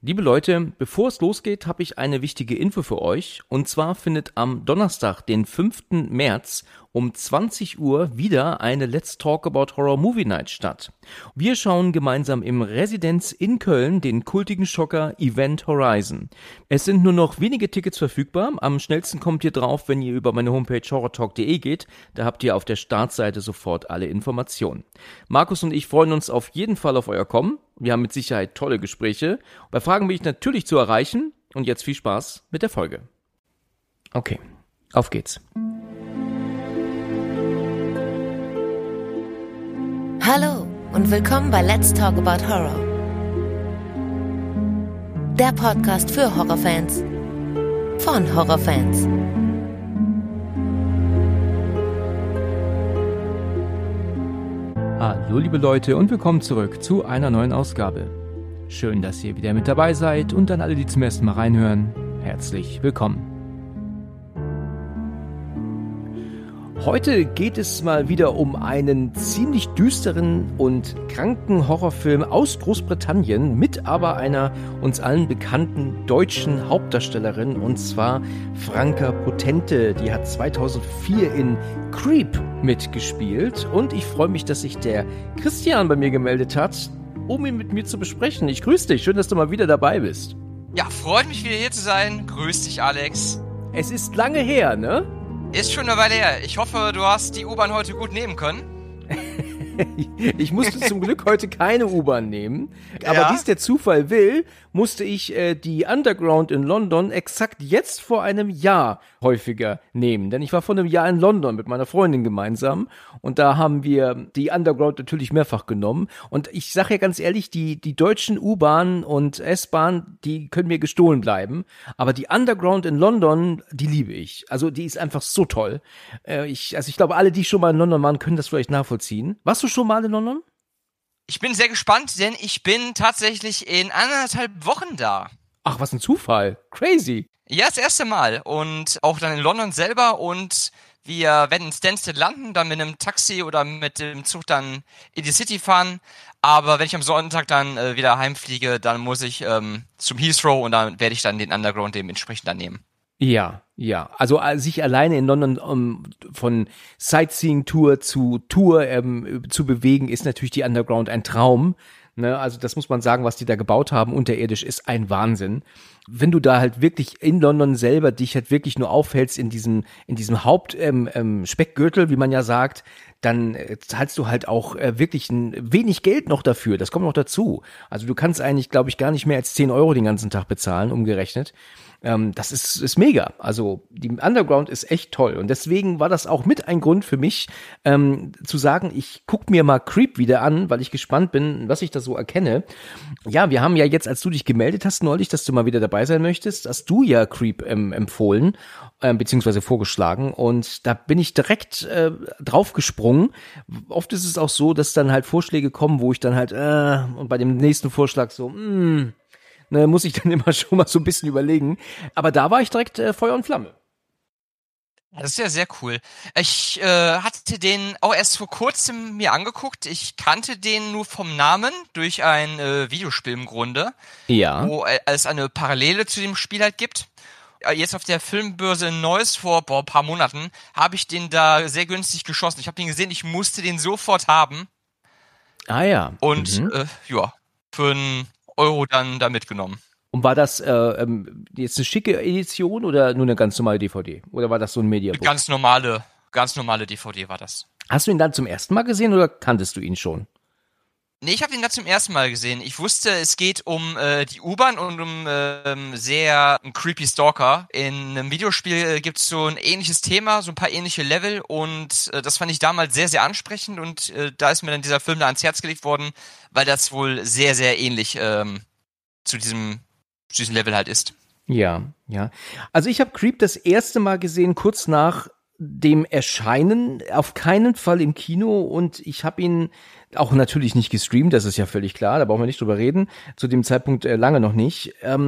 Liebe Leute, bevor es losgeht, habe ich eine wichtige Info für euch. Und zwar findet am Donnerstag, den 5. März um 20 Uhr wieder eine Let's Talk About Horror Movie Night statt. Wir schauen gemeinsam im Residenz in Köln den kultigen Schocker Event Horizon. Es sind nur noch wenige Tickets verfügbar. Am schnellsten kommt ihr drauf, wenn ihr über meine Homepage horrortalk.de geht. Da habt ihr auf der Startseite sofort alle Informationen. Markus und ich freuen uns auf jeden Fall auf euer Kommen. Wir haben mit Sicherheit tolle Gespräche. Bei Fragen bin ich natürlich zu erreichen. Und jetzt viel Spaß mit der Folge. Okay, auf geht's. Hallo und willkommen bei Let's Talk About Horror. Der Podcast für Horrorfans von Horrorfans. Hallo liebe Leute und willkommen zurück zu einer neuen Ausgabe. Schön, dass ihr wieder mit dabei seid und an alle, die zum ersten Mal reinhören, herzlich willkommen. Heute geht es mal wieder um einen ziemlich düsteren und kranken Horrorfilm aus Großbritannien mit aber einer uns allen bekannten deutschen Hauptdarstellerin, und zwar Franka Potente. Die hat 2004 in Creep mitgespielt und ich freue mich, dass sich der Christian bei mir gemeldet hat, um ihn mit mir zu besprechen. Ich grüße dich, schön, dass du mal wieder dabei bist. Ja, freut mich wieder hier zu sein. Grüß dich, Alex. Es ist lange her, ne? Ist schon eine Weile her. Ich hoffe, du hast die U-Bahn heute gut nehmen können. Ich musste zum Glück heute keine U-Bahn nehmen, aber Ja? wie es der Zufall will, musste ich die Underground in London exakt jetzt vor einem Jahr häufiger nehmen, denn ich war vor einem Jahr in London mit meiner Freundin gemeinsam und da haben wir die Underground natürlich mehrfach genommen und ich sage ja ganz ehrlich, die deutschen U-Bahn und S-Bahn, die können mir gestohlen bleiben, aber die Underground in London, die liebe ich, also die ist einfach so toll. Ich glaube, alle, die schon mal in London waren, können das vielleicht nachvollziehen. Warst du schon mal in London? Ich bin sehr gespannt, denn ich bin tatsächlich in 1,5 Wochen da. Ach, was ein Zufall. Crazy. Ja, das erste Mal. Und auch dann in London selber. Und wir werden in Stansted landen, dann mit einem Taxi oder mit dem Zug dann in die City fahren. Aber wenn ich am Sonntag dann wieder heimfliege, dann muss ich zum Heathrow und dann werde ich dann den Underground dementsprechend dann nehmen. Ja. Also sich alleine in London von Sightseeing-Tour zu Tour zu bewegen, ist natürlich die Underground ein Traum. Ne? Also das muss man sagen, was die da gebaut haben unterirdisch, ist ein Wahnsinn. Wenn du da halt wirklich in London selber dich halt wirklich nur aufhältst in diesem Haupt Speckgürtel, wie man ja sagt, dann zahlst du halt auch wirklich ein wenig Geld noch dafür. Das kommt noch dazu. Also du kannst eigentlich, glaube ich, gar nicht mehr als 10 Euro den ganzen Tag bezahlen, umgerechnet. Das ist mega. Also die Underground ist echt toll. Und deswegen war das auch mit ein Grund für mich, zu sagen, ich guck mir mal Creep wieder an, weil ich gespannt bin, was ich da so erkenne. Ja, wir haben ja jetzt, als du dich gemeldet hast neulich, dass du mal wieder dabei sein möchtest, hast du ja Creep empfohlen, beziehungsweise vorgeschlagen. Und da bin ich direkt drauf gesprungen. Oft ist es auch so, dass dann halt Vorschläge kommen, wo ich dann halt und bei dem nächsten Vorschlag so, ne, muss ich dann immer schon mal so ein bisschen überlegen. Aber da war ich direkt Feuer und Flamme. Das ist ja sehr cool. Ich hatte den auch erst vor kurzem mir angeguckt. Ich kannte den nur vom Namen durch ein Videospiel im Grunde, Ja. wo es eine Parallele zu dem Spiel halt gibt. Jetzt auf der Filmbörse in Neuss vor ein paar Monaten habe ich den da sehr günstig geschossen. Ich habe den gesehen, ich musste den sofort haben. Ah ja. Und für einen Euro dann da mitgenommen. Und war das jetzt eine schicke Edition oder nur eine ganz normale DVD? Oder war das so ein Mediabook? Ganz normale DVD war das. Hast du ihn dann zum ersten Mal gesehen oder kanntest du ihn schon? Nee, ich habe ihn da zum ersten Mal gesehen. Ich wusste, es geht um die U-Bahn und um sehr einen creepy Stalker. In einem Videospiel gibt's so ein ähnliches Thema, so ein paar ähnliche Level und das fand ich damals sehr, sehr ansprechend und da ist mir dann dieser Film da ans Herz gelegt worden, weil das wohl sehr, sehr ähnlich zu diesem Level halt ist. Ja. Also ich habe Creep das erste Mal gesehen, kurz nach dem Erscheinen, auf keinen Fall im Kino, und ich habe ihn auch natürlich nicht gestreamt, das ist ja völlig klar, da brauchen wir nicht drüber reden, zu dem Zeitpunkt lange noch nicht.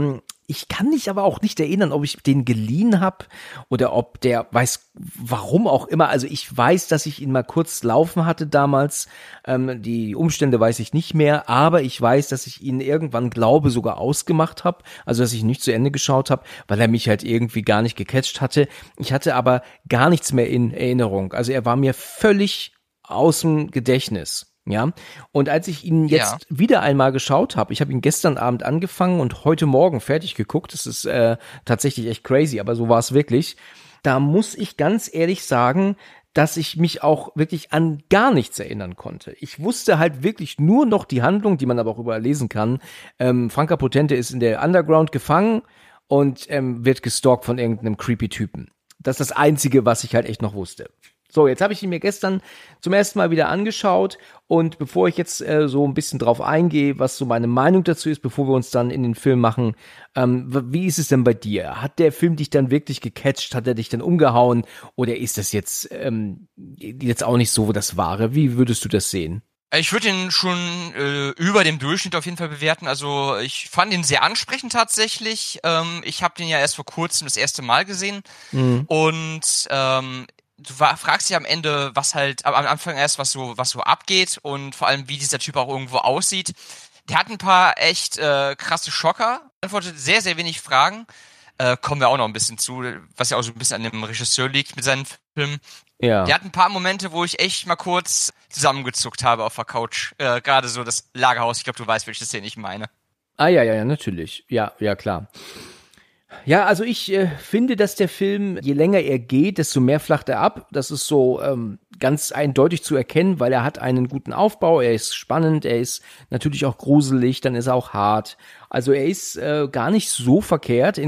ich kann mich aber auch nicht erinnern, ob ich den geliehen habe oder ob der weiß, warum auch immer. Also ich weiß, dass ich ihn mal kurz laufen hatte damals. Die Umstände weiß ich nicht mehr, aber ich weiß, dass ich ihn irgendwann, glaube, sogar ausgemacht habe. Also dass ich ihn nicht zu Ende geschaut habe, weil er mich halt irgendwie gar nicht gecatcht hatte. Ich hatte aber gar nichts mehr in Erinnerung. Also er war mir völlig aus dem Gedächtnis. Ja, und als ich ihn jetzt wieder einmal geschaut habe, ich habe ihn gestern Abend angefangen und heute Morgen fertig geguckt, das ist tatsächlich echt crazy, aber so war es wirklich, da muss ich ganz ehrlich sagen, dass ich mich auch wirklich an gar nichts erinnern konnte. Ich wusste halt wirklich nur noch die Handlung, die man aber auch überall lesen kann. Franka Potente ist in der Underground gefangen und wird gestalkt von irgendeinem creepy Typen. Das ist das Einzige, was ich halt echt noch wusste. So, jetzt habe ich ihn mir gestern zum ersten Mal wieder angeschaut und bevor ich jetzt so ein bisschen drauf eingehe, was so meine Meinung dazu ist, bevor wir uns dann in den Film machen, wie ist es denn bei dir? Hat der Film dich dann wirklich gecatcht? Hat er dich dann umgehauen? Oder ist das jetzt auch nicht so das Wahre? Wie würdest du das sehen? Ich würde ihn schon über dem Durchschnitt auf jeden Fall bewerten. Also ich fand ihn sehr ansprechend tatsächlich. Ich habe den ja erst vor kurzem das erste Mal gesehen und du fragst dich am Ende, was halt am Anfang erst, was so abgeht und vor allem, wie dieser Typ auch irgendwo aussieht. Der hat ein paar echt krasse Schocker, antwortet sehr, sehr wenig Fragen. Kommen wir auch noch ein bisschen zu, was ja auch so ein bisschen an dem Regisseur liegt mit seinen Filmen. Ja. Der hat ein paar Momente, wo ich echt mal kurz zusammengezuckt habe auf der Couch. Gerade so das Lagerhaus, ich glaube, du weißt, welche Szene ich meine. Ah, ja, natürlich. Ja, klar. Ja, also ich finde, dass der Film, je länger er geht, desto mehr flacht er ab. Das ist so ganz eindeutig zu erkennen, weil er hat einen guten Aufbau, er ist spannend, er ist natürlich auch gruselig, dann ist er auch hart. Also er ist gar nicht so verkehrt,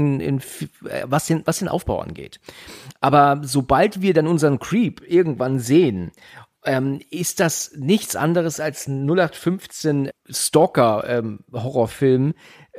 was den Aufbau angeet. Aber sobald wir dann unseren Creep irgendwann sehen, ist das nichts anderes als ein 0815 Stalker-Horrorfilm,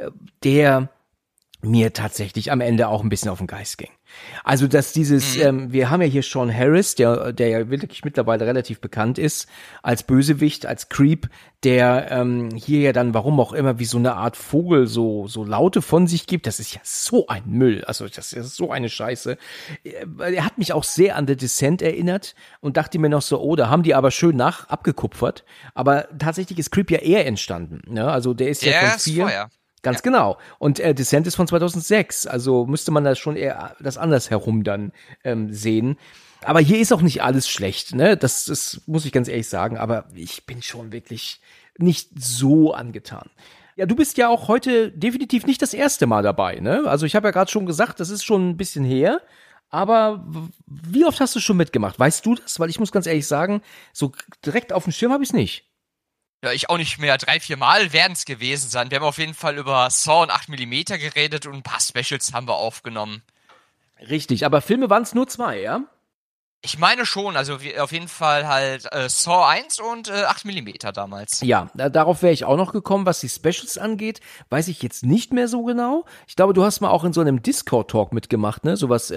der mir tatsächlich am Ende auch ein bisschen auf den Geist ging. Also, dass dieses, wir haben ja hier Sean Harris, der ja wirklich mittlerweile relativ bekannt ist, als Bösewicht, als Creep, der hier ja dann, warum auch immer, wie so eine Art Vogel so Laute von sich gibt. Das ist ja so ein Müll. Also, das ist so eine Scheiße. Er hat mich auch sehr an The Descent erinnert und dachte mir noch so, oh, da haben die aber schön abgekupfert. Aber tatsächlich ist Creep ja eher entstanden. Ne? Also, der ist ja von 4. Vorher. Ganz genau. Und Descent ist von 2006, also müsste man das schon eher das andersherum dann sehen. Aber hier ist auch nicht alles schlecht, ne? Das muss ich ganz ehrlich sagen, aber ich bin schon wirklich nicht so angetan. Ja, du bist ja auch heute definitiv nicht das erste Mal dabei, ne? Also ich habe ja gerade schon gesagt, das ist schon ein bisschen her, aber wie oft hast du schon mitgemacht? Weißt du das? Weil ich muss ganz ehrlich sagen, so direkt auf dem Schirm habe ich es nicht. Ja, ich auch nicht mehr. 3-4 Mal werden es gewesen sein. Wir haben auf jeden Fall über Saw und 8mm geredet und ein paar Specials haben wir aufgenommen. Richtig, aber Filme waren es nur 2, ja? Ich meine schon, also auf jeden Fall halt Saw 1 und 8mm damals. Ja, darauf wäre ich auch noch gekommen, was die Specials angeht, weiß ich jetzt nicht mehr so genau. Ich glaube, du hast mal auch in so einem Discord-Talk mitgemacht, ne? Sowas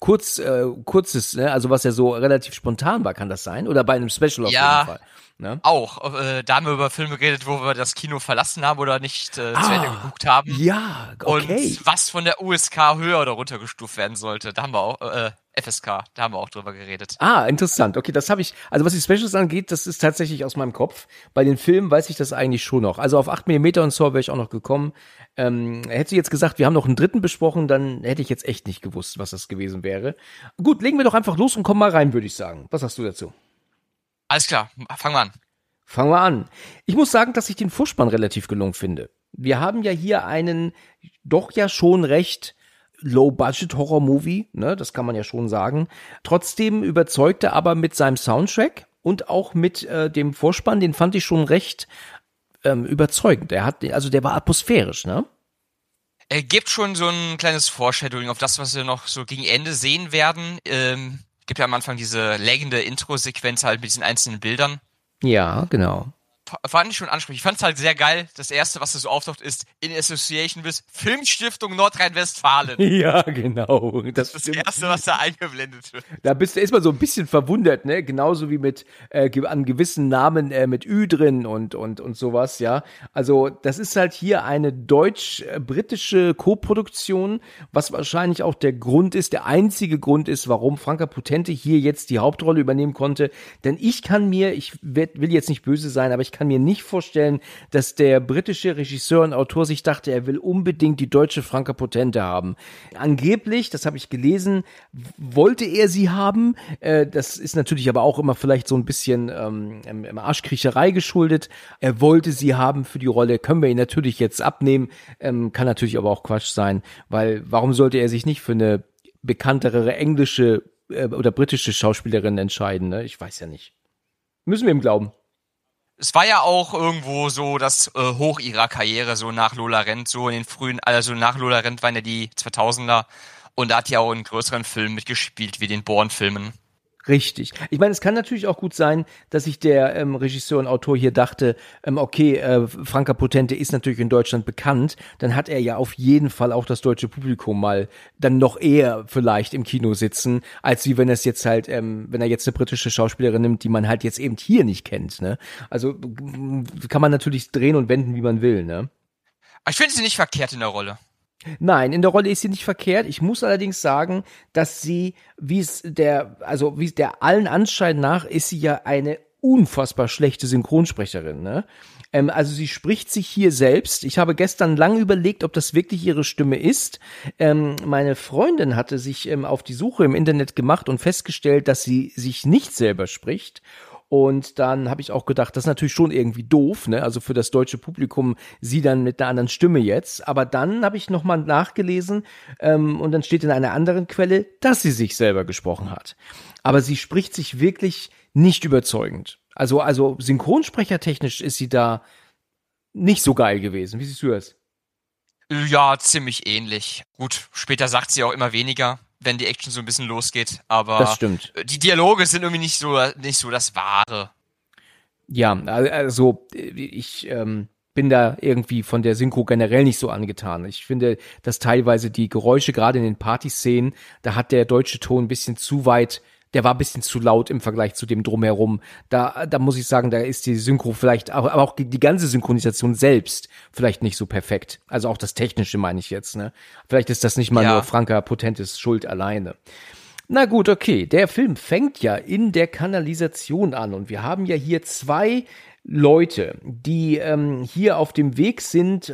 Kurzes, ne? Also was ja so relativ spontan war, kann das sein? Oder bei einem Special auf jeden Fall? Ne? Auch. Da haben wir über Filme geredet, wo wir das Kino verlassen haben oder nicht zu Ende geguckt haben. Ja, okay. Und was von der USK höher oder runter gestuft werden sollte. Da haben wir auch, FSK, da haben wir auch drüber geredet. Interessant. Okay, das habe ich, also was die Specials angeht, das ist tatsächlich aus meinem Kopf. Bei den Filmen weiß ich das eigentlich schon noch. Also auf 8mm und Saw wäre ich auch noch gekommen. Hätte jetzt gesagt, wir haben noch einen dritten besprochen, dann hätte ich jetzt echt nicht gewusst, was das gewesen wäre. Gut, legen wir doch einfach los und kommen mal rein, würde ich sagen. Was hast du dazu? Alles klar, fangen wir an. Fangen wir an. Ich muss sagen, dass ich den Vorspann relativ gelungen finde. Wir haben ja hier einen doch ja schon recht Low-Budget-Horror-Movie, ne, das kann man ja schon sagen. Trotzdem überzeugt er aber mit seinem Soundtrack und auch mit dem Vorspann, den fand ich schon recht überzeugend. Der war atmosphärisch, ne? Er gibt schon so ein kleines Foreshadowing auf das, was wir noch so gegen Ende sehen werden. Gibt ja am Anfang diese laggende Intro-Sequenz halt mit diesen einzelnen Bildern. Ja, genau. fand ich schon ansprechend. Ich fand es halt sehr geil. Das erste, was da so auftaucht, ist in Association with Filmstiftung Nordrhein-Westfalen. Ja, genau. Das ist das Erste, was da eingeblendet wird. Ist man so ein bisschen verwundert, ne? Genauso wie mit an gewissen Namen mit Ü drin und sowas, ja. Also das ist halt hier eine deutsch-britische Koproduktion, was wahrscheinlich auch der einzige Grund ist, warum Franka Potente hier jetzt die Hauptrolle übernehmen konnte. Denn ich will jetzt nicht böse sein, aber ich kann mir nicht vorstellen, dass der britische Regisseur und Autor sich dachte, er will unbedingt die deutsche Franka Potente haben. Angeblich, das habe ich gelesen, wollte er sie haben. Das ist natürlich aber auch immer vielleicht so ein bisschen Arschkriecherei geschuldet. Er wollte sie haben für die Rolle. Können wir ihn natürlich jetzt abnehmen. Kann natürlich aber auch Quatsch sein, weil warum sollte er sich nicht für eine bekanntere englische oder britische Schauspielerin entscheiden? Ne? Ich weiß ja nicht. Müssen wir ihm glauben. Es war ja auch irgendwo so das Hoch ihrer Karriere, so nach Lola Rent, so in den frühen, also nach Lola Rent waren ja die 2000er und da hat ja auch in größeren Filmen mitgespielt, wie den Bourne-Filmen. Richtig. Ich meine, es kann natürlich auch gut sein, dass sich der Regisseur und Autor hier dachte, Franka Potente ist natürlich in Deutschland bekannt, dann hat er ja auf jeden Fall auch das deutsche Publikum mal dann noch eher vielleicht im Kino sitzen, als wie wenn es jetzt halt, wenn er jetzt eine britische Schauspielerin nimmt, die man halt jetzt eben hier nicht kennt, ne? Also kann man natürlich drehen und wenden, wie man will, ne? Aber ich finde sie nicht verkehrt in der Rolle. Nein, in der Rolle ist sie nicht verkehrt. Ich muss allerdings sagen, dass sie, wie es der allen Anschein nach, ist sie ja eine unfassbar schlechte Synchronsprecherin, ne? Also sie spricht sich hier selbst. Ich habe gestern lang überlegt, ob das wirklich ihre Stimme ist. Meine Freundin hatte sich auf die Suche im Internet gemacht und festgestellt, dass sie sich nicht selber spricht. Und dann habe ich auch gedacht, das ist natürlich schon irgendwie doof, ne? Also für das deutsche Publikum sie dann mit einer anderen Stimme jetzt. Aber dann habe ich nochmal nachgelesen und dann steht in einer anderen Quelle, dass sie sich selber gesprochen hat. Aber sie spricht sich wirklich nicht überzeugend. Also synchronsprechertechnisch ist sie da nicht so geil gewesen. Wie siehst du das? Ja, ziemlich ähnlich. Gut, später sagt sie auch immer weniger, wenn die Action so ein bisschen losgeht, aber Das stimmt. Die Dialoge sind irgendwie nicht so das Wahre. Ja, also ich bin da irgendwie von der Synchro generell nicht so angetan. Ich finde, dass teilweise die Geräusche, gerade in den Partyszenen, da hat der deutsche Ton ein bisschen zu weit, der war ein bisschen zu laut im Vergleich zu dem Drumherum. Da muss ich sagen, da ist die Synchro vielleicht, aber auch die ganze Synchronisation selbst vielleicht nicht so perfekt. Also auch das Technische meine ich jetzt, ne? Vielleicht ist das nicht mal nur Franka Potentes Schuld alleine. Na gut, okay. Der Film fängt ja in der Kanalisation an und wir haben ja hier zwei Leute, die hier auf dem Weg sind,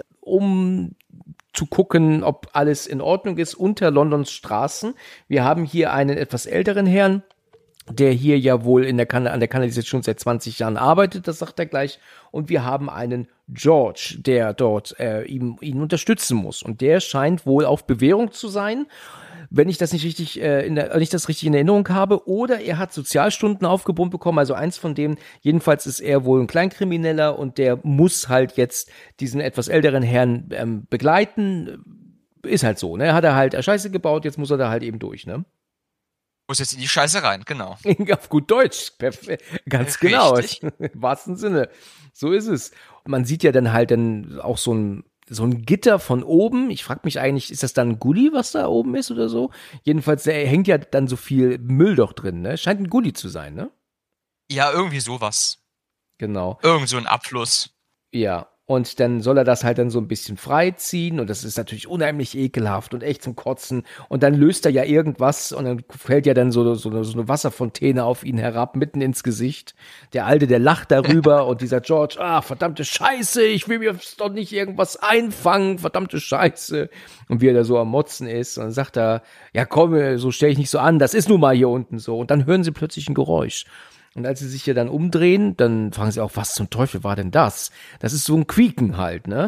um zu gucken, ob alles in Ordnung ist unter Londons Straßen. Wir haben hier einen etwas älteren Herrn, der hier ja wohl an der Kanalisation seit 20 Jahren arbeitet, das sagt er gleich. Und wir haben einen George, der dort ihn unterstützen muss. Und der scheint wohl auf Bewährung zu sein, wenn ich das nicht richtig in Erinnerung habe, oder er hat Sozialstunden aufgebrummt bekommen, also eins von dem. Jedenfalls ist er wohl ein Kleinkrimineller und der muss halt jetzt diesen etwas älteren Herrn begleiten. Ist halt so, ne? Hat er halt Scheiße gebaut, jetzt muss er da halt eben durch, ne? Muss jetzt in die Scheiße rein, genau. Auf gut Deutsch, ganz genau, Richtig. im wahrsten Sinne. So ist es. Man sieht ja dann halt auch so ein Gitter von oben. Ich frage mich eigentlich, ist das dann ein Gully, was da oben ist oder so? Jedenfalls hängt ja dann so viel Müll doch drin, ne? Scheint ein Gully zu sein, ne? Ja, irgendwie sowas. Genau. Irgend so ein Abfluss. Ja. Und dann soll er das halt dann so ein bisschen freiziehen und das ist natürlich unheimlich ekelhaft und echt zum Kotzen. Und dann löst er ja irgendwas und dann fällt ja dann so eine Wasserfontäne auf ihn herab, mitten ins Gesicht. Der Alte, der lacht darüber und dieser George, verdammte Scheiße, ich will mir doch nicht irgendwas einfangen, verdammte Scheiße. Und wie er da so am Motzen ist und dann sagt er, ja komm, so stell ich nicht so an, das ist nun mal hier unten so. Und dann hören sie plötzlich ein Geräusch. Und als sie sich hier dann umdrehen, dann fragen sie auch, was zum Teufel war denn das? Das ist so ein Quieken halt, ne?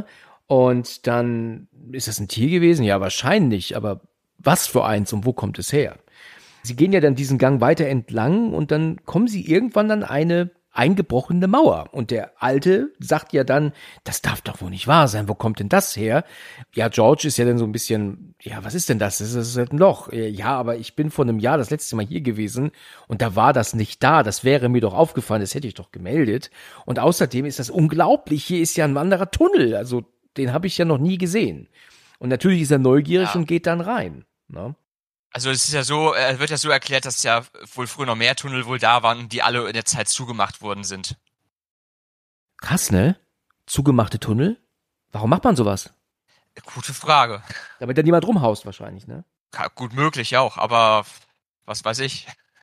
Und dann, ist das ein Tier gewesen? Ja, wahrscheinlich, aber was für eins und wo kommt es her? Sie gehen ja dann diesen Gang weiter entlang und dann kommen sie irgendwann an eine eingebrochene Mauer. Und der Alte sagt ja dann, das darf doch wohl nicht wahr sein, wo kommt denn das her? Ja, George ist ja dann so ein bisschen, ja, was ist denn das? Das ist halt ein Loch. Ja, aber ich bin vor einem Jahr das letzte Mal hier gewesen und da war das nicht da. Das wäre mir doch aufgefallen, das hätte ich doch gemeldet. Und außerdem ist das unglaublich, hier ist ja ein anderer Tunnel, also den habe ich ja noch nie gesehen. Und natürlich ist er neugierig und geht dann rein. Ne? Also es ist ja so, wird ja so erklärt, dass ja wohl früher noch mehr Tunnel wohl da waren, die alle in der Zeit zugemacht worden sind. Krass, ne? Zugemachte Tunnel? Warum macht man sowas? Gute Frage. Damit da niemand rumhaust wahrscheinlich, ne? Gut möglich auch, aber was weiß ich.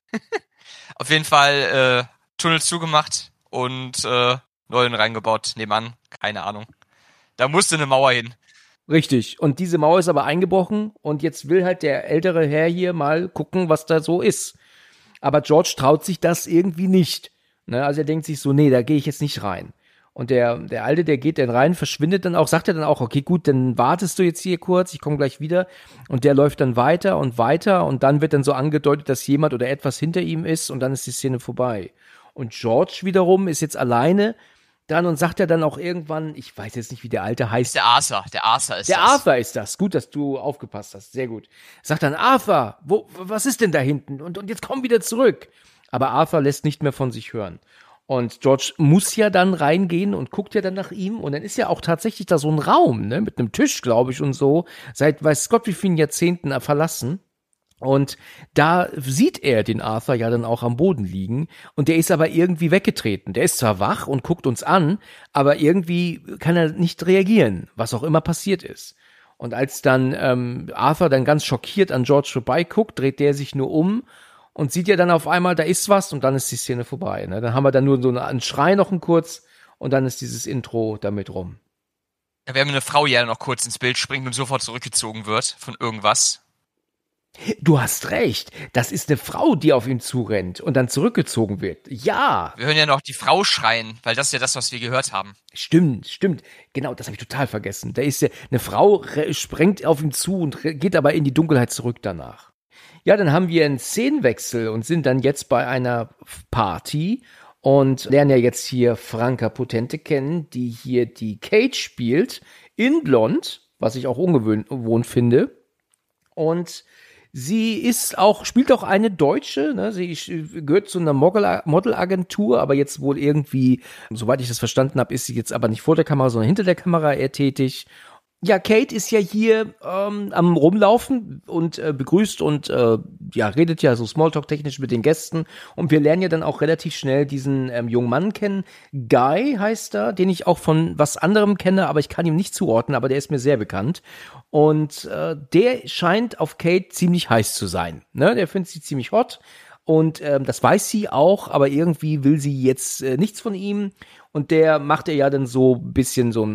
Auf jeden Fall Tunnel zugemacht und neuen reingebaut nebenan. Keine Ahnung. Da musste eine Mauer hin. Richtig. Und diese Mauer ist aber eingebrochen und jetzt will halt der ältere Herr hier mal gucken, was da so ist. Aber George traut sich das irgendwie nicht. Ne? Also er denkt sich so, nee, da gehe ich jetzt nicht rein. Und der Alte, der geht dann rein, verschwindet dann auch, sagt er dann auch, okay, gut, dann wartest du jetzt hier kurz, ich komme gleich wieder. Und der läuft dann weiter und weiter und dann wird dann so angedeutet, dass jemand oder etwas hinter ihm ist und dann ist die Szene vorbei. Und George wiederum ist jetzt alleine dann und sagt er dann auch irgendwann, ich weiß jetzt nicht, wie der Alte heißt. Der Arthur ist das. Der Arthur ist das. Gut, dass du aufgepasst hast. Sehr gut. Sagt dann, Arthur, was ist denn da hinten? Und jetzt komm wieder zurück. Aber Arthur lässt nicht mehr von sich hören. Und George muss ja dann reingehen und guckt ja dann nach ihm. Und dann ist ja auch tatsächlich da so ein Raum, ne, mit einem Tisch, glaube ich, und so. Seit weiß Gott wie vielen Jahrzehnten verlassen. Und da sieht er den Arthur ja dann auch am Boden liegen und der ist aber irgendwie weggetreten. Der ist zwar wach und guckt uns an, aber irgendwie kann er nicht reagieren, was auch immer passiert ist. Und als dann Arthur dann ganz schockiert an George vorbeiguckt, dreht der sich nur um und sieht ja dann auf einmal, da ist was und dann ist die Szene vorbei. Ne? Dann haben wir dann nur so einen Schrei noch kurz und dann ist dieses Intro damit rum. Ja, wir haben eine Frau, die ja noch kurz ins Bild springt und sofort zurückgezogen wird von irgendwas. Du hast recht, das ist eine Frau, die auf ihn zurennt und dann zurückgezogen wird. Ja. Wir hören ja noch die Frau schreien, weil das ist ja das, was wir gehört haben. Stimmt. Genau, das habe ich total vergessen. Da ist ja eine Frau, sprengt auf ihn zu und geht aber in die Dunkelheit zurück danach. Ja, dann haben wir einen Szenenwechsel und sind dann jetzt bei einer Party und lernen ja jetzt hier Franka Potente kennen, die hier die Kate spielt, in Blond, was ich auch ungewohnt finde. Und sie spielt auch eine Deutsche, ne? Sie gehört zu einer Modelagentur, aber jetzt wohl irgendwie, soweit ich das verstanden habe, ist sie jetzt aber nicht vor der Kamera, sondern hinter der Kamera eher tätig. Ja, Kate ist ja hier am Rumlaufen und begrüßt und redet ja so Smalltalk-technisch mit den Gästen. Und wir lernen ja dann auch relativ schnell diesen jungen Mann kennen. Guy heißt er, den ich auch von was anderem kenne, aber ich kann ihn nicht zuordnen, aber der ist mir sehr bekannt. Und der scheint auf Kate ziemlich heiß zu sein. Ne? Der findet sie ziemlich hot. Und das weiß sie auch, aber irgendwie will sie jetzt nichts von ihm. Und der macht ja dann so ein bisschen so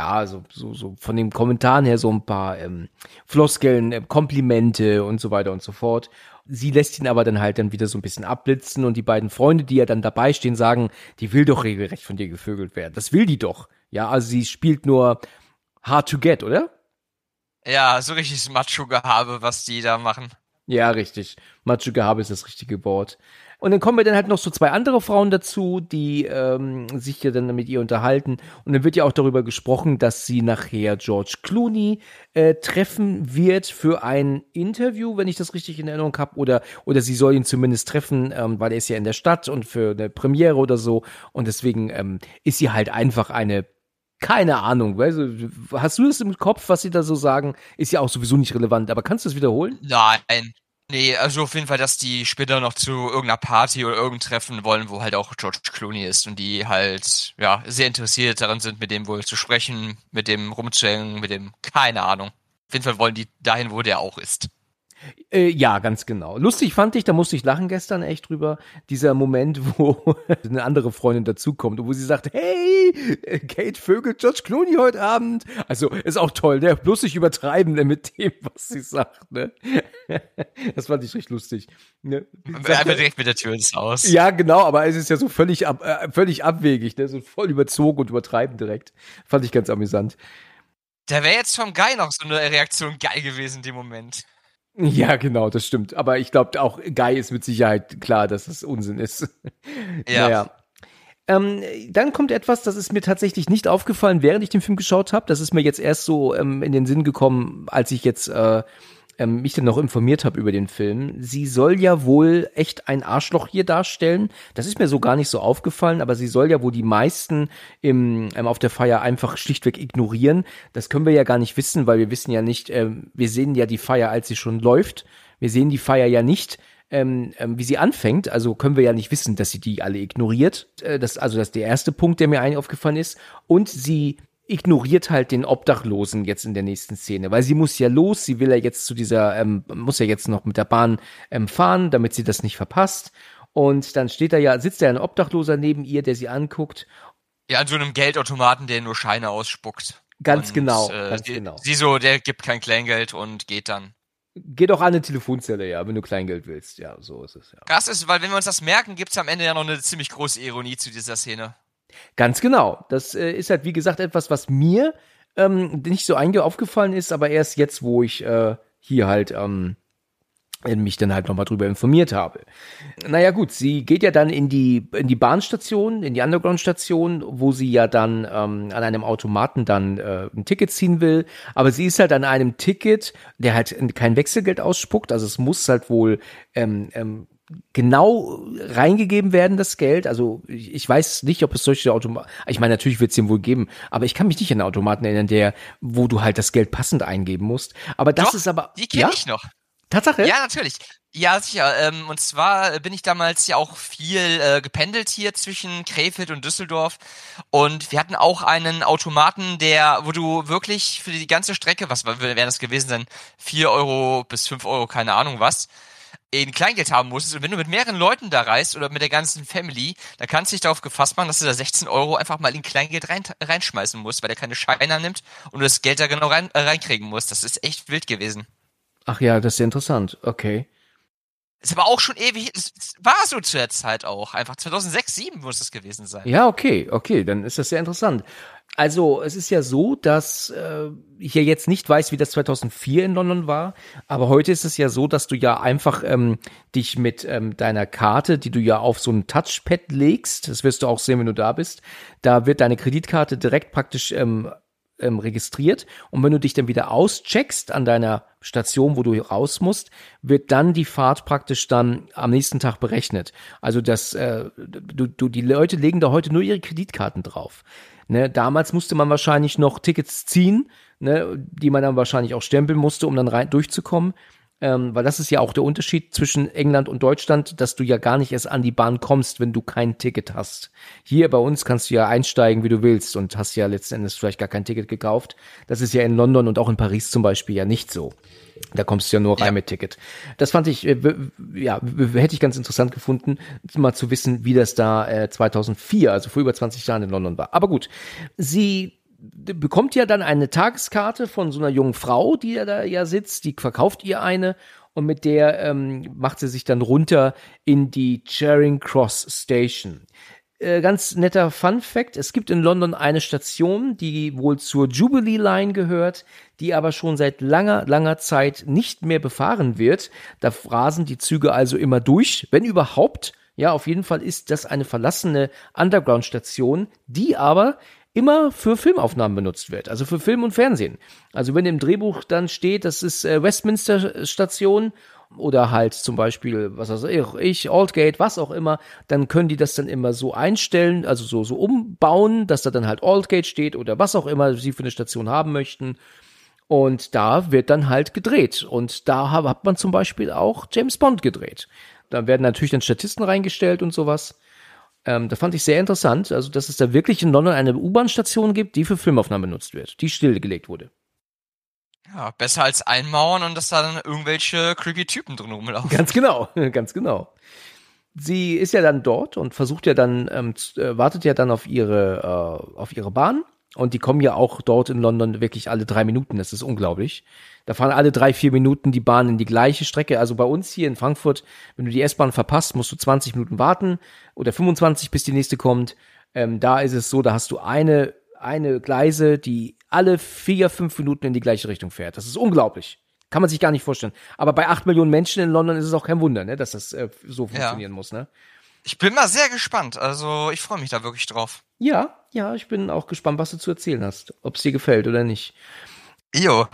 von den Kommentaren her so ein paar Floskeln, Komplimente und so weiter und so fort. Sie lässt ihn aber dann halt dann wieder so ein bisschen abblitzen und die beiden Freunde, die ja dann dabei stehen, sagen, die will doch regelrecht von dir gevögelt werden. Das will die doch. Ja, also sie spielt nur hard to get, oder? Ja, so richtiges Macho-Gehabe, was die da machen. Ja, richtig. Macho-Gehabe ist das richtige Wort. Und dann kommen wir dann halt noch so zwei andere Frauen dazu, die sich ja dann mit ihr unterhalten. Und dann wird ja auch darüber gesprochen, dass sie nachher George Clooney treffen wird für ein Interview, wenn ich das richtig in Erinnerung habe. Oder sie soll ihn zumindest treffen, weil er ist ja in der Stadt und für eine Premiere oder so. Und deswegen ist sie halt einfach eine, keine Ahnung, weißt du, hast du das im Kopf, was sie da so sagen? Ist ja auch sowieso nicht relevant, aber kannst du das wiederholen? Nein. Nee, also auf jeden Fall, dass die später noch zu irgendeiner Party oder irgendein Treffen wollen, wo halt auch George Clooney ist und die halt, ja, sehr interessiert daran sind, mit dem wohl zu sprechen, mit dem rumzuhängen, mit dem, keine Ahnung. Auf jeden Fall wollen die dahin, wo der auch ist. Ja, ganz genau. Lustig fand ich, da musste ich lachen gestern echt drüber, dieser Moment, wo eine andere Freundin dazukommt und wo sie sagt, hey, Kate vögelt George Clooney heute Abend. Also, ist auch toll, der bloß nicht übertreiben mit dem, was sie sagt, ne? Das fand ich recht lustig. Ne? Einfach direkt mit der Tür ins Haus. Ja, genau, aber es ist ja so völlig abwegig, ne? So voll überzogen und übertreiben direkt. Fand ich ganz amüsant. Da wäre jetzt vom Guy noch so eine Reaktion geil gewesen in dem Moment. Ja, genau, das stimmt. Aber ich glaube auch, Guy ist mit Sicherheit klar, dass das Unsinn ist. Ja. Naja. Dann kommt etwas, das ist mir tatsächlich nicht aufgefallen, während ich den Film geschaut habe. Das ist mir jetzt erst so in den Sinn gekommen, als ich jetzt mich dann noch informiert habe über den Film. Sie soll ja wohl echt ein Arschloch hier darstellen. Das ist mir so gar nicht so aufgefallen, aber sie soll ja wohl die meisten auf der Feier einfach schlichtweg ignorieren. Das können wir ja gar nicht wissen, weil wir wissen ja nicht, wir sehen ja die Feier, als sie schon läuft. Wir sehen die Feier ja nicht, wie sie anfängt, also können wir ja nicht wissen, dass sie die alle ignoriert. Das ist der erste Punkt, der mir eigentlich aufgefallen ist. Und sie ignoriert halt den Obdachlosen jetzt in der nächsten Szene, weil sie muss ja los, sie will ja jetzt zu dieser, muss ja jetzt noch mit der Bahn fahren, damit sie das nicht verpasst. Und dann sitzt da ja ein Obdachloser neben ihr, der sie anguckt. Ja, an so einem Geldautomaten, der nur Scheine ausspuckt. Ganz genau. Sie so, der gibt kein Kleingeld und geht dann. Geh doch an eine Telefonzelle, ja, wenn du Kleingeld willst. Ja, so ist es, ja. Krass ist, weil wenn wir uns das merken, gibt's am Ende ja noch eine ziemlich große Ironie zu dieser Szene. Ganz genau. Das ist halt, wie gesagt, etwas, was mir nicht so aufgefallen ist, aber erst jetzt, wo ich hier halt mich dann halt nochmal drüber informiert habe. Naja gut, sie geht ja dann in die Bahnstation, in die Underground-Station, wo sie ja dann an einem Automaten dann ein Ticket ziehen will, aber sie ist halt an einem Ticket, der halt kein Wechselgeld ausspuckt, also es muss halt wohl genau reingegeben werden, das Geld. Also ich weiß nicht, ob es solche Automaten, ich meine, natürlich wird es den wohl geben, aber ich kann mich nicht an einen Automaten erinnern, wo du halt das Geld passend eingeben musst. Aber das Doch, ist aber... Die kenne ich noch. Tatsache? Ja, natürlich. Ja, sicher. Und zwar bin ich damals ja auch viel gependelt hier zwischen Krefeld und Düsseldorf. Und wir hatten auch einen Automaten, wo du wirklich für die ganze Strecke, was wäre das gewesen sein, 4 Euro bis 5 Euro, keine Ahnung was, in Kleingeld haben musstest. Und wenn du mit mehreren Leuten da reist oder mit der ganzen Family, dann kannst du dich darauf gefasst machen, dass du da 16 Euro einfach mal in Kleingeld reinschmeißen musst, weil der keine Scheine nimmt und du das Geld da genau reinkriegen musst. Das ist echt wild gewesen. Ach ja, das ist ja interessant. Okay. Ist aber auch schon ewig, es war so zu der Zeit auch. Einfach 2006, 2007 muss das gewesen sein. Ja, okay, dann ist das sehr interessant. Also, es ist ja so, dass ich ja jetzt nicht weiß, wie das 2004 in London war, aber heute ist es ja so, dass du ja einfach dich mit deiner Karte, die du ja auf so ein Touchpad legst, das wirst du auch sehen, wenn du da bist, da wird deine Kreditkarte direkt praktisch registriert und wenn du dich dann wieder auscheckst an deiner Station, wo du raus musst, wird dann die Fahrt praktisch dann am nächsten Tag berechnet. Also die Leute legen da heute nur ihre Kreditkarten drauf. Ne, damals musste man wahrscheinlich noch Tickets ziehen, ne, die man dann wahrscheinlich auch stempeln musste, um dann durchzukommen. Weil das ist ja auch der Unterschied zwischen England und Deutschland, dass du ja gar nicht erst an die Bahn kommst, wenn du kein Ticket hast. Hier bei uns kannst du ja einsteigen, wie du willst und hast ja letzten Endes vielleicht gar kein Ticket gekauft. Das ist ja in London und auch in Paris zum Beispiel ja nicht so. Da kommst du ja nur rein mit Ticket. Das fand ich, hätte ich ganz interessant gefunden, mal zu wissen, wie das da 2004, also vor über 20 Jahren in London war. Aber gut, sie bekommt ja dann eine Tageskarte von so einer jungen Frau, die da ja sitzt, die verkauft ihr eine und mit der macht sie sich dann runter in die Charing Cross Station. Ganz netter Fun-Fact, es gibt in London eine Station, die wohl zur Jubilee Line gehört, die aber schon seit langer Zeit nicht mehr befahren wird. Da rasen die Züge also immer durch, wenn überhaupt. Ja, auf jeden Fall ist das eine verlassene Underground-Station, die aber immer für Filmaufnahmen benutzt wird, also für Film und Fernsehen. Also wenn im Drehbuch dann steht, das ist Westminster Station oder halt zum Beispiel, was weiß ich, Aldgate, was auch immer, dann können die das dann immer so einstellen, also so umbauen, dass da dann halt Aldgate steht oder was auch immer sie für eine Station haben möchten. Und da wird dann halt gedreht. Und da hat man zum Beispiel auch James Bond gedreht. Da werden natürlich dann Statisten reingestellt und sowas. Da fand ich sehr interessant, also dass es da wirklich in London eine U-Bahn-Station gibt, die für Filmaufnahmen benutzt wird, die stillgelegt wurde. Ja, besser als einmauern und dass da dann irgendwelche creepy Typen drin rumlaufen. Ganz genau. Sie ist ja dann dort und versucht ja dann, wartet ja dann auf ihre Bahn. Und die kommen ja auch dort in London wirklich alle 3 Minuten, das ist unglaublich. Da fahren alle 3-4 Minuten die Bahn in die gleiche Strecke. Also bei uns hier in Frankfurt, wenn du die S-Bahn verpasst, musst du 20 Minuten warten oder 25, bis die nächste kommt. Da ist es so, da hast du eine Gleise, die alle 4-5 Minuten in die gleiche Richtung fährt. Das ist unglaublich. Kann man sich gar nicht vorstellen. Aber bei 8 Millionen Menschen in London ist es auch kein Wunder, ne, dass das so funktionieren muss, ne? Ich bin mal sehr gespannt. Also, ich freue mich da wirklich drauf. Ja, ich bin auch gespannt, was du zu erzählen hast. Ob es dir gefällt oder nicht. Jo.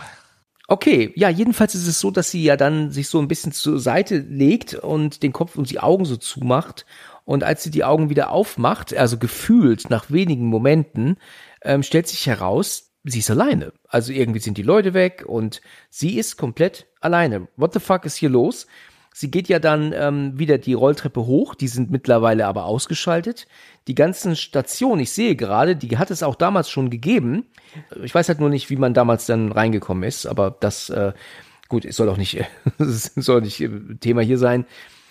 Okay, ja, jedenfalls ist es so, dass sie ja dann sich so ein bisschen zur Seite legt und den Kopf und die Augen so zumacht. Und als sie die Augen wieder aufmacht, also gefühlt nach wenigen Momenten, stellt sich heraus, sie ist alleine. Also irgendwie sind die Leute weg und sie ist komplett alleine. What the fuck ist hier los? Sie geht ja dann wieder die Rolltreppe hoch, die sind mittlerweile aber ausgeschaltet. Die ganzen Stationen, ich sehe gerade, die hat es auch damals schon gegeben. Ich weiß halt nur nicht, wie man damals dann reingekommen ist, aber das, gut, es soll auch nicht, es soll nicht Thema hier sein.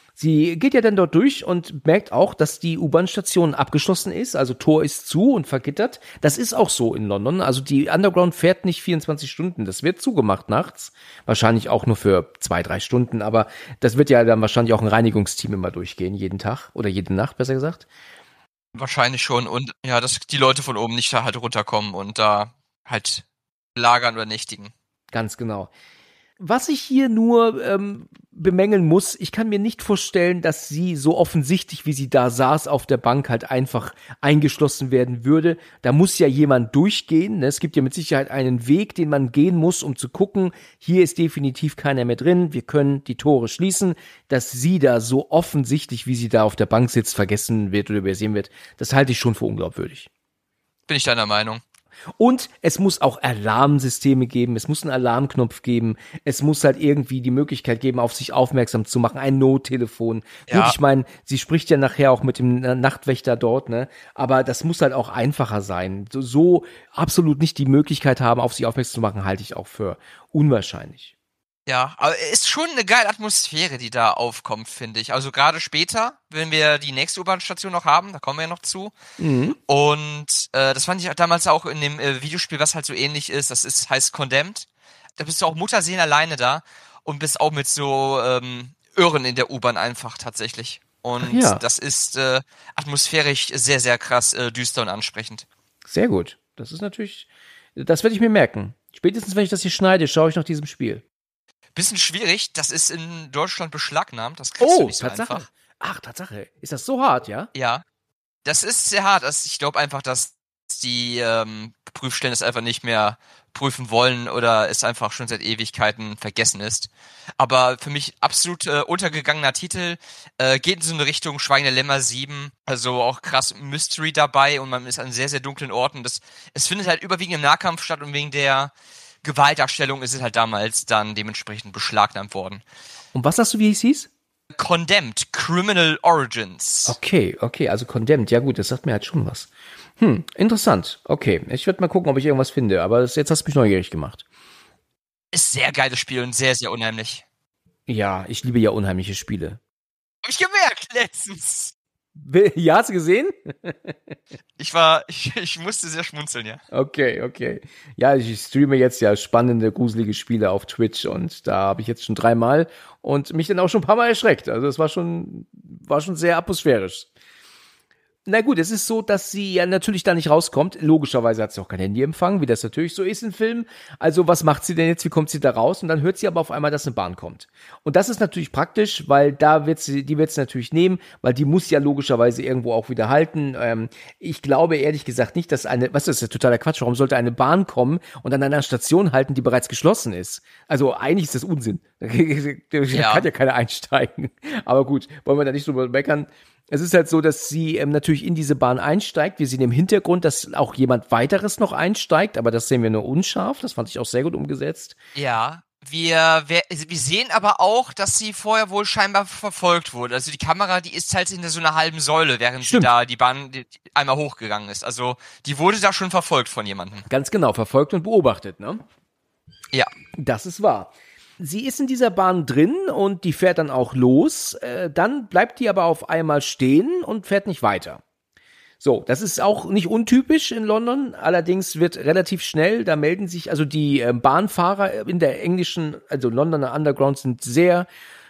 Sie geht ja dann dort durch und merkt auch, dass die U-Bahn-Station abgeschlossen ist, also Tor ist zu und vergittert. Das ist auch so in London, also die Underground fährt nicht 24 Stunden, das wird zugemacht nachts, wahrscheinlich auch nur für 2-3 Stunden, aber das wird ja dann wahrscheinlich auch ein Reinigungsteam immer durchgehen, jeden Tag oder jede Nacht, besser gesagt. Wahrscheinlich schon. Und ja, dass die Leute von oben nicht da halt runterkommen und da halt lagern oder nächtigen. Ganz genau. Was ich hier nur bemängeln muss, ich kann mir nicht vorstellen, dass sie so offensichtlich, wie sie da saß auf der Bank, halt einfach eingeschlossen werden würde. Da muss ja jemand durchgehen. Ne? Es gibt ja mit Sicherheit einen Weg, den man gehen muss, um zu gucken, hier ist definitiv keiner mehr drin, wir können die Tore schließen. Dass sie da so offensichtlich, wie sie da auf der Bank sitzt, vergessen wird oder übersehen wird, das halte ich schon für unglaubwürdig. Bin ich deiner Meinung. Und es muss auch Alarmsysteme geben, es muss einen Alarmknopf geben, es muss halt irgendwie die Möglichkeit geben, auf sich aufmerksam zu machen, ein Nottelefon. Ja. Gut, ich meine, sie spricht ja nachher auch mit dem Nachtwächter dort, ne? Aber das muss halt auch einfacher sein. So absolut nicht die Möglichkeit haben, auf sich aufmerksam zu machen, halte ich auch für unwahrscheinlich. Ja, aber ist schon eine geile Atmosphäre, die da aufkommt, finde ich. Also gerade später, wenn wir die nächste U-Bahn-Station noch haben, da kommen wir ja noch zu. Mhm. Und das fand ich damals auch in dem Videospiel, was halt so ähnlich ist. Heißt Condemned. Da bist du auch Mutterseelen alleine da und bist auch mit so Irren in der U-Bahn einfach tatsächlich. Und ja. Das ist atmosphärisch sehr, sehr krass düster und ansprechend. Sehr gut. Das ist natürlich, das werde ich mir merken. Spätestens, wenn ich das hier schneide, schaue ich nach diesem Spiel. Bisschen schwierig, das ist in Deutschland beschlagnahmt, das kriegst du nicht so Tatsache. einfach. Ach, Tatsache. Ist das so hart, ja? Ja, das ist sehr hart. Ich glaube einfach, dass die Prüfstellen es einfach nicht mehr prüfen wollen oder es einfach schon seit Ewigkeiten vergessen ist. Aber für mich absolut untergegangener Titel. Geht in so eine Richtung Schweigen der Lämmer 7. Also auch krass Mystery dabei und man ist an sehr, sehr dunklen Orten. Es findet halt überwiegend im Nahkampf statt und wegen der Gewaltdarstellung ist es halt damals dann dementsprechend beschlagnahmt worden. Und was sagst du, wie es hieß? Condemned, Criminal Origins. Okay, also Condemned, ja gut, das sagt mir halt schon was. Interessant, okay. Ich werde mal gucken, ob ich irgendwas finde, aber jetzt hast du mich neugierig gemacht. Ist sehr geiles Spiel und sehr, sehr unheimlich. Ja, ich liebe ja unheimliche Spiele. Hab ich gemerkt letztens. Ja, hast du gesehen? Ich musste sehr schmunzeln, ja. Okay. Ja, ich streame jetzt ja spannende, gruselige Spiele auf Twitch und da habe ich jetzt schon 3-mal und mich dann auch schon ein paar Mal erschreckt. Also es war schon sehr atmosphärisch. Na gut, es ist so, dass sie ja natürlich da nicht rauskommt. Logischerweise hat sie auch kein Handyempfang, wie das natürlich so ist in Filmen. Also was macht sie denn jetzt? Wie kommt sie da raus? Und dann hört sie aber auf einmal, dass eine Bahn kommt. Und das ist natürlich praktisch, weil die wird sie natürlich nehmen, weil die muss ja logischerweise irgendwo auch wieder halten. Ich glaube ehrlich gesagt nicht, dass das ist ja totaler Quatsch. Warum sollte eine Bahn kommen und an einer Station halten, die bereits geschlossen ist? Also eigentlich ist das Unsinn. Da kann ja keiner einsteigen. Aber gut, wollen wir da nicht drüber meckern. Es ist halt so, dass sie natürlich in diese Bahn einsteigt. Wir sehen im Hintergrund, dass auch jemand weiteres noch einsteigt, aber das sehen wir nur unscharf. Das fand ich auch sehr gut umgesetzt. Ja, wir sehen aber auch, dass sie vorher wohl scheinbar verfolgt wurde. Also die Kamera, die ist halt hinter so einer halben Säule, während Stimmt. sie da die Bahn einmal hochgegangen ist. Also die wurde da schon verfolgt von jemandem. Ganz genau, verfolgt und beobachtet, ne? Ja. Das ist wahr. Sie ist in dieser Bahn drin und die fährt dann auch los. Dann bleibt die aber auf einmal stehen und fährt nicht weiter. So, das ist auch nicht untypisch in London. Allerdings wird relativ schnell, da melden sich, also die Bahnfahrer in der englischen, also Londoner Underground sind sehr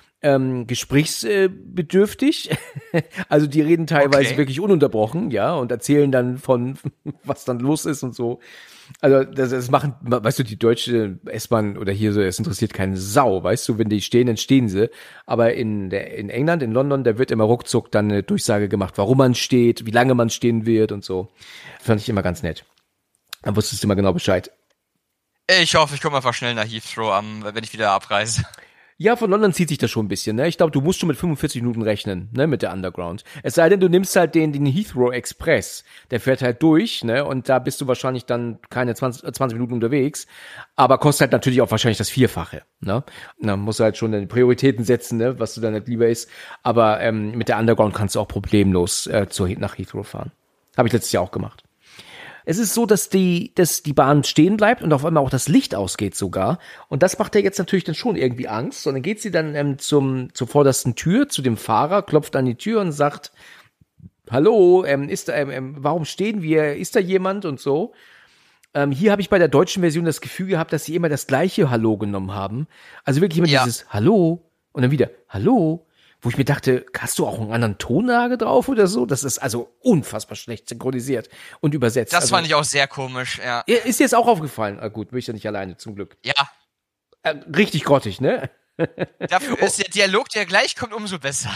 gesprächsbedürftig. Also die reden teilweise wirklich ununterbrochen, ja, und erzählen dann von, was dann los ist und so. Also das machen, weißt du, die deutsche S-Bahn oder hier so, es interessiert keine Sau, weißt du, wenn die stehen, dann stehen sie. Aber in England, in London, da wird immer ruckzuck dann eine Durchsage gemacht, warum man steht, wie lange man stehen wird und so. Fand ich immer ganz nett. Dann wusstest du immer genau Bescheid. Ich hoffe, ich komme einfach schnell nach Heathrow, wenn ich wieder abreise. Ja, von London zieht sich das schon ein bisschen, ne? Ich glaube, du musst schon mit 45 Minuten rechnen, ne, mit der Underground. Es sei denn, du nimmst halt den Heathrow Express. Der fährt halt durch, ne? Und da bist du wahrscheinlich dann keine 20 Minuten unterwegs. Aber kostet halt natürlich auch wahrscheinlich das Vierfache, ne? Da musst du halt schon deine Prioritäten setzen, ne? Was du dann halt lieber ist. Aber mit der Underground kannst du auch problemlos nach Heathrow fahren. Habe ich letztes Jahr auch gemacht. Es ist so, dass die Bahn stehen bleibt und auf einmal auch das Licht ausgeht sogar. Und das macht ja jetzt natürlich dann schon irgendwie Angst. Und dann geht sie dann zur vordersten Tür, zu dem Fahrer, klopft an die Tür und sagt, hallo, warum stehen wir? Ist da jemand und so? Hier habe ich bei der deutschen Version das Gefühl gehabt, dass sie immer das gleiche Hallo genommen haben. Also wirklich immer dieses Hallo und dann wieder Hallo. Wo ich mir dachte, hast du auch einen anderen Tonlage drauf oder so? Das ist also unfassbar schlecht synchronisiert und übersetzt. Das fand ich auch sehr komisch, ja. Ist dir jetzt auch aufgefallen? Ah, gut, bin ich ja nicht alleine, zum Glück. Ja. Richtig grottig, ne? Dafür ist der Dialog, der gleich kommt, umso besser.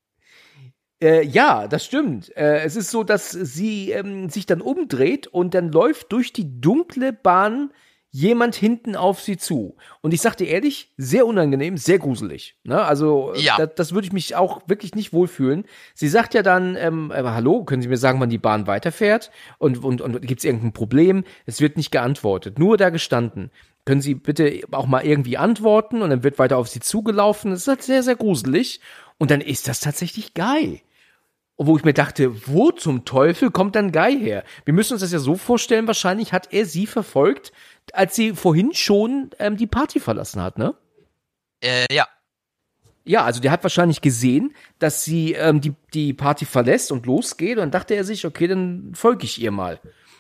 Ja, das stimmt. Es ist so, dass sie sich dann umdreht und dann läuft durch die dunkle Bahn jemand hinten auf sie zu. Und ich sag dir ehrlich, sehr unangenehm, sehr gruselig. Ne? Also das würde ich mich auch wirklich nicht wohlfühlen. Sie sagt ja dann, hallo, können Sie mir sagen, wann die Bahn weiterfährt? Und gibt es irgendein Problem? Es wird nicht geantwortet, nur da gestanden. Können Sie bitte auch mal irgendwie antworten? Und dann wird weiter auf sie zugelaufen. Das ist halt sehr, sehr gruselig. Und dann ist das tatsächlich Guy. Wo ich mir dachte, wo zum Teufel kommt dann Guy her? Wir müssen uns das ja so vorstellen, wahrscheinlich hat er sie verfolgt, als sie vorhin schon die Party verlassen hat, ne? Ja. Ja, also der hat wahrscheinlich gesehen, dass sie die Party verlässt und losgeht und dann dachte er sich, okay, dann folge ich ihr mal.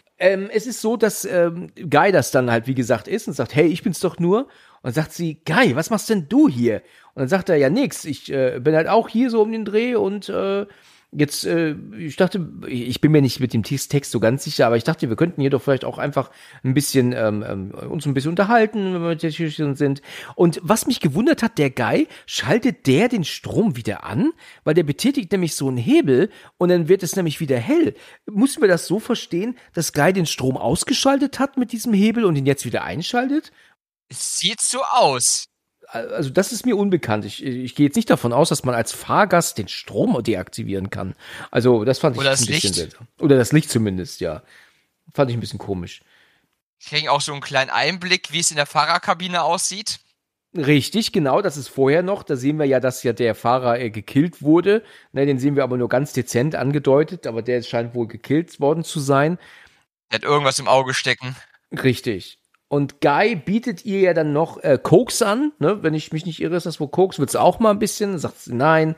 Es ist so, dass Guy das dann halt, wie gesagt, ist und sagt, hey, ich bin's doch nur. Und dann sagt sie, Guy, was machst denn du hier? Und dann sagt er, ja, nix, ich bin halt auch hier so um den Dreh und jetzt, ich dachte, ich bin mir nicht mit dem Text so ganz sicher, aber ich dachte, wir könnten hier doch vielleicht auch einfach ein bisschen uns ein bisschen unterhalten, wenn wir hier sind. Und was mich gewundert hat, der Guy, schaltet der den Strom wieder an? Weil der betätigt nämlich so einen Hebel und dann wird es nämlich wieder hell. Müssen wir das so verstehen, dass Guy den Strom ausgeschaltet hat mit diesem Hebel und ihn jetzt wieder einschaltet? Es sieht so aus. Also das ist mir unbekannt. Ich gehe jetzt nicht davon aus, dass man als Fahrgast den Strom deaktivieren kann. Also das fand ich ein bisschen seltsam. Oder das Licht zumindest, ja. Fand ich ein bisschen komisch. Ich kriege auch so einen kleinen Einblick, wie es in der Fahrerkabine aussieht. Richtig, genau, das ist vorher noch. Da sehen wir ja, dass ja der Fahrer gekillt wurde. Ne, den sehen wir aber nur ganz dezent angedeutet, aber der scheint wohl gekillt worden zu sein. Der hat irgendwas im Auge stecken. Richtig. Und Guy bietet ihr ja dann noch Koks an, ne? Wenn ich mich nicht irre, ist das wohl Koks, willst du auch mal ein bisschen? Sagt sie, nein,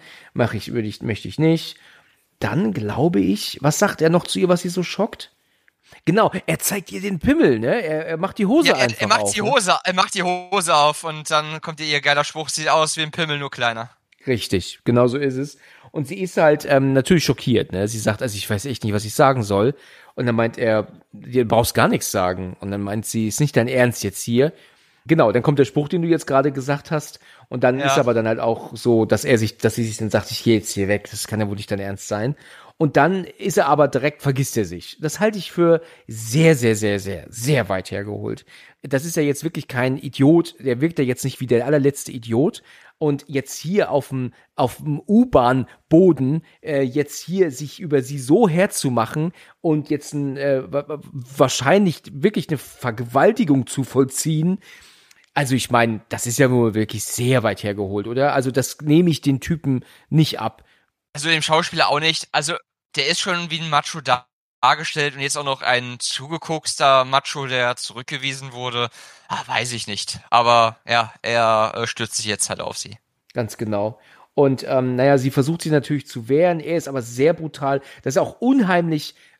möchte ich nicht. Dann glaube ich, was sagt er noch zu ihr, was sie so schockt? Genau, er zeigt ihr den Pimmel, ne? Er macht die Hose einfach auf. Er macht die Hose auf und dann kommt ihr geiler Spruch, sieht aus wie ein Pimmel, nur kleiner. Richtig, genau so ist es. Und sie ist halt natürlich schockiert, ne? Sie sagt, also ich weiß echt nicht, was ich sagen soll. Und dann meint er, du brauchst gar nichts sagen. Und dann meint sie, ist nicht dein Ernst jetzt hier. Genau, dann kommt der Spruch, den du jetzt gerade gesagt hast. Und dann ist aber dann halt auch so, dass sie sich dann sagt, ich gehe jetzt hier weg. Das kann ja wohl nicht dein Ernst sein. Und dann ist er aber direkt, vergisst er sich. Das halte ich für sehr, sehr, sehr, sehr, sehr weit hergeholt. Das ist ja jetzt wirklich kein Idiot. Der wirkt ja jetzt nicht wie der allerletzte Idiot. Und jetzt hier auf dem U-Bahn-Boden jetzt hier sich über sie so herzumachen und jetzt wahrscheinlich wirklich eine Vergewaltigung zu vollziehen. Also ich meine, das ist ja wohl wirklich sehr weit hergeholt, oder? Also das nehme ich den Typen nicht ab. Also dem Schauspieler auch nicht. Also der ist schon wie ein Macho dargestellt und jetzt auch noch ein zugekokster Macho, der zurückgewiesen wurde. Weiß ich nicht. Aber ja, er stürzt sich jetzt halt auf sie. Ganz genau. Und sie versucht sich natürlich zu wehren. Er ist aber sehr brutal. Das ist auch unheimlich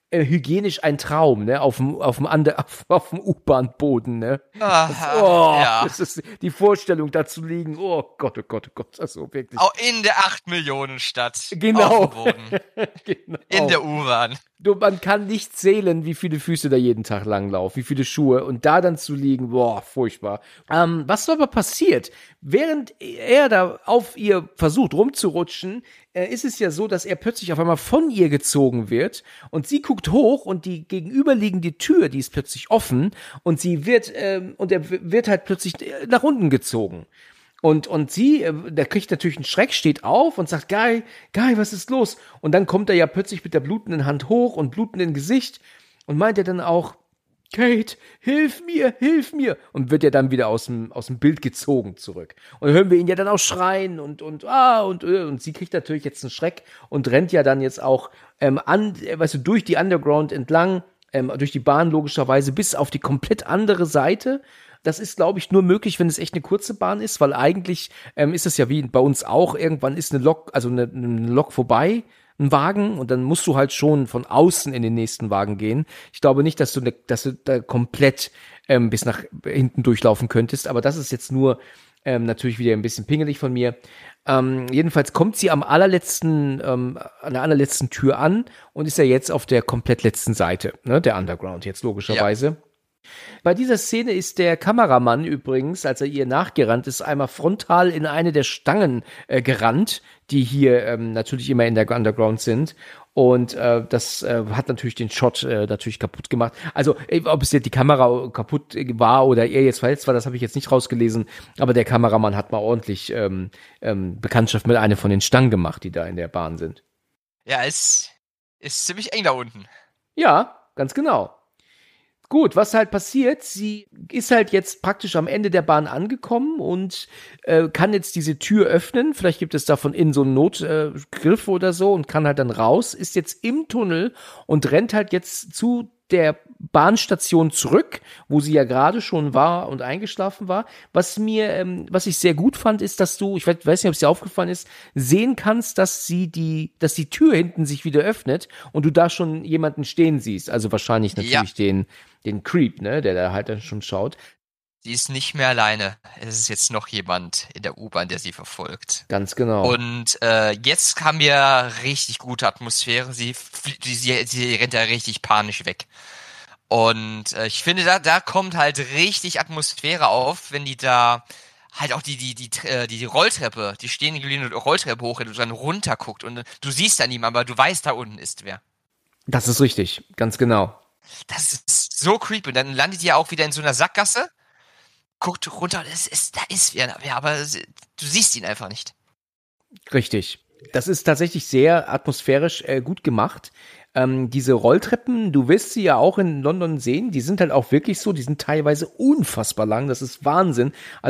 hygienisch ein Traum, ne, auf dem U-Bahn-Boden, ne. Ja. Das ist die Vorstellung, da zu liegen, oh Gott, also wirklich. Auch in der 8-Millionen-Stadt. Genau. Auf dem Boden. Genau. In der U-Bahn. Man kann nicht zählen, wie viele Füße da jeden Tag langlaufen, wie viele Schuhe und da dann zu liegen, boah, furchtbar. Was aber passiert, während er da auf ihr versucht rumzurutschen, ist es ja so, dass er plötzlich auf einmal von ihr gezogen wird und sie guckt hoch und die gegenüberliegende Tür, die ist plötzlich offen und er wird halt plötzlich nach unten gezogen. Und sie, der kriegt natürlich einen Schreck, steht auf und sagt, Guy, was ist los? Und dann kommt er ja plötzlich mit der blutenden Hand hoch und blutenden Gesicht und meint er dann auch, Kate, hilf mir. Und wird ja dann wieder aus dem Bild gezogen zurück. Und hören wir ihn ja dann auch schreien und sie kriegt natürlich jetzt einen Schreck und rennt ja dann jetzt auch durch die Underground entlang, durch die Bahn logischerweise bis auf die komplett andere Seite. Das ist, glaube ich, nur möglich, wenn es echt eine kurze Bahn ist, weil eigentlich ist es ja wie bei uns auch, irgendwann ist eine Lok vorbei, ein Wagen, und dann musst du halt schon von außen in den nächsten Wagen gehen. Ich glaube nicht, dass du da komplett bis nach hinten durchlaufen könntest, aber das ist jetzt nur natürlich wieder ein bisschen pingelig von mir. Jedenfalls kommt sie an der allerletzten Tür an und ist ja jetzt auf der komplett letzten Seite, ne, der Underground jetzt logischerweise. Ja. Bei dieser Szene ist der Kameramann übrigens, als er ihr nachgerannt ist, einmal frontal in eine der Stangen gerannt, die hier natürlich immer in der Underground sind. Und das hat natürlich den Shot natürlich kaputt gemacht. Also ob es jetzt die Kamera kaputt war oder er jetzt verletzt war, das habe ich jetzt nicht rausgelesen. Aber der Kameramann hat mal ordentlich Bekanntschaft mit einer von den Stangen gemacht, die da in der Bahn sind. Ja, ist ziemlich eng da unten. Ja, ganz genau. Gut, was halt passiert, sie ist halt jetzt praktisch am Ende der Bahn angekommen und kann jetzt diese Tür öffnen. Vielleicht gibt es da von innen so einen Notgriff oder so und kann halt dann raus, ist jetzt im Tunnel und rennt halt jetzt zu der Bahnstation zurück, wo sie ja gerade schon war und eingeschlafen war. Was ich sehr gut fand, ist, dass du, ich weiß nicht, ob es dir aufgefallen ist, sehen kannst, dass die Tür hinten sich wieder öffnet und du da schon jemanden stehen siehst. Also wahrscheinlich natürlich den Creep, ne, der da halt dann schon schaut. Sie ist nicht mehr alleine. Es ist jetzt noch jemand in der U-Bahn, der sie verfolgt. Ganz genau. Und jetzt haben wir richtig gute Atmosphäre. Sie rennt da richtig panisch weg. Und ich finde, da kommt halt richtig Atmosphäre auf, wenn die da halt auch die Rolltreppe, die stehen gebliebene Rolltreppe hoch und dann runter guckt und du siehst an ihm, aber du weißt, da unten ist wer. Das ist richtig, ganz genau. Das ist so creepy. Und dann landet ihr auch wieder in so einer Sackgasse, guckt runter, da ist wer, aber du siehst ihn einfach nicht. Richtig. Das ist tatsächlich sehr atmosphärisch gut gemacht. Diese Rolltreppen, du wirst sie ja auch in London sehen, die sind halt auch wirklich so, die sind teilweise unfassbar lang, das ist Wahnsinn.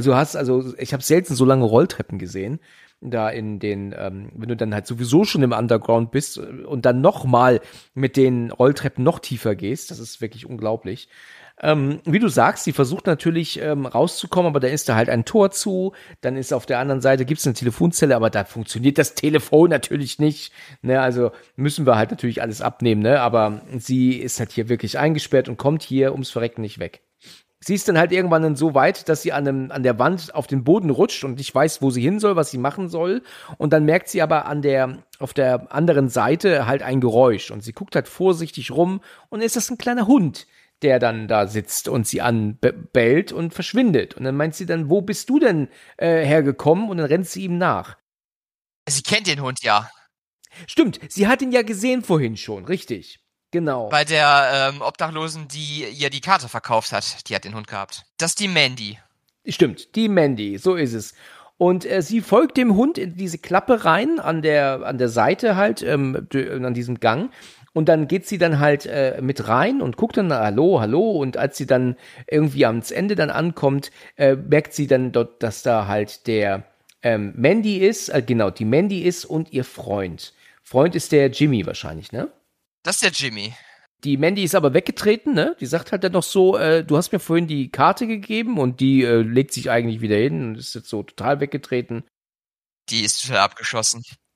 Ich habe selten so lange Rolltreppen gesehen. Da in den, wenn du dann halt sowieso schon im Underground bist und dann nochmal mit den Rolltreppen noch tiefer gehst, das ist wirklich unglaublich. Wie du sagst, sie versucht natürlich rauszukommen, aber da ist da halt ein Tor zu, dann ist auf der anderen Seite gibt's eine Telefonzelle, aber da funktioniert das Telefon natürlich nicht, ne, also müssen wir halt natürlich alles abnehmen, ne, aber sie ist halt hier wirklich eingesperrt und kommt hier ums Verrecken nicht weg. Sie ist dann halt irgendwann dann so weit, dass sie an der Wand auf den Boden rutscht und nicht weiß, wo sie hin soll, was sie machen soll. Und dann merkt sie aber auf der anderen Seite halt ein Geräusch. Und sie guckt halt vorsichtig rum und ist das ein kleiner Hund, der dann da sitzt und sie anbellt und verschwindet. Und dann meint sie dann, wo bist du denn hergekommen? Und dann rennt sie ihm nach. Sie kennt den Hund ja. Stimmt, sie hat ihn ja gesehen vorhin schon, richtig. Genau. Bei der Obdachlosen, die ihr die Karte verkauft hat, die hat den Hund gehabt. Das ist die Mandy. Stimmt, die Mandy, so ist es. Und sie folgt dem Hund in diese Klappe rein, an der Seite halt, an diesem Gang. Und dann geht sie dann halt mit rein und guckt dann, hallo. Und als sie dann irgendwie ans Ende dann ankommt, merkt sie dann dort, dass da halt der Mandy ist, die Mandy ist und ihr Freund. Freund ist der Jimmy wahrscheinlich, ne? Das ist der Jimmy. Die Mandy ist aber weggetreten, ne? Die sagt halt dann noch so, du hast mir vorhin die Karte gegeben und die legt sich eigentlich wieder hin und ist jetzt so total weggetreten. Die ist total abgeschossen.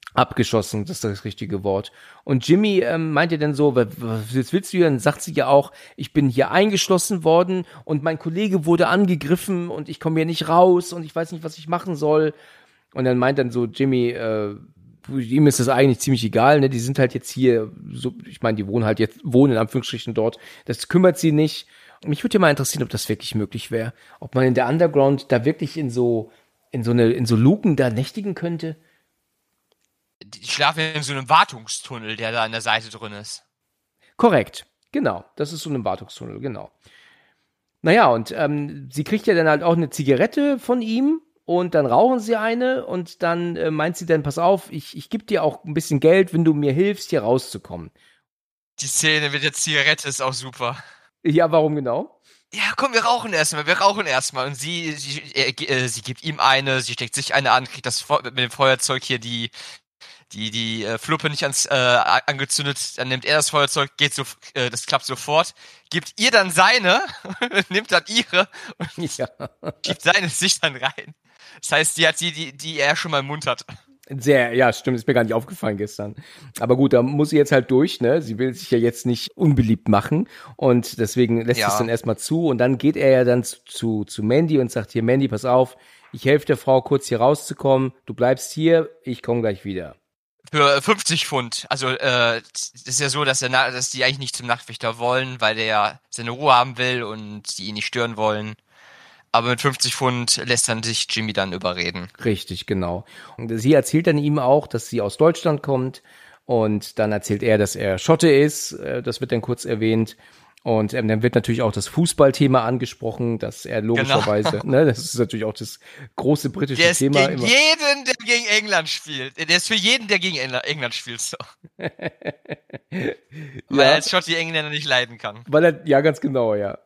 Abgeschossen, das ist das richtige Wort. Und Jimmy meinte dann so, was willst du hier? Dann sagt sie ja auch, ich bin hier eingeschlossen worden und mein Kollege wurde angegriffen und ich komme hier nicht raus und ich weiß nicht, was ich machen soll. Und dann meint dann so Jimmy, ihm ist das eigentlich ziemlich egal, ne? Die sind halt jetzt hier, so, ich meine, die wohnen in Anführungsstrichen dort. Das kümmert sie nicht. Mich würde ja mal interessieren, ob das wirklich möglich wäre. Ob man in der Underground da wirklich in so Luken da nächtigen könnte. Die schlafen in so einem Wartungstunnel, der da an der Seite drin ist. Korrekt, genau. Das ist so ein Wartungstunnel, genau. Naja, und sie kriegt ja dann halt auch eine Zigarette von ihm und dann rauchen sie eine und dann meint sie dann, pass auf, ich gebe dir auch ein bisschen Geld, wenn du mir hilfst, hier rauszukommen. Die Szene mit der Zigarette ist auch super. Ja, warum genau? Ja, komm, wir rauchen erstmal. Und sie gibt ihm eine, sie steckt sich eine an, kriegt mit dem Feuerzeug hier die Fluppe nicht angezündet, dann nimmt er das Feuerzeug, das klappt sofort, gibt ihr dann seine, nimmt dann ihre und gibt seine sich dann rein. Das heißt, die hat die er schon mal im Mund hat. Ja, stimmt, ist mir gar nicht aufgefallen gestern. Aber gut, da muss sie jetzt halt durch, ne? Sie will sich ja jetzt nicht unbeliebt machen und deswegen lässt es dann erstmal zu und dann geht er ja dann zu Mandy und sagt hier, Mandy, pass auf, ich helfe der Frau kurz hier rauszukommen, du bleibst hier, ich komme gleich wieder. Für 50 Pfund. Also, das ist ja so, dass die eigentlich nicht zum Nachtwächter wollen, weil der ja seine Ruhe haben will und die ihn nicht stören wollen. Aber mit 50 Pfund lässt dann sich Jimmy dann überreden. Richtig, genau. Und sie erzählt dann ihm auch, dass sie aus Deutschland kommt. Und dann erzählt er, dass er Schotte ist. Das wird dann kurz erwähnt. Und dann wird natürlich auch das Fußballthema angesprochen, dass er logischerweise, ne, das ist natürlich auch das große britische Thema. Der ist gegen jeden, der gegen England spielt. Der ist für jeden, der gegen England spielt, so. Weil er als Schotte die Engländer nicht leiden kann. Ja, ganz genau, ja.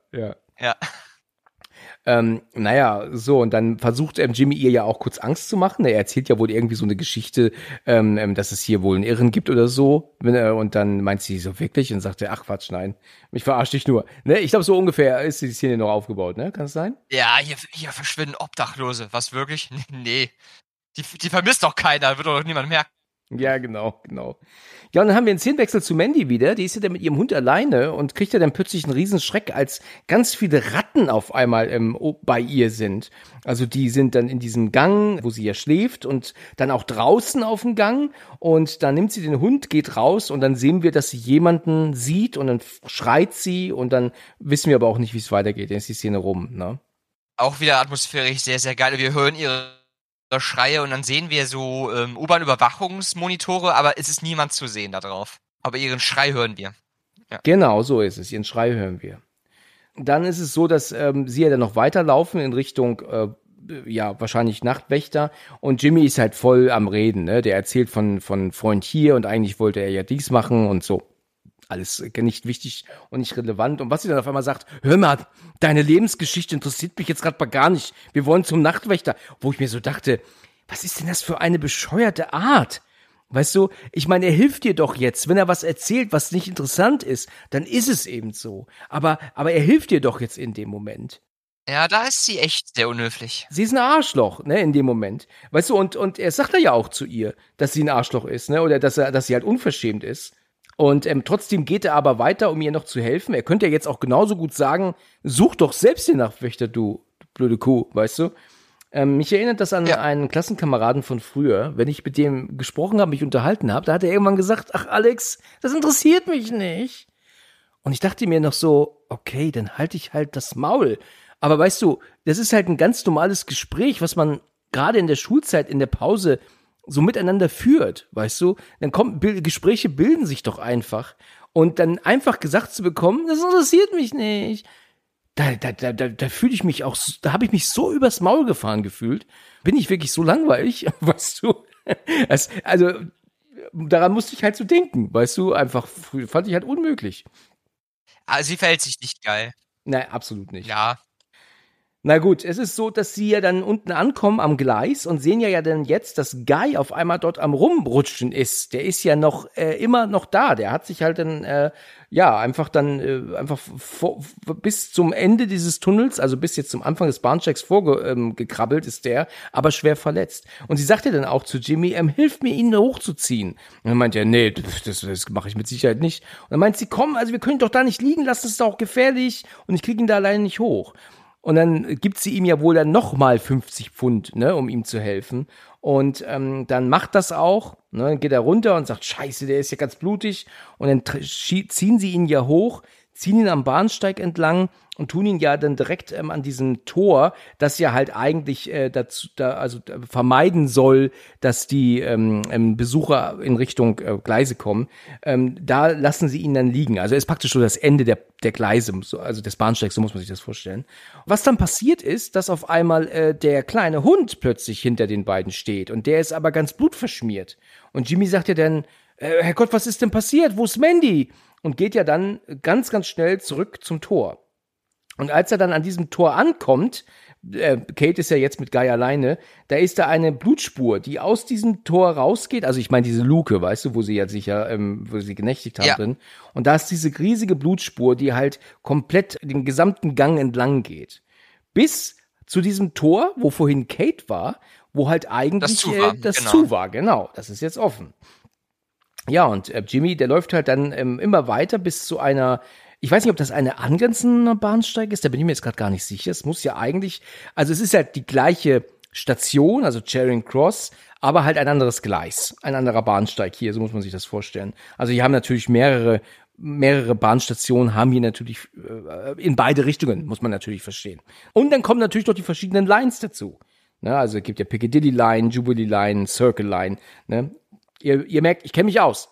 Naja, so, und dann versucht Jimmy ihr ja auch kurz Angst zu machen. Er erzählt ja wohl irgendwie so eine Geschichte, dass es hier wohl einen Irren gibt oder so. Und dann meint sie so wirklich und sagt er, ach Quatsch, nein, mich verarscht dich nur. Ne? Ich glaube, so ungefähr ist die Szene noch aufgebaut, ne? Kann es sein? Ja, hier verschwinden Obdachlose. Was, wirklich? Nee. Die vermisst doch keiner, wird doch niemand merken. Ja, genau. Ja, und dann haben wir einen Szenenwechsel zu Mandy wieder. Die ist ja dann mit ihrem Hund alleine und kriegt ja dann plötzlich einen Riesenschreck, als ganz viele Ratten auf einmal bei ihr sind. Also die sind dann in diesem Gang, wo sie ja schläft und dann auch draußen auf dem Gang. Und dann nimmt sie den Hund, geht raus und dann sehen wir, dass sie jemanden sieht und dann schreit sie und dann wissen wir aber auch nicht, wie es weitergeht. Dann ist die Szene rum, ne? Auch wieder atmosphärisch sehr, sehr geil. Wir hören ihre Schreie und dann sehen wir so U-Bahn-Überwachungsmonitore, aber es ist niemand zu sehen da drauf. Aber ihren Schrei hören wir. Ja. Genau, so ist es. Ihren Schrei hören wir. Dann ist es so, dass sie ja dann noch weiterlaufen in Richtung, wahrscheinlich Nachtwächter. Und Jimmy ist halt voll am Reden, ne? Der erzählt von Freund hier und eigentlich wollte er ja dies machen und so. Alles nicht wichtig und nicht relevant. Und was sie dann auf einmal sagt, hör mal, deine Lebensgeschichte interessiert mich jetzt gerade mal gar nicht. Wir wollen zum Nachtwächter. Wo ich mir so dachte, was ist denn das für eine bescheuerte Art? Weißt du, ich meine, er hilft dir doch jetzt. Wenn er was erzählt, was nicht interessant ist, dann ist es eben so. Aber er hilft dir doch jetzt in dem Moment. Ja, da ist sie echt sehr unhöflich. Sie ist ein Arschloch, ne, in dem Moment. Weißt du, und er sagt ja auch zu ihr, dass sie ein Arschloch ist, ne, oder dass sie halt unverschämt ist. Und trotzdem geht er aber weiter, um ihr noch zu helfen. Er könnte ja jetzt auch genauso gut sagen, such doch selbst den Nachtwächter, du blöde Kuh, weißt du? Mich erinnert das an einen Klassenkameraden von früher, wenn ich mit dem gesprochen habe, mich unterhalten habe, da hat er irgendwann gesagt, ach Alex, das interessiert mich nicht. Und ich dachte mir noch so, okay, dann halte ich halt das Maul. Aber weißt du, das ist halt ein ganz normales Gespräch, was man gerade in der Schulzeit, in der Pause so miteinander führt, weißt du? Dann Gespräche bilden sich doch einfach. Und dann einfach gesagt zu bekommen, das interessiert mich nicht. Da fühle ich mich auch, da habe ich mich so übers Maul gefahren gefühlt. Bin ich wirklich so langweilig, weißt du? Also, daran musste ich halt so denken, weißt du? Einfach, fand ich halt unmöglich. Also sie verhält sich nicht geil. Nein, absolut nicht. Ja. Na gut, es ist so, dass sie ja dann unten ankommen am Gleis und sehen ja dann jetzt, dass Guy auf einmal dort am Rumrutschen ist. Der ist ja noch immer noch da. Der hat sich halt dann einfach bis zum Ende dieses Tunnels, also bis jetzt zum Anfang des Bahnsteigs vorgekrabbelt ist der, aber schwer verletzt. Und sie sagt ja dann auch zu Jimmy, hilf mir, ihn hochzuziehen. Und dann meint er, nee, das mache ich mit Sicherheit nicht. Und dann meint sie, komm, also wir können ihn doch da nicht liegen lassen, das ist doch auch gefährlich und ich kriege ihn da alleine nicht hoch. Und dann gibt sie ihm ja wohl dann nochmal 50 Pfund, ne, um ihm zu helfen. Und dann macht das auch, ne, dann geht er runter und sagt, scheiße, der ist ja ganz blutig. Und dann ziehen sie ihn ja hoch, ziehen ihn am Bahnsteig entlang und tun ihn ja dann direkt an diesem Tor, das ja halt eigentlich vermeiden soll, dass die Besucher in Richtung Gleise kommen. Da lassen sie ihn dann liegen. Also ist praktisch so das Ende der Gleise, also des Bahnsteigs, so muss man sich das vorstellen. Was dann passiert ist, dass auf einmal der kleine Hund plötzlich hinter den beiden steht und der ist aber ganz blutverschmiert. Und Jimmy sagt ja dann, Herrgott, was ist denn passiert? Wo ist Mandy? Und geht ja dann ganz, ganz schnell zurück zum Tor. Und als er dann an diesem Tor ankommt, Kate ist ja jetzt mit Guy alleine, da ist da eine Blutspur, die aus diesem Tor rausgeht. Also ich meine diese Luke, weißt du, wo sie ja sicher, wo sie genächtigt haben drin. Und da ist diese riesige Blutspur, die halt komplett den gesamten Gang entlang geht. Bis zu diesem Tor, wo vorhin Kate war, wo halt eigentlich das zu war. Genau, das ist jetzt offen. Ja, und Jimmy, der läuft halt dann immer weiter bis zu einer, ich weiß nicht, ob das eine angrenzende Bahnsteig ist, da bin ich mir jetzt gerade gar nicht sicher. Es muss ja eigentlich, also es ist halt die gleiche Station, also Charing Cross, aber halt ein anderes Gleis, ein anderer Bahnsteig hier, so muss man sich das vorstellen. Also hier haben natürlich mehrere Bahnstationen haben hier natürlich in beide Richtungen, muss man natürlich verstehen. Und dann kommen natürlich noch die verschiedenen Lines dazu. Ne, also es gibt ja Piccadilly Line, Jubilee Line, Circle Line, ne? Ihr merkt, ich kenne mich aus.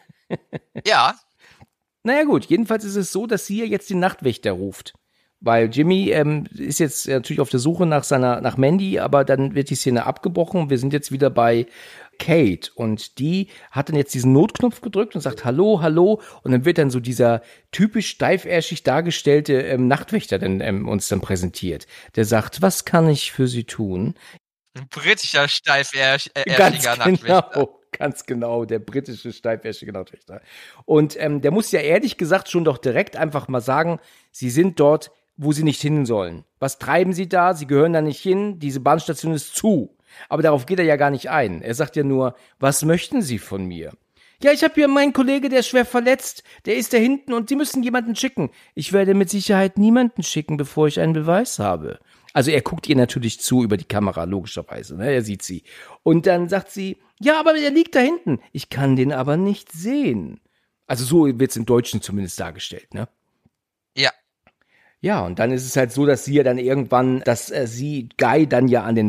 Ja. Naja gut, jedenfalls ist es so, dass sie ja jetzt den Nachtwächter ruft. Weil Jimmy ist jetzt natürlich auf der Suche nach Mandy, aber dann wird die Szene abgebrochen. Wir sind jetzt wieder bei Kate und die hat dann jetzt diesen Notknopf gedrückt und sagt Hallo, hallo. Und dann wird dann so dieser typisch steifärschig dargestellte Nachtwächter uns dann präsentiert. Der sagt, was kann ich für Sie tun? Ein britischer steifärschiger Nachtwächter. Ganz genau, der britische steifärsche Nachtwächter. Und der muss ja ehrlich gesagt schon doch direkt einfach mal sagen, Sie sind dort, wo Sie nicht hin sollen. Was treiben Sie da? Sie gehören da nicht hin. Diese Bahnstation ist zu. Aber darauf geht er ja gar nicht ein. Er sagt ja nur, was möchten Sie von mir? Ja, ich habe hier meinen Kollege, der ist schwer verletzt. Der ist da hinten und Sie müssen jemanden schicken. Ich werde mit Sicherheit niemanden schicken, bevor ich einen Beweis habe. Also er guckt ihr natürlich zu über die Kamera, logischerweise, ne? Er sieht sie. Und dann sagt sie, ja, aber der liegt da hinten. Ich kann den aber nicht sehen. Also so wird's im Deutschen zumindest dargestellt, ne? Ja. Ja, und dann ist es halt so, dass sie ja dann irgendwann, dass sie Guy dann ja an den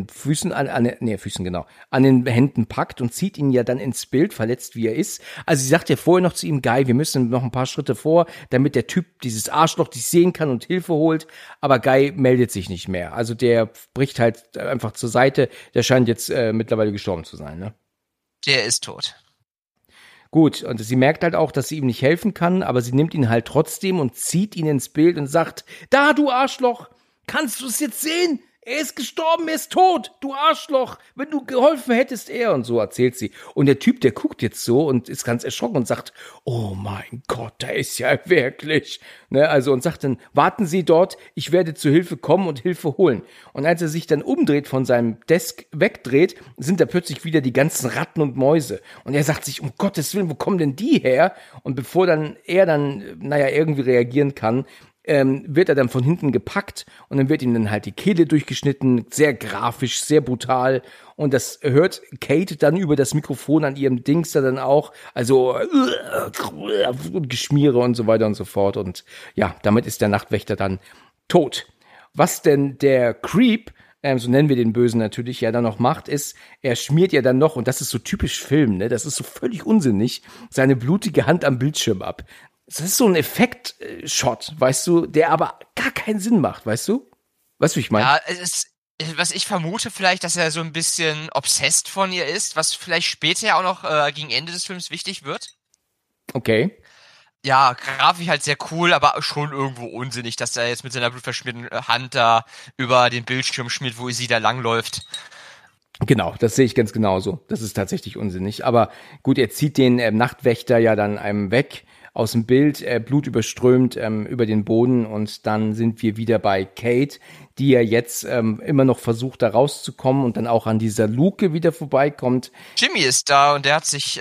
Händen packt und zieht ihn ja dann ins Bild, verletzt wie er ist. Also sie sagt ja vorher noch zu ihm, Guy, wir müssen noch ein paar Schritte vor, damit der Typ, dieses Arschloch, dich sehen kann und Hilfe holt. Aber Guy meldet sich nicht mehr. Also der bricht halt einfach zur Seite. Der scheint jetzt mittlerweile gestorben zu sein, ne? Der ist tot. Gut, und sie merkt halt auch, dass sie ihm nicht helfen kann, aber sie nimmt ihn halt trotzdem und zieht ihn ins Bild und sagt, da, du Arschloch, kannst du es jetzt sehen? Er ist gestorben, er ist tot, du Arschloch, wenn du geholfen hättest, er, und so erzählt sie. Und der Typ, der guckt jetzt so und ist ganz erschrocken und sagt, oh mein Gott, da ist ja wirklich, ne, also, und sagt dann, warten Sie dort, ich werde zu Hilfe kommen und Hilfe holen. Und als er sich dann umdreht, von seinem Desk wegdreht, sind da plötzlich wieder die ganzen Ratten und Mäuse. Und er sagt sich, um Gottes Willen, wo kommen denn die her? Und bevor er irgendwie reagieren kann, wird er dann von hinten gepackt und dann wird ihm dann halt die Kehle durchgeschnitten, sehr grafisch, sehr brutal, und das hört Kate dann über das Mikrofon an ihrem Dings da dann auch, also Geschmiere und so weiter und so fort, und ja, damit ist der Nachtwächter dann tot. Was denn der Creep, so nennen wir den Bösen natürlich, ja dann noch macht, ist, er schmiert ja dann noch, und das ist so typisch Film, ne, das ist so völlig unsinnig, seine blutige Hand am Bildschirm ab. Das ist so ein Effekt-Shot, weißt du, der aber gar keinen Sinn macht, weißt du? Weißt du, wie ich meine? Ja, was ich vermute vielleicht, dass er so ein bisschen obsessed von ihr ist, was vielleicht später auch noch gegen Ende des Films wichtig wird. Okay. Ja, grafisch halt sehr cool, aber schon irgendwo unsinnig, dass er jetzt mit seiner blutverschmierten Hand da über den Bildschirm schmiert, wo sie da langläuft. Genau, das sehe ich ganz genauso. Das ist tatsächlich unsinnig. Aber gut, er zieht den Nachtwächter ja dann einem weg aus dem Bild, blutüberströmt über den Boden und dann sind wir wieder bei Kate, die ja jetzt immer noch versucht, da rauszukommen und dann auch an dieser Luke wieder vorbeikommt. Jimmy ist da und der hat sich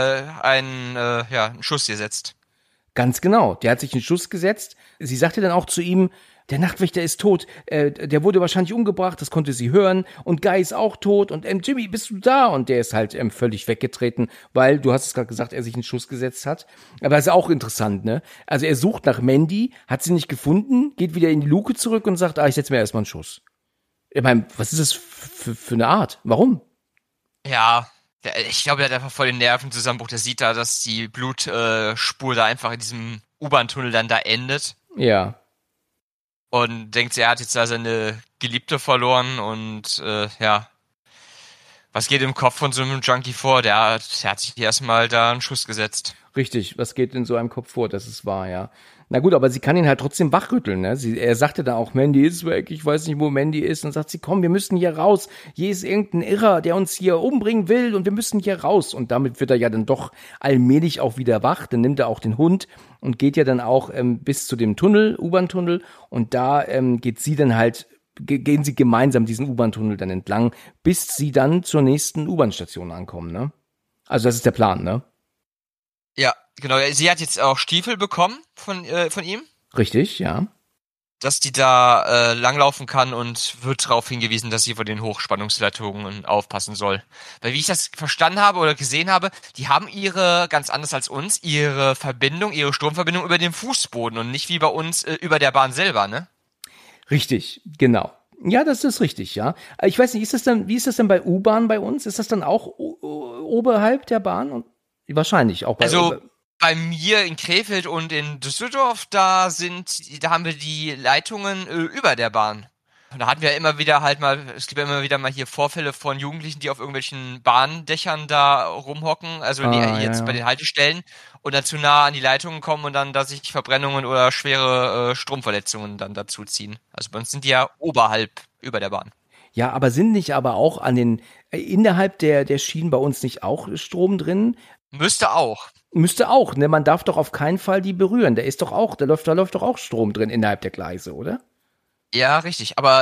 einen Schuss gesetzt. Ganz genau, der hat sich einen Schuss gesetzt. Sie sagte dann auch zu ihm, der Nachtwächter ist tot, der wurde wahrscheinlich umgebracht, das konnte sie hören und Guy ist auch tot und Jimmy, bist du da? Und der ist halt völlig weggetreten, weil, du hast es gerade gesagt, er sich einen Schuss gesetzt hat. Aber das ist auch interessant, ne? Also er sucht nach Mandy, hat sie nicht gefunden, geht wieder in die Luke zurück und sagt, ich setze mir erstmal einen Schuss. Ich meine, was ist das für eine Art? Warum? Ja, ich glaube, der hat einfach voll den Nervenzusammenbruch. Der sieht da, dass die Blutspur da einfach in diesem U-Bahn-Tunnel dann da endet. Ja. Und denkt, er hat jetzt da seine Geliebte verloren und was geht im Kopf von so einem Junkie vor? Der hat sich erstmal da einen Schuss gesetzt. Richtig, was geht in so einem Kopf vor? Das ist wahr, ja. Na gut, aber sie kann ihn halt trotzdem wachrütteln, ne? Er sagte dann auch, Mandy ist weg, ich weiß nicht, wo Mandy ist. Und sagt sie, komm, wir müssen hier raus. Hier ist irgendein Irrer, der uns hier umbringen will und wir müssen hier raus. Und damit wird er ja dann doch allmählich auch wieder wach. Dann nimmt er auch den Hund und geht ja dann auch bis zu dem Tunnel, U-Bahn-Tunnel. Und da geht sie dann halt, gehen sie gemeinsam diesen U-Bahn-Tunnel dann entlang, bis sie dann zur nächsten U-Bahn-Station ankommen, ne? Also das ist der Plan, ne? Ja, genau. Sie hat jetzt auch Stiefel bekommen von ihm. Richtig, ja. Dass die da langlaufen kann und wird darauf hingewiesen, dass sie vor den Hochspannungsleitungen aufpassen soll. Weil wie ich das verstanden habe oder gesehen habe, die haben ganz anders als uns, ihre Stromverbindung über den Fußboden und nicht wie bei uns über der Bahn selber, ne? Richtig, genau. Ja, das ist richtig, ja. Ich weiß nicht, wie ist das denn bei U-Bahn bei uns? Ist das dann auch oberhalb der Bahn? Wahrscheinlich auch bei mir in Krefeld und in Düsseldorf, da haben wir die Leitungen über der Bahn. Und da hatten wir immer wieder es gibt ja immer wieder mal hier Vorfälle von Jugendlichen, die auf irgendwelchen Bahndächern da rumhocken, also bei den Haltestellen und dann zu nah an die Leitungen kommen und dann da sich Verbrennungen oder schwere Stromverletzungen dann dazu ziehen. Also bei uns sind die ja oberhalb über der Bahn. Ja, aber sind nicht aber auch innerhalb der Schienen bei uns nicht auch Strom drin? Müsste auch, ne? Man darf doch auf keinen Fall die berühren. Da läuft doch auch Strom drin innerhalb der Gleise, oder? Ja, richtig. Aber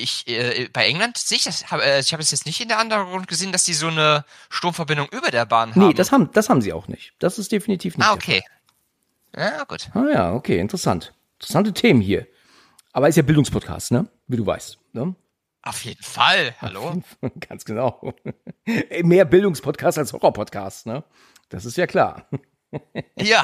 bei England sehe ich das. Ich habe es jetzt nicht in der Underground gesehen, dass die so eine Stromverbindung über der Bahn haben. Nee, das haben sie auch nicht. Das ist definitiv nicht. Okay. Ja, gut. Ja, okay, interessant. Interessante Themen hier. Aber ist ja Bildungspodcast, ne? Wie du weißt, ne? Auf jeden Fall. Hallo? Ganz genau. Mehr Bildungspodcast als Horrorpodcast, ne? Das ist ja klar. Ja.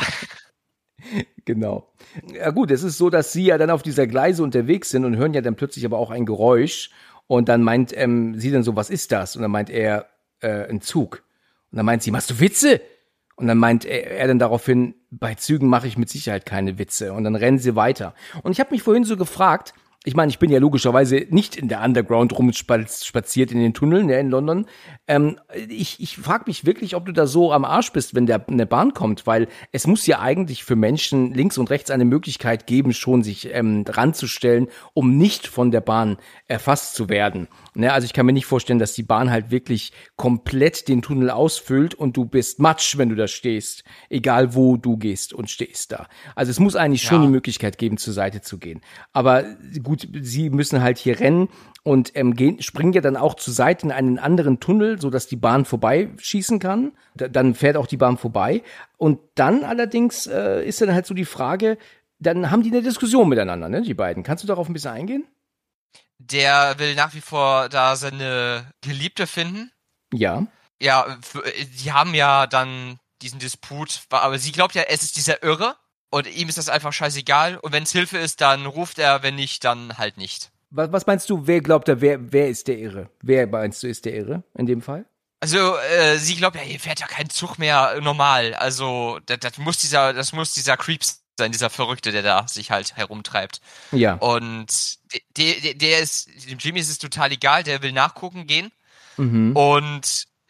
Genau. Ja gut, es ist so, dass sie ja dann auf dieser Gleise unterwegs sind und hören ja dann plötzlich aber auch ein Geräusch und dann meint sie dann so, was ist das? Und dann meint er, ein Zug. Und dann meint sie, machst du Witze? Und dann meint er dann daraufhin, bei Zügen mache ich mit Sicherheit keine Witze. Und dann rennen sie weiter. Und ich habe mich vorhin so gefragt, ich meine, ich bin ja logischerweise nicht in der Underground rumspaziert in den Tunneln, in London. Ich frage mich wirklich, ob du da so am Arsch bist, wenn eine Bahn kommt, weil es muss ja eigentlich für Menschen links und rechts eine Möglichkeit geben, schon sich ranzustellen, um nicht von der Bahn erfasst zu werden. Ne? Also ich kann mir nicht vorstellen, dass die Bahn halt wirklich komplett den Tunnel ausfüllt und du bist Matsch, wenn du da stehst, egal wo du gehst und stehst da. Also es muss eigentlich schon die Möglichkeit geben, zur Seite zu gehen. Aber gut, sie müssen halt hier rennen und springen ja dann auch zur Seite in einen anderen Tunnel, so dass die Bahn vorbeischießen kann. Dann fährt auch die Bahn vorbei. Und dann allerdings ist dann halt so die Frage, dann haben die eine Diskussion miteinander, ne, die beiden. Kannst du darauf ein bisschen eingehen? Der will nach wie vor da seine Geliebte finden. Ja. Ja, die haben ja dann diesen Disput, aber sie glaubt ja, es ist dieser Irre und ihm ist das einfach scheißegal und wenn es Hilfe ist, dann ruft er, wenn nicht, dann halt nicht. Was meinst du, wer glaubt da, wer ist der Irre? Wer meinst du ist der Irre in dem Fall? Also, sie glaubt ja, hier fährt ja kein Zug mehr normal, also das muss dieser Creep sein, dieser Verrückte, der da sich halt herumtreibt. Ja. Und dem Jimmy ist es total egal, der will nachgucken gehen. Mhm. Und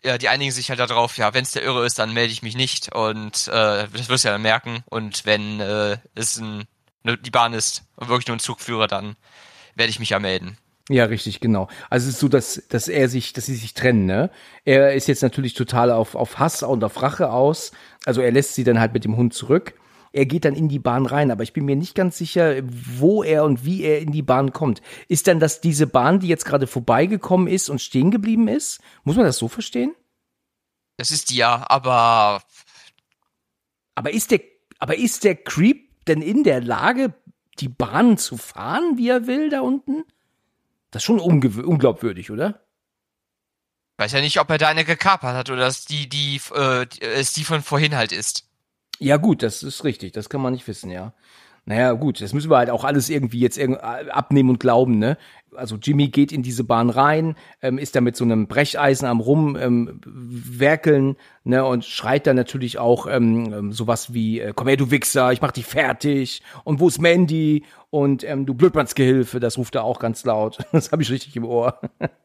ja, die einigen sich halt darauf, ja, wenn es der Irre ist, dann melde ich mich nicht und das wirst du ja dann merken. Und wenn die Bahn ist und wirklich nur ein Zugführer, dann werde ich mich ja melden. Ja, richtig, genau. Also es ist so, dass sie sich trennen, ne? Er ist jetzt natürlich total auf Hass und auf Rache aus. Also er lässt sie dann halt mit dem Hund zurück. Er geht dann in die Bahn rein, aber ich bin mir nicht ganz sicher, wo er und wie er in die Bahn kommt. Ist dann das diese Bahn, die jetzt gerade vorbeigekommen ist und stehen geblieben ist? Muss man das so verstehen? Das ist die ja, aber Aber ist der Creep denn in der Lage, die Bahn zu fahren, wie er will, da unten? Das ist schon unglaubwürdig, oder? weiß ja nicht, ob er da eine gekapert hat oder dass die von vorhin halt ist. Ja gut, das ist richtig, das kann man nicht wissen, ja. Naja, gut, das müssen wir halt auch alles irgendwie jetzt abnehmen und glauben, ne? Also Jimmy geht in diese Bahn rein, ist da mit so einem Brecheisen am werkeln, ne, und schreit dann natürlich auch sowas wie, komm her, du Wichser, ich mach dich fertig, und wo ist Mandy? Und du Blödmannsgehilfe, das ruft er auch ganz laut. Das habe ich richtig im Ohr.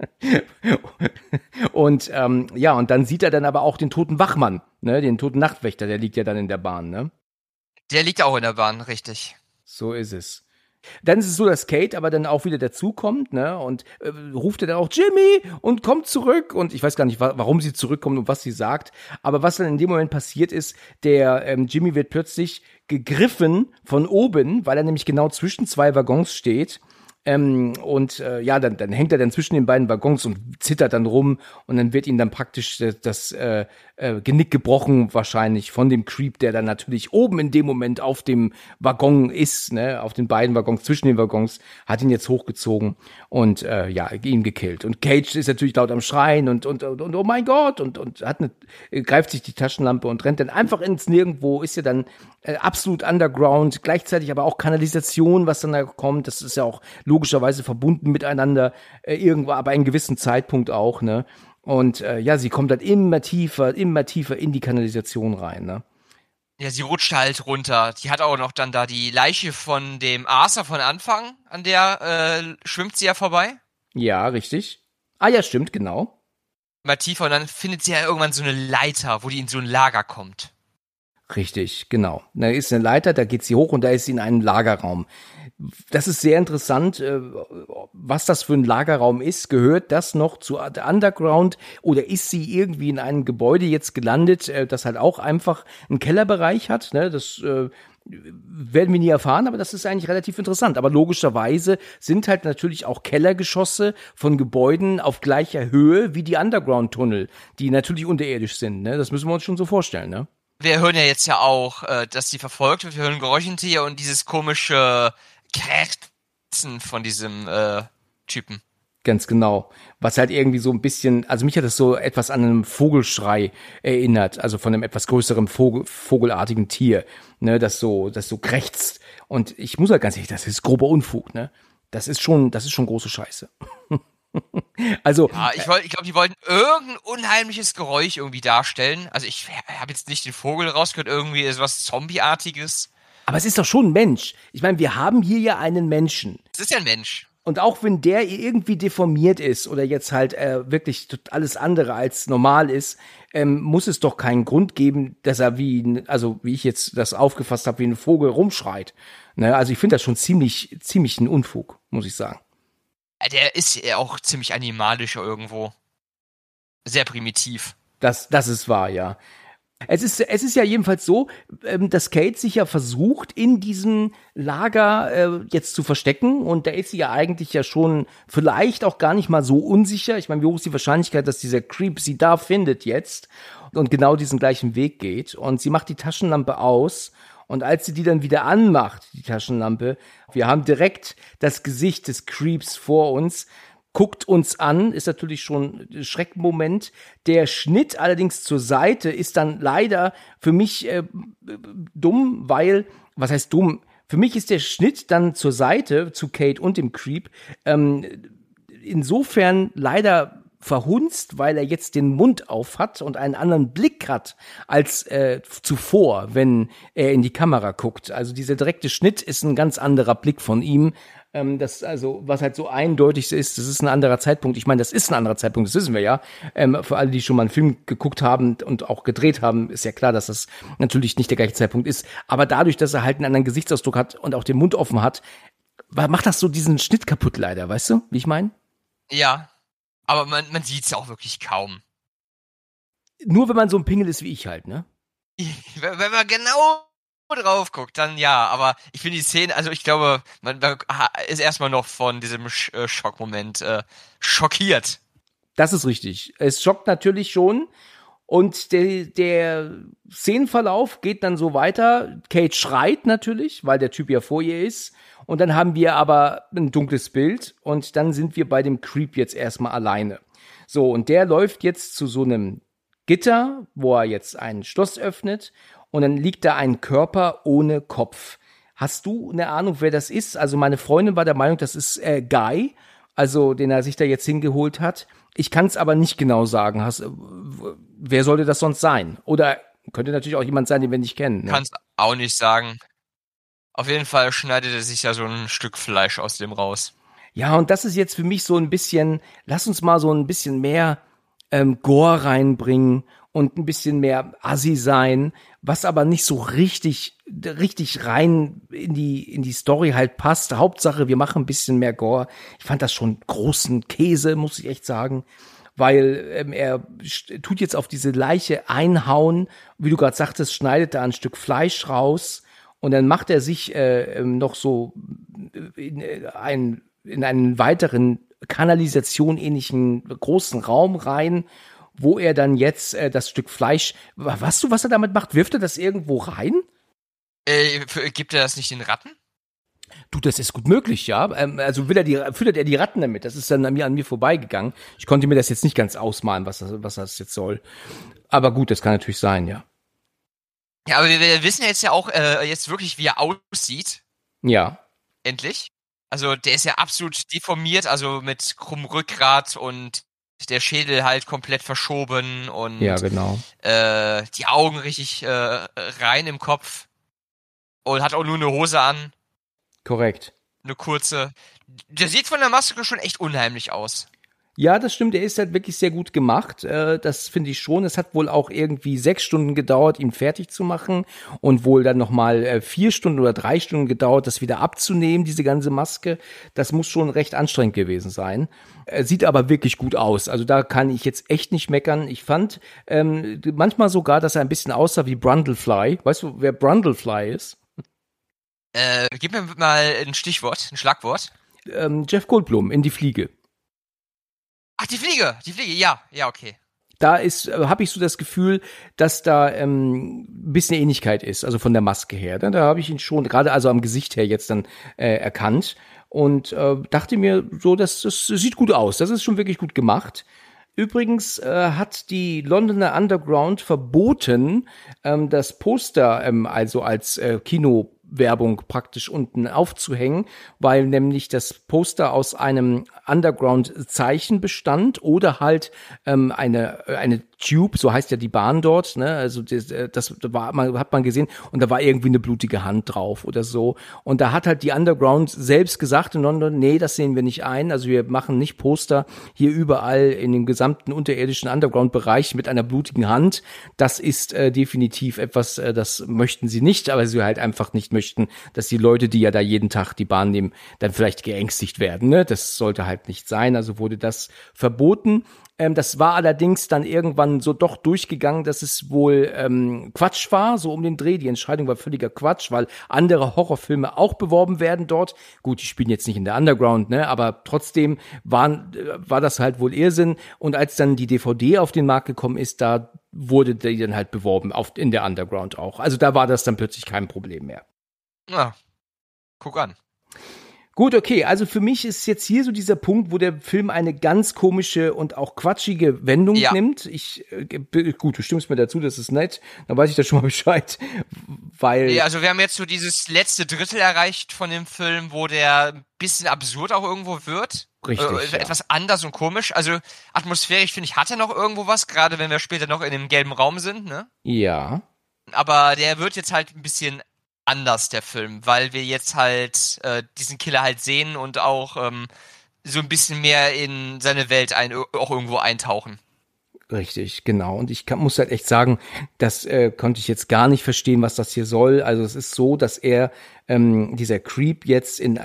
Und ja, und dann sieht er dann aber auch den toten Wachmann, ne, den toten Nachtwächter, der liegt ja dann in der Bahn, ne? Der liegt auch in der Bahn, richtig. So ist es. Dann ist es so, dass Kate aber dann auch wieder dazukommt, ne, und ruft er dann auch Jimmy und kommt zurück, und ich weiß gar nicht, warum sie zurückkommt und was sie sagt, aber was dann in dem Moment passiert ist, der Jimmy wird plötzlich gegriffen von oben, weil er nämlich genau zwischen zwei Waggons steht. Ja, dann hängt er dann zwischen den beiden Waggons und zittert dann rum, und dann wird ihm dann praktisch das Genick gebrochen, wahrscheinlich von dem Creep, der dann natürlich oben in dem Moment auf dem Waggon ist, ne, auf den beiden Waggons, zwischen den Waggons, hat ihn jetzt hochgezogen und ja, ihn gekillt. Und Cage ist natürlich laut am Schreien und oh mein Gott, und greift sich die Taschenlampe und rennt dann einfach ins Nirgendwo, ist ja dann absolut underground, gleichzeitig aber auch Kanalisation, was dann da kommt, das ist ja auch logischerweise verbunden miteinander, irgendwo, aber einen gewissen Zeitpunkt auch, ne? Und ja, sie kommt dann immer tiefer in die Kanalisation rein, ne? Ja, sie rutscht halt runter. Die hat auch noch dann da die Leiche von dem Arthur von Anfang, an der schwimmt sie ja vorbei. Ja, richtig. Ah ja, stimmt, genau. Mal tiefer, und dann findet sie ja irgendwann so eine Leiter, wo die in so ein Lager kommt. Richtig, genau. Da ist eine Leiter, da geht sie hoch und da ist sie in einem Lagerraum. Das ist sehr interessant, was das für ein Lagerraum ist. Gehört das noch zu der Underground oder ist sie irgendwie in einem Gebäude jetzt gelandet, das halt auch einfach einen Kellerbereich hat? Ne? Das werden wir nie erfahren, aber das ist eigentlich relativ interessant. Aber logischerweise sind halt natürlich auch Kellergeschosse von Gebäuden auf gleicher Höhe wie die Underground-Tunnel, die natürlich unterirdisch sind. Ne? Das müssen wir uns schon so vorstellen, ne? Wir hören ja jetzt ja auch, dass sie verfolgt wird. Wir hören Geräuschentier und dieses komische Krächzen von diesem Typen. Ganz genau. Was halt irgendwie so ein bisschen, also mich hat das so etwas an einem Vogelschrei erinnert, also von einem etwas größeren vogelartigen Tier, ne, das so krächzt. Und ich muss halt ganz ehrlich, das ist grober Unfug, ne? Das ist schon große Scheiße. Also, ja, ich glaube, die wollten irgendein unheimliches Geräusch irgendwie darstellen. Also ich habe jetzt nicht den Vogel rausgehört, irgendwie ist was Zombieartiges. Aber es ist doch schon ein Mensch. Ich meine, wir haben hier ja einen Menschen. Es ist ja ein Mensch. Und auch wenn der irgendwie deformiert ist oder jetzt halt wirklich alles andere als normal ist, muss es doch keinen Grund geben, dass er wie ich jetzt das aufgefasst habe, wie ein Vogel rumschreit. Ne? Also ich finde das schon ziemlich ein Unfug, muss ich sagen. Der ist ja auch ziemlich animalisch irgendwo. Sehr primitiv. Das ist wahr, ja. Es ist ja jedenfalls so, dass Kate sich ja versucht, in diesem Lager jetzt zu verstecken, und da ist sie ja eigentlich ja schon vielleicht auch gar nicht mal so unsicher. Ich meine, wie hoch ist die Wahrscheinlichkeit, dass dieser Creep sie da findet jetzt und genau diesen gleichen Weg geht, und sie macht die Taschenlampe aus. Und als sie die dann wieder anmacht, die Taschenlampe, wir haben direkt das Gesicht des Creeps vor uns, guckt uns an, ist natürlich schon ein Schreckmoment. Der Schnitt allerdings zur Seite ist dann leider für mich dumm, weil, was heißt dumm? Für mich ist der Schnitt dann zur Seite, zu Kate und dem Creep, insofern leider verhunzt, weil er jetzt den Mund auf hat und einen anderen Blick hat als zuvor, wenn er in die Kamera guckt. Also dieser direkte Schnitt ist ein ganz anderer Blick von ihm. Das also, was halt so eindeutig ist, das ist ein anderer Zeitpunkt. Ich meine, das ist ein anderer Zeitpunkt, das wissen wir ja. Für alle, die schon mal einen Film geguckt haben und auch gedreht haben, ist ja klar, dass das natürlich nicht der gleiche Zeitpunkt ist. Aber dadurch, dass er halt einen anderen Gesichtsausdruck hat und auch den Mund offen hat, macht das so diesen Schnitt kaputt leider, weißt du, wie ich meine? Ja, aber man sieht's ja auch wirklich kaum. Nur wenn man so ein Pingel ist wie ich halt, ne? Wenn man genau drauf guckt, dann ja, aber ich finde die Szene, also ich glaube, man ist erstmal noch von diesem Schockmoment schockiert. Das ist richtig. Es schockt natürlich schon. Und der Szenenverlauf geht dann so weiter. Kate schreit natürlich, weil der Typ ja vor ihr ist. Und dann haben wir aber ein dunkles Bild. Und dann sind wir bei dem Creep jetzt erstmal alleine. So, und der läuft jetzt zu so einem Gitter, wo er jetzt ein Schloss öffnet. Und dann liegt da ein Körper ohne Kopf. Hast du eine Ahnung, wer das ist? Also meine Freundin war der Meinung, das ist Guy, also den er sich da jetzt hingeholt hat. Ich kann es aber nicht genau sagen. Wer sollte das sonst sein? Oder könnte natürlich auch jemand sein, den wir nicht kennen. Ne? Kannst auch nicht sagen. Auf jeden Fall schneidet er sich ja so ein Stück Fleisch aus dem raus. Ja, und das ist jetzt für mich so ein bisschen, lass uns mal so ein bisschen mehr Gore reinbringen und ein bisschen mehr Assi sein, was aber nicht so richtig rein in die Story halt passt. Hauptsache, wir machen ein bisschen mehr Gore. Ich fand das schon großen Käse, muss ich echt sagen, weil er tut jetzt auf diese Leiche einhauen, wie du gerade sagtest, schneidet da ein Stück Fleisch raus und dann macht er sich noch so in einen weiteren Kanalisation-ähnlichen großen Raum rein, wo er dann jetzt das Stück Fleisch, weißt du, was er damit macht? Wirft er das irgendwo rein? Gibt er das nicht den Ratten? Du, das ist gut möglich, ja. Also füttert er die Ratten damit. Das ist dann an mir vorbeigegangen. Ich konnte mir das jetzt nicht ganz ausmalen, was das jetzt soll. Aber gut, das kann natürlich sein, ja. Ja, aber wir wissen jetzt ja auch jetzt wirklich, wie er aussieht. Ja. Endlich. Also der ist ja absolut deformiert, also mit krummem Rückgrat und der Schädel halt komplett verschoben und ja, genau. Die Augen richtig rein im Kopf und hat auch nur eine Hose an. Korrekt. Eine kurze. Der sieht von der Maske schon echt unheimlich aus. Ja, das stimmt, er ist halt wirklich sehr gut gemacht, das finde ich schon. Es hat wohl auch irgendwie 6 Stunden gedauert, ihn fertig zu machen und wohl dann nochmal 4 Stunden oder 3 Stunden gedauert, das wieder abzunehmen, diese ganze Maske. Das muss schon recht anstrengend gewesen sein. Sieht aber wirklich gut aus, also da kann ich jetzt echt nicht meckern. Ich fand manchmal sogar, dass er ein bisschen aussah wie Brundlefly. Weißt du, wer Brundlefly ist? Gib mir mal ein Stichwort, ein Schlagwort. Jeff Goldblum in Die Fliege. Ach, die Fliege, ja, okay. Da habe ich so das Gefühl, dass da ein bisschen Ähnlichkeit ist, also von der Maske her. Da habe ich ihn schon, gerade also am Gesicht her jetzt dann erkannt und dachte mir so, das sieht gut aus, das ist schon wirklich gut gemacht. Übrigens hat die Londoner Underground verboten, das Poster also als Kinowerbung praktisch unten aufzuhängen, weil nämlich das Poster aus einem Underground-Zeichen bestand oder halt eine Tube, so heißt ja die Bahn dort, ne? Also das hat man gesehen und da war irgendwie eine blutige Hand drauf oder so. Und da hat halt die Underground selbst gesagt in London, nee, das sehen wir nicht ein. Also wir machen nicht Poster hier überall in dem gesamten unterirdischen Underground-Bereich mit einer blutigen Hand. Das ist definitiv etwas, das möchten sie nicht, aber sie halt einfach nicht möchten, dass die Leute, die ja da jeden Tag die Bahn nehmen, dann vielleicht geängstigt werden. Ne? Das sollte halt nicht sein. Also wurde das verboten. Das war allerdings dann irgendwann so doch durchgegangen, dass es wohl Quatsch war, so um den Dreh. Die Entscheidung war völliger Quatsch, weil andere Horrorfilme auch beworben werden dort. Gut, die spielen jetzt nicht in der Underground, ne, aber trotzdem war das halt wohl Irrsinn. Und als dann die DVD auf den Markt gekommen ist, da wurde die dann halt beworben, in der Underground auch. Also da war das dann plötzlich kein Problem mehr. Ja, guck an. Gut, okay, also für mich ist jetzt hier so dieser Punkt, wo der Film eine ganz komische und auch quatschige Wendung nimmt. Gut, du stimmst mir dazu, das ist nett, dann weiß ich da schon mal Bescheid, weil... Ja, also wir haben jetzt so dieses letzte Drittel erreicht von dem Film, wo der ein bisschen absurd auch irgendwo wird. Richtig, ja. Etwas anders und komisch. Also atmosphärisch, finde ich, hat er noch irgendwo was, gerade wenn wir später noch in dem gelben Raum sind, ne? Ja. Aber der wird jetzt halt ein bisschen anders, der Film, weil wir jetzt halt diesen Killer halt sehen und auch so ein bisschen mehr in seine Welt auch irgendwo eintauchen. Richtig, genau. Und muss halt echt sagen, das konnte ich jetzt gar nicht verstehen, was das hier soll. Also es ist so, dass dieser Creep jetzt in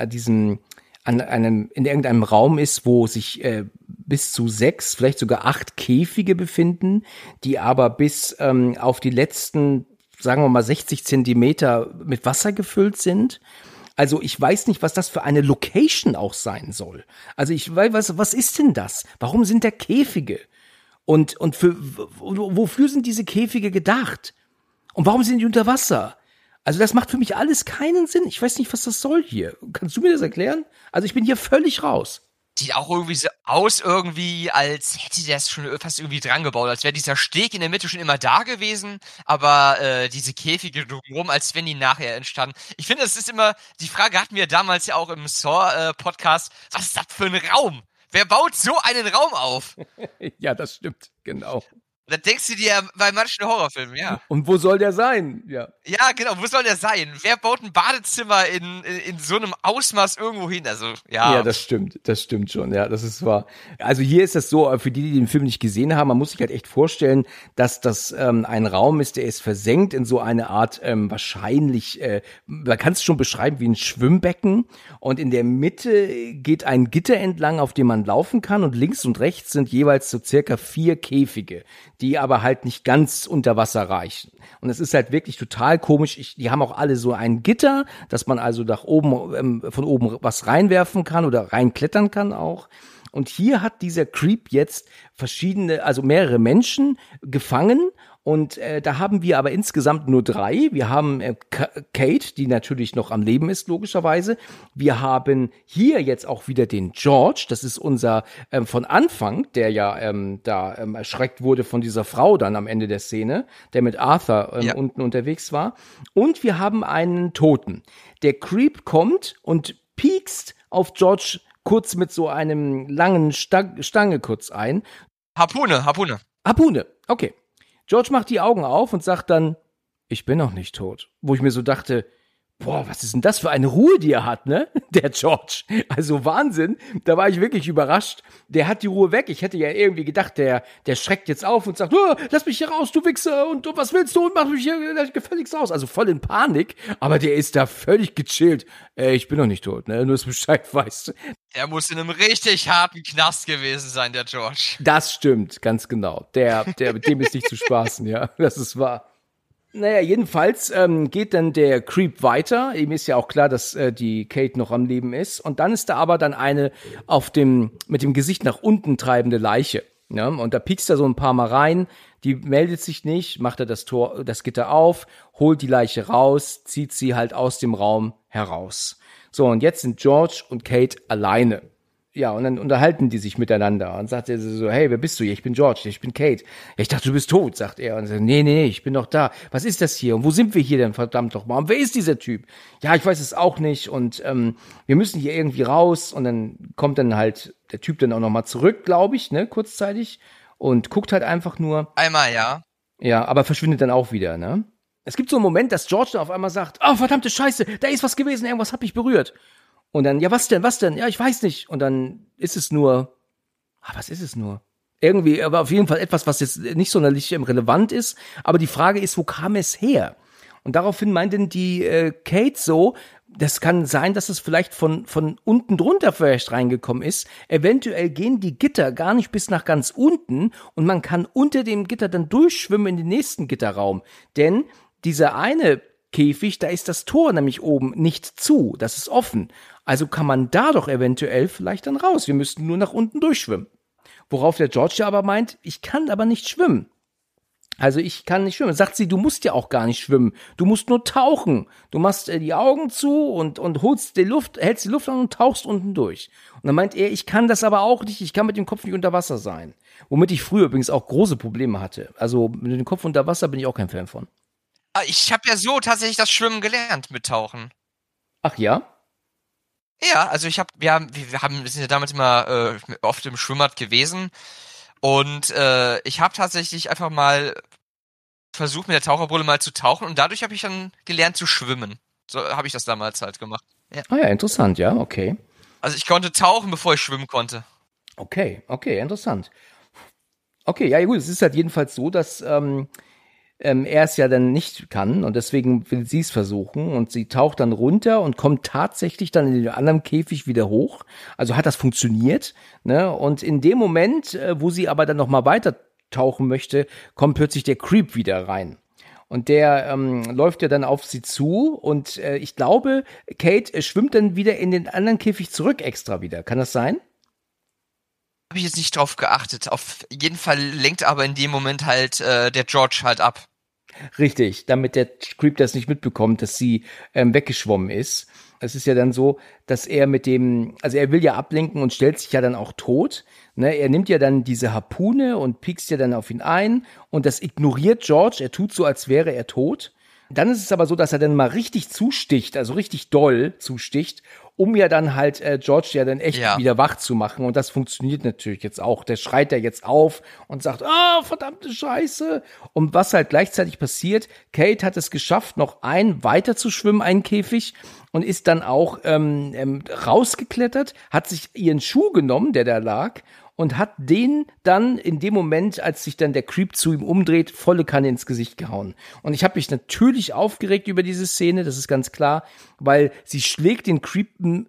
in irgendeinem Raum ist, wo sich bis zu 6, vielleicht sogar 8 Käfige befinden, die aber bis auf die letzten, sagen wir mal, 60 Zentimeter mit Wasser gefüllt sind. Also ich weiß nicht, was das für eine Location auch sein soll. Also ich weiß, was ist denn das? Warum sind da Käfige? Und wofür sind diese Käfige gedacht? Und warum sind die unter Wasser? Also das macht für mich alles keinen Sinn. Ich weiß nicht, was das soll hier. Kannst du mir das erklären? Also ich bin hier völlig raus. Sieht auch irgendwie so aus, als hätte der es schon fast irgendwie dran gebaut, als wäre dieser Steg in der Mitte schon immer da gewesen, aber diese Käfige drumherum, als wenn die nachher entstanden. Ich finde, es ist immer, die Frage hatten wir damals ja auch im Saw-Podcast, was ist das für ein Raum? Wer baut so einen Raum auf? Ja, das stimmt, genau. Da denkst du dir bei manchen Horrorfilmen, ja. Und wo soll der sein? Ja. Ja, genau, wo soll der sein? Wer baut ein Badezimmer in so einem Ausmaß irgendwo hin? Also, ja. Ja, das stimmt schon, ja, das ist wahr. Also hier ist das so, für die den Film nicht gesehen haben, man muss sich halt echt vorstellen, dass das ein Raum ist, der ist versenkt in so eine Art, wahrscheinlich, man kann es schon beschreiben wie ein Schwimmbecken, und in der Mitte geht ein Gitter entlang, auf dem man laufen kann, und links und rechts sind jeweils so circa 4 Käfige, die aber halt nicht ganz unter Wasser reichen. Und es ist halt wirklich total komisch. Die haben auch alle so ein Gitter, dass man also nach oben, von oben was reinwerfen kann oder reinklettern kann auch. Und hier hat dieser Creep jetzt mehrere Menschen gefangen. Und da haben wir aber insgesamt nur 3. Wir haben Kate, die natürlich noch am Leben ist, logischerweise. Wir haben hier jetzt auch wieder den George. Das ist unser von Anfang, der ja erschreckt wurde von dieser Frau dann am Ende der Szene, der mit Arthur unten unterwegs war. Und wir haben einen Toten. Der Creep kommt und piekst auf George kurz mit so einem langen Stange kurz ein. Harpune, okay. George macht die Augen auf und sagt dann, ich bin noch nicht tot. Wo ich mir so dachte, boah, was ist denn das für eine Ruhe, die er hat, ne? Der George. Also Wahnsinn. Da war ich wirklich überrascht. Der hat die Ruhe weg. Ich hätte ja irgendwie gedacht, der schreckt jetzt auf und sagt, oh, lass mich hier raus, du Wichser, und was willst du, und mach mich hier gefälligst raus. Also voll in Panik. Aber der ist da völlig gechillt. Ich bin noch nicht tot, ne? Nur dass du Bescheid weißt. Der muss in einem richtig harten Knast gewesen sein, der George. Das stimmt, ganz genau. Mit dem ist nicht zu spaßen, ja. Das ist wahr. Naja, jedenfalls geht dann der Creep weiter. Ihm ist ja auch klar, dass die Kate noch am Leben ist. Und dann ist da aber dann eine mit dem Gesicht nach unten treibende Leiche. Ja? Und da piekst er so ein paar Mal rein. Die meldet sich nicht, macht er das Gitter auf, holt die Leiche raus, zieht sie halt aus dem Raum heraus. So, und jetzt sind George und Kate alleine. Ja, und dann unterhalten die sich miteinander. Und sagt er so, hey, wer bist du? Ja, ich bin George, ich bin Kate. Ja, ich dachte, du bist tot, sagt er. Und er sagt, nee, ich bin noch da. Was ist das hier? Und wo sind wir hier denn, verdammt nochmal? Und wer ist dieser Typ? Ja, ich weiß es auch nicht. Und wir müssen hier irgendwie raus. Und dann kommt dann halt der Typ dann auch nochmal zurück, glaube ich, ne, kurzzeitig. Und guckt halt einfach nur. Einmal, ja. Ja, aber verschwindet dann auch wieder, ne? Es gibt so einen Moment, dass George dann auf einmal sagt, oh, verdammte Scheiße, da ist was gewesen, irgendwas hat mich berührt. Und dann, ja, was denn? Ja, ich weiß nicht. Und dann ist es nur, was ist es nur? Irgendwie, aber auf jeden Fall etwas, was jetzt nicht sonderlich relevant ist. Aber die Frage ist, wo kam es her? Und daraufhin meinten die Kate so, das kann sein, dass es vielleicht von unten drunter vielleicht reingekommen ist. Eventuell gehen die Gitter gar nicht bis nach ganz unten und man kann unter dem Gitter dann durchschwimmen in den nächsten Gitterraum. Denn dieser eine Käfig, da ist das Tor nämlich oben nicht zu, das ist offen. Also kann man da doch eventuell vielleicht dann raus. Wir müssten nur nach unten durchschwimmen. Worauf der George ja aber meint, ich kann aber nicht schwimmen. Also ich kann nicht schwimmen. Sagt sie, du musst ja auch gar nicht schwimmen. Du musst nur tauchen. Du machst die Augen zu und hältst die Luft an und tauchst unten durch. Und dann meint er, ich kann das aber auch nicht. Ich kann mit dem Kopf nicht unter Wasser sein. Womit ich früher übrigens auch große Probleme hatte. Also mit dem Kopf unter Wasser bin ich auch kein Fan von. Ich habe ja so tatsächlich das Schwimmen gelernt mit Tauchen. Ach ja? Ja, also wir sind ja damals immer oft im Schwimmbad gewesen und ich habe tatsächlich einfach mal versucht, mit der Taucherbrille mal zu tauchen und dadurch habe ich dann gelernt zu schwimmen. So habe ich das damals halt gemacht. Ja. Ah ja, interessant, ja, okay. Also ich konnte tauchen, bevor ich schwimmen konnte. Okay, interessant. Okay, ja gut, es ist halt jedenfalls so, dass er es ja dann nicht kann und deswegen will sie es versuchen und sie taucht dann runter und kommt tatsächlich dann in den anderen Käfig wieder hoch. Also hat das funktioniert, ne? Und in dem Moment, wo sie aber dann nochmal weiter tauchen möchte, kommt plötzlich der Creep wieder rein. Und der läuft ja dann auf sie zu und ich glaube, Kate schwimmt dann wieder in den anderen Käfig zurück extra wieder. Kann das sein? Habe ich jetzt nicht drauf geachtet. Auf jeden Fall lenkt aber in dem Moment halt der George halt ab. Richtig, damit der Creep das nicht mitbekommt, dass sie weggeschwommen ist. Es ist ja dann so, dass er also er will ja ablenken und stellt sich ja dann auch tot. Ne, er nimmt ja dann diese Harpune und piekst ja dann auf ihn ein und das ignoriert George. Er tut so, als wäre er tot. Dann ist es aber so, dass er dann mal richtig zusticht, also richtig doll zusticht, um ja dann halt George ja dann echt wieder wach zu machen. Und das funktioniert natürlich jetzt auch. Der schreit ja jetzt auf und sagt, verdammte Scheiße. Und was halt gleichzeitig passiert, Kate hat es geschafft, noch weiter zu schwimmen, einen Käfig, und ist dann auch rausgeklettert, hat sich ihren Schuh genommen, der da lag, und hat den dann in dem Moment, als sich dann der Creep zu ihm umdreht, volle Kanne ins Gesicht gehauen. Und ich habe mich natürlich aufgeregt über diese Szene, das ist ganz klar, weil sie schlägt den Creepen,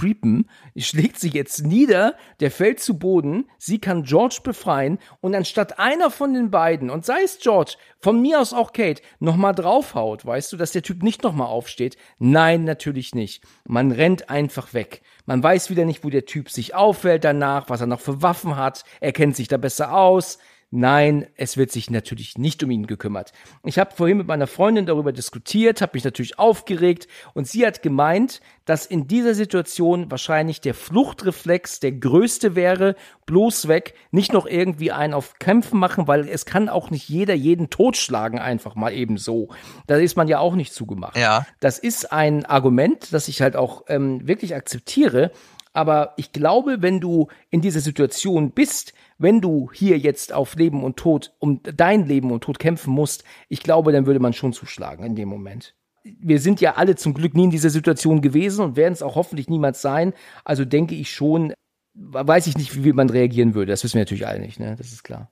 schlägt sich jetzt nieder, der fällt zu Boden, sie kann George befreien und anstatt einer von den beiden, und sei es George, von mir aus auch Kate, nochmal draufhaut, weißt du, dass der Typ nicht nochmal aufsteht. Nein, natürlich nicht. Man rennt einfach weg. Man weiß wieder nicht, wo der Typ sich aufhält danach, was er noch für Waffen hat. Er kennt sich da besser aus. Nein, es wird sich natürlich nicht um ihn gekümmert. Ich habe vorhin mit meiner Freundin darüber diskutiert, habe mich natürlich aufgeregt und sie hat gemeint, dass in dieser Situation wahrscheinlich der Fluchtreflex der größte wäre, bloß weg, nicht noch irgendwie einen auf Kämpfen machen, weil es kann auch nicht jeder jeden totschlagen einfach mal eben so. Da ist man ja auch nicht zugemacht. Ja. Das ist ein Argument, das ich halt auch wirklich akzeptiere. Aber ich glaube, wenn du in dieser Situation bist, wenn du hier jetzt auf Leben und Tod, um dein Leben und Tod kämpfen musst, ich glaube, dann würde man schon zuschlagen in dem Moment. Wir sind ja alle zum Glück nie in dieser Situation gewesen und werden es auch hoffentlich niemals sein. Also denke ich schon, weiß ich nicht, wie man reagieren würde. Das wissen wir natürlich alle nicht, ne? Das ist klar.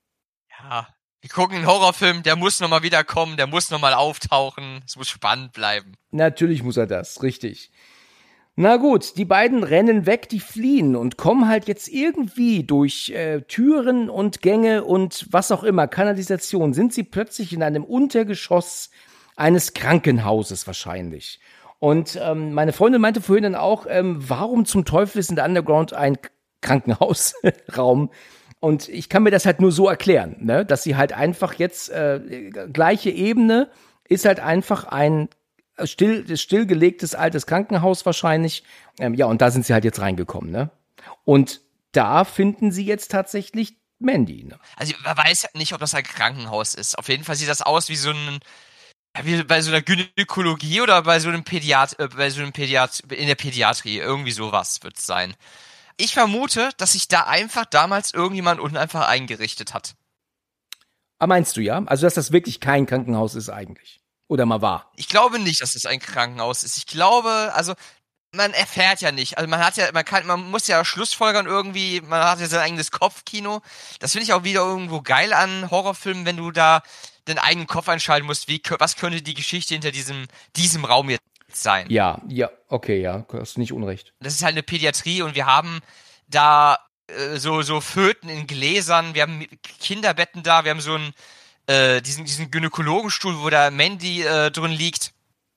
Ja, wir gucken einen Horrorfilm, der muss nochmal wiederkommen, der muss nochmal auftauchen. Es muss spannend bleiben. Natürlich muss er das, richtig. Na gut, die beiden rennen weg, die fliehen und kommen halt jetzt irgendwie durch Türen und Gänge und was auch immer, Kanalisation, sind sie plötzlich in einem Untergeschoss eines Krankenhauses wahrscheinlich. Und meine Freundin meinte vorhin dann auch, warum zum Teufel ist in der Underground ein Krankenhausraum? Und ich kann mir das halt nur so erklären, ne? Dass sie halt einfach jetzt, gleiche Ebene, ist halt einfach ein stillgelegtes altes Krankenhaus wahrscheinlich. Ja, und da sind sie halt jetzt reingekommen, ne? Und da finden sie jetzt tatsächlich Mandy, ne? Also man weiß nicht, ob das ein Krankenhaus ist. Auf jeden Fall sieht das aus wie so ein, wie bei so einer Gynäkologie oder bei so einem in der Pädiatrie. Irgendwie sowas wird es sein. Ich vermute, dass sich da einfach damals irgendjemand unten einfach eingerichtet hat. Ah, meinst du, ja? Also, dass das wirklich kein Krankenhaus ist eigentlich? Oder mal war? Ich glaube nicht, dass das ein Krankenhaus ist. Ich glaube, also man erfährt ja nicht. Also man muss ja schlussfolgern irgendwie, man hat ja sein eigenes Kopfkino. Das finde ich auch wieder irgendwo geil an Horrorfilmen, wenn du da den eigenen Kopf einschalten musst, was könnte die Geschichte hinter diesem Raum jetzt sein. Ja, okay, ja, hast du nicht unrecht. Das ist halt eine Pädiatrie und wir haben da so Föten in Gläsern, wir haben Kinderbetten da, wir haben so einen diesen Gynäkologenstuhl, wo da Mandy drin liegt.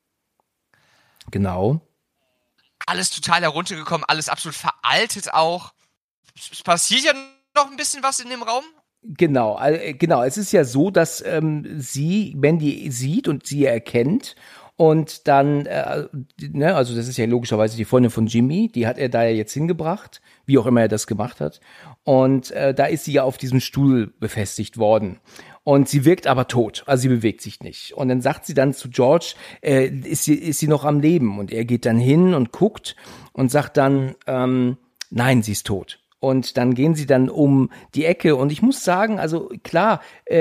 Genau. Alles total heruntergekommen, alles absolut veraltet auch. Es passiert ja noch ein bisschen was in dem Raum. Genau. Es ist ja so, dass sie Mandy sieht und sie erkennt. Und dann, also das ist ja logischerweise die Freundin von Jimmy, die hat er da ja jetzt hingebracht, wie auch immer er das gemacht hat. Und da ist sie ja auf diesem Stuhl befestigt worden. Und sie wirkt aber tot, also sie bewegt sich nicht. Und dann sagt sie dann zu George, ist sie noch am Leben? Und er geht dann hin und guckt und sagt dann, nein, sie ist tot. Und dann gehen sie dann um die Ecke. Und ich muss sagen, also klar,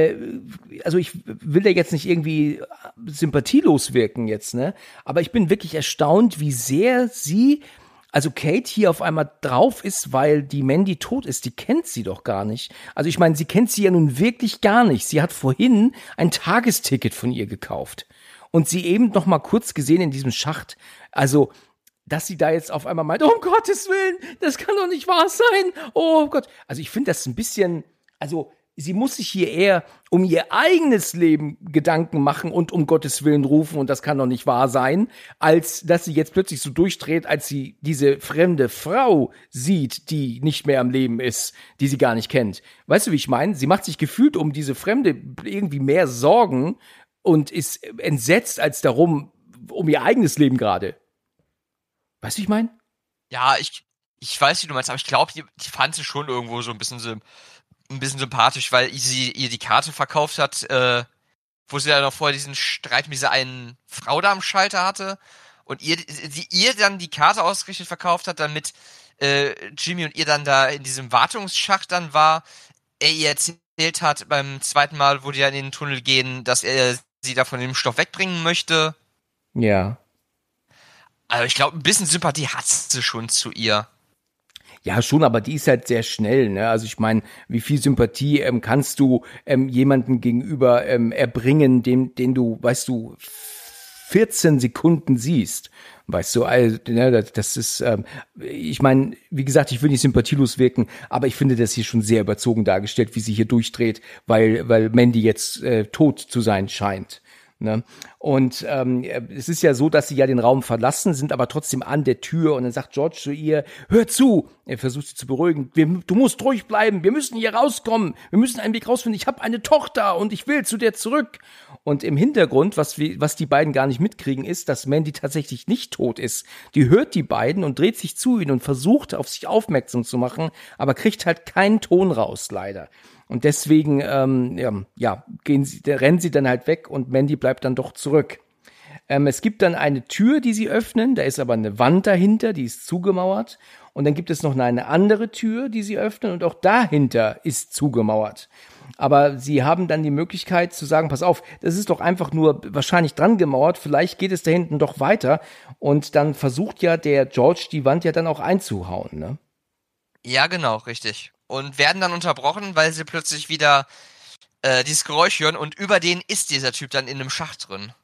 also ich will da jetzt nicht irgendwie sympathielos wirken jetzt, ne? Aber ich bin wirklich erstaunt, wie sehr also Kate hier auf einmal drauf ist, weil die Mandy tot ist. Die kennt sie doch gar nicht. Also ich meine, sie kennt sie ja nun wirklich gar nicht. Sie hat vorhin ein Tagesticket von ihr gekauft. Und sie eben noch mal kurz gesehen in diesem Schacht. Also, dass sie da jetzt auf einmal meint, oh, um Gottes Willen, das kann doch nicht wahr sein. Oh Gott. Also ich finde das ein bisschen, also sie muss sich hier eher um ihr eigenes Leben Gedanken machen und um Gottes Willen rufen und das kann doch nicht wahr sein, als dass sie jetzt plötzlich so durchdreht, als sie diese fremde Frau sieht, die nicht mehr am Leben ist, die sie gar nicht kennt. Weißt du, wie ich meine? Sie macht sich gefühlt um diese Fremde irgendwie mehr Sorgen und ist entsetzt als darum, um ihr eigenes Leben gerade. Weißt du, wie ich meine? Ja, ich weiß, wie du meinst, aber ich glaube, die fand sie schon irgendwo so ein bisschen sympathisch, weil sie ihr die Karte verkauft hat, wo sie ja noch vorher diesen Streit mit dieser einen Frau da am Schalter hatte und ihr dann die Karte ausgerichtet verkauft hat, damit Jimmy und ihr dann da in diesem Wartungsschacht dann war, er ihr erzählt hat beim zweiten Mal, wo die ja in den Tunnel gehen, dass er sie da von dem Stoff wegbringen möchte. Ja. Also ich glaube, ein bisschen Sympathie hat sie schon zu ihr. Ja, schon, aber die ist halt sehr schnell, ne? Also ich meine, wie viel Sympathie kannst du jemanden gegenüber erbringen, den du, weißt du, 14 Sekunden siehst. Weißt du, also, ne, das ist, ich meine, wie gesagt, ich will nicht sympathielos wirken, aber ich finde das hier schon sehr überzogen dargestellt, wie sie hier durchdreht, weil Mandy jetzt tot zu sein scheint. Ne? Und es ist ja so, dass sie ja den Raum verlassen, sind aber trotzdem an der Tür und dann sagt George zu ihr, hör zu, er versucht sie zu beruhigen, du musst ruhig bleiben, wir müssen hier rauskommen, wir müssen einen Weg rausfinden, ich habe eine Tochter und ich will zu der zurück. Und im Hintergrund, was die beiden gar nicht mitkriegen, ist, dass Mandy tatsächlich nicht tot ist. Die hört die beiden und dreht sich zu ihnen und versucht, auf sich aufmerksam zu machen, aber kriegt halt keinen Ton raus, leider. Und deswegen rennen sie dann halt weg und Mandy bleibt dann doch zurück. Es gibt dann eine Tür, die sie öffnen, da ist aber eine Wand dahinter, die ist zugemauert. Und dann gibt es noch eine andere Tür, die sie öffnen und auch dahinter ist zugemauert. Aber sie haben dann die Möglichkeit zu sagen, pass auf, das ist doch einfach nur wahrscheinlich dran gemauert, vielleicht geht es da hinten doch weiter. Und dann versucht ja der George die Wand ja dann auch einzuhauen, ne? Ja, genau, richtig. Und werden dann unterbrochen, weil sie plötzlich wieder dieses Geräusch hören und über den ist dieser Typ dann in einem Schacht drin.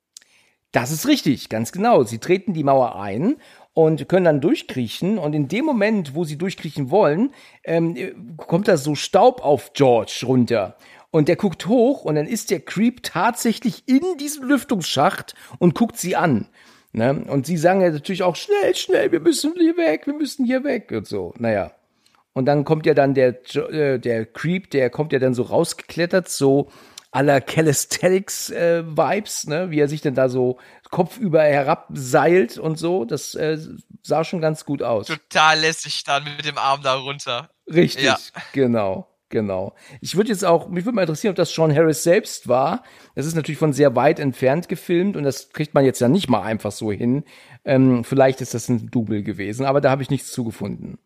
Das ist richtig, ganz genau. Sie treten die Mauer ein und können dann durchkriechen und in dem Moment, wo sie durchkriechen wollen, kommt da so Staub auf George runter. Und der guckt hoch und dann ist der Creep tatsächlich in diesem Lüftungsschacht und guckt sie an. Ne? Und sie sagen ja natürlich auch, schnell, wir müssen hier weg und so. Naja. Und dann kommt ja dann der Creep, der kommt ja dann so rausgeklettert, so à la Calisthenics-Vibes, ne? Wie er sich denn da so kopfüber herabseilt und so. Das sah schon ganz gut aus. Total lässig dann mit dem Arm da runter. Richtig, ja. Genau. Mich würde mal interessieren, ob das Sean Harris selbst war. Das ist natürlich von sehr weit entfernt gefilmt und das kriegt man jetzt ja nicht mal einfach so hin. Vielleicht ist das ein Double gewesen, aber da habe ich nichts zugefunden.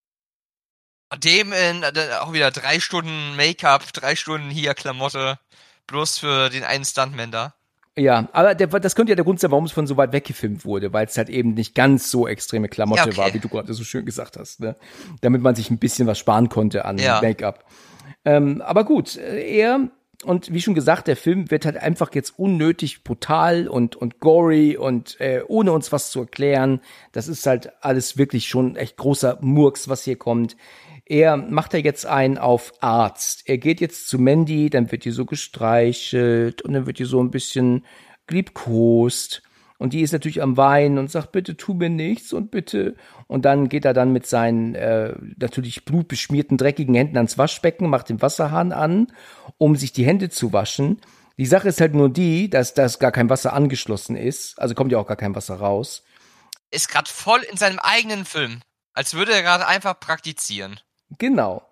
Dem auch wieder 3 Stunden Make-up, 3 Stunden hier Klamotte, bloß für den einen Stuntman da. Ja, aber das könnte ja der Grund sein, warum es von so weit weggefilmt wurde, weil es halt eben nicht ganz so extreme Klamotte war, wie du gerade so schön gesagt hast, ne? Damit man sich ein bisschen was sparen konnte an Make-up. Aber gut, und wie schon gesagt, der Film wird halt einfach jetzt unnötig brutal und gory und ohne uns was zu erklären. Das ist halt alles wirklich schon echt großer Murks, was hier kommt. Er macht da jetzt einen auf Arzt. Er geht jetzt zu Mandy, dann wird die so gestreichelt und dann wird die so ein bisschen liebkost. Und die ist natürlich am Weinen und sagt, bitte tu mir nichts und bitte. Und dann geht er dann mit seinen natürlich blutbeschmierten, dreckigen Händen ans Waschbecken, macht den Wasserhahn an, um sich die Hände zu waschen. Die Sache ist halt nur die, dass das gar kein Wasser angeschlossen ist. Also kommt ja auch gar kein Wasser raus. Ist gerade voll in seinem eigenen Film. Als würde er gerade einfach praktizieren. Genau.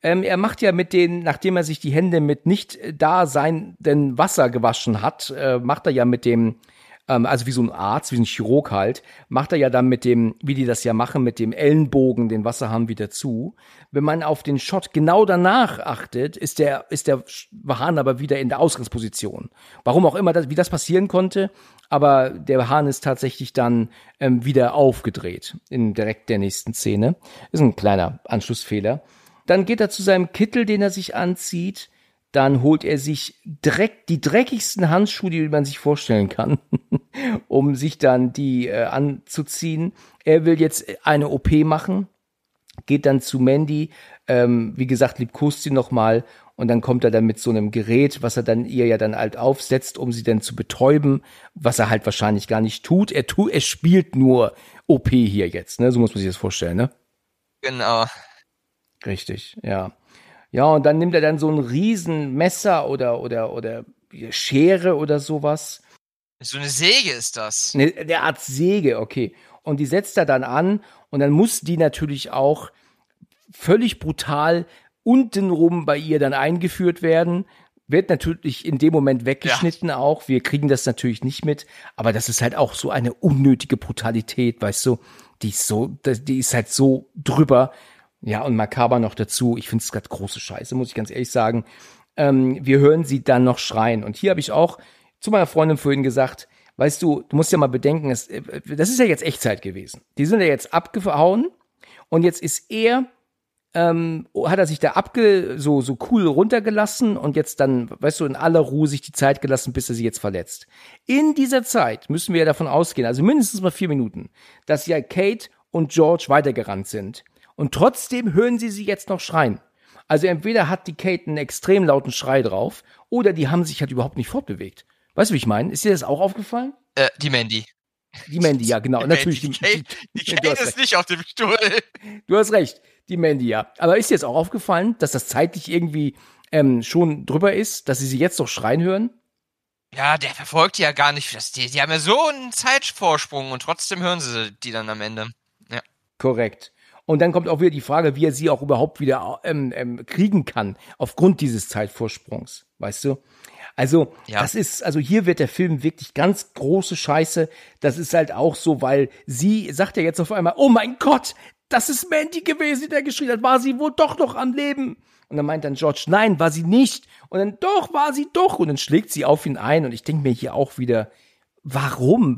Er macht ja nachdem er sich die Hände mit nicht da seienden Wasser gewaschen hat, macht er ja mit dem, also wie so ein Arzt, wie so ein Chirurg halt, macht er ja dann mit dem, wie die das ja machen, mit dem Ellenbogen den Wasserhahn wieder zu. Wenn man auf den Shot genau danach achtet, ist der Hahn aber wieder in der Ausgangsposition. Warum auch immer, wie das passieren konnte, aber der Hahn ist tatsächlich dann wieder aufgedreht in direkt der nächsten Szene. Ist ein kleiner Anschlussfehler. Dann geht er zu seinem Kittel, den er sich anzieht. Dann holt er sich die dreckigsten Handschuhe, die man sich vorstellen kann, um sich dann die anzuziehen. Er will jetzt eine OP machen, geht dann zu Mandy, wie gesagt, liebkost sie nochmal und dann kommt er dann mit so einem Gerät, was er dann ihr ja dann halt aufsetzt, um sie dann zu betäuben, was er halt wahrscheinlich gar nicht tut. Er spielt nur OP hier jetzt, ne? So muss man sich das vorstellen, ne? Genau. Richtig, ja. Ja, und dann nimmt er dann so ein riesen Messer oder Schere oder sowas. So eine Säge ist das. Eine Art Säge, okay. Und die setzt er dann an und dann muss die natürlich auch völlig brutal untenrum bei ihr dann eingeführt werden. Wird natürlich in dem Moment weggeschnitten auch. Wir kriegen das natürlich nicht mit. Aber das ist halt auch so eine unnötige Brutalität, weißt du. Die ist halt so drüber. Ja, und makaber noch dazu. Ich finde es gerade große Scheiße, muss ich ganz ehrlich sagen. Wir hören sie dann noch schreien. Und hier habe ich auch zu meiner Freundin vorhin gesagt, weißt du musst ja mal bedenken, das ist ja jetzt Echtzeit gewesen. Die sind ja jetzt abgehauen und jetzt ist hat er sich da so cool runtergelassen und jetzt dann, weißt du, in aller Ruhe sich die Zeit gelassen, bis er sie jetzt verletzt. In dieser Zeit müssen wir ja davon ausgehen, also mindestens mal 4 Minuten, dass ja Kate und George weitergerannt sind. Und trotzdem hören sie jetzt noch schreien. Also entweder hat die Kate einen extrem lauten Schrei drauf oder die haben sich halt überhaupt nicht fortbewegt. Weißt du, wie ich meine? Ist dir das auch aufgefallen? Die Mandy. Die Mandy, ja, genau. Natürlich. Die Kate ist nicht auf dem Stuhl. Du hast recht, die Mandy, ja. Aber ist dir jetzt auch aufgefallen, dass das zeitlich irgendwie schon drüber ist, dass sie jetzt noch schreien hören? Ja, der verfolgt die ja gar nicht. Die haben ja so einen Zeitvorsprung und trotzdem hören sie die dann am Ende. Ja. Korrekt. Und dann kommt auch wieder die Frage, wie er sie auch überhaupt wieder kriegen kann, aufgrund dieses Zeitvorsprungs, weißt du? Also, also hier wird der Film wirklich ganz große Scheiße. Das ist halt auch so, weil sie sagt ja jetzt auf einmal, oh mein Gott, das ist Mandy gewesen, der geschrien hat, war sie wohl doch noch am Leben? Und dann meint dann George, nein, war sie nicht. Und dann, doch, war sie doch. Und dann schlägt sie auf ihn ein. Und ich denke mir hier auch wieder, warum?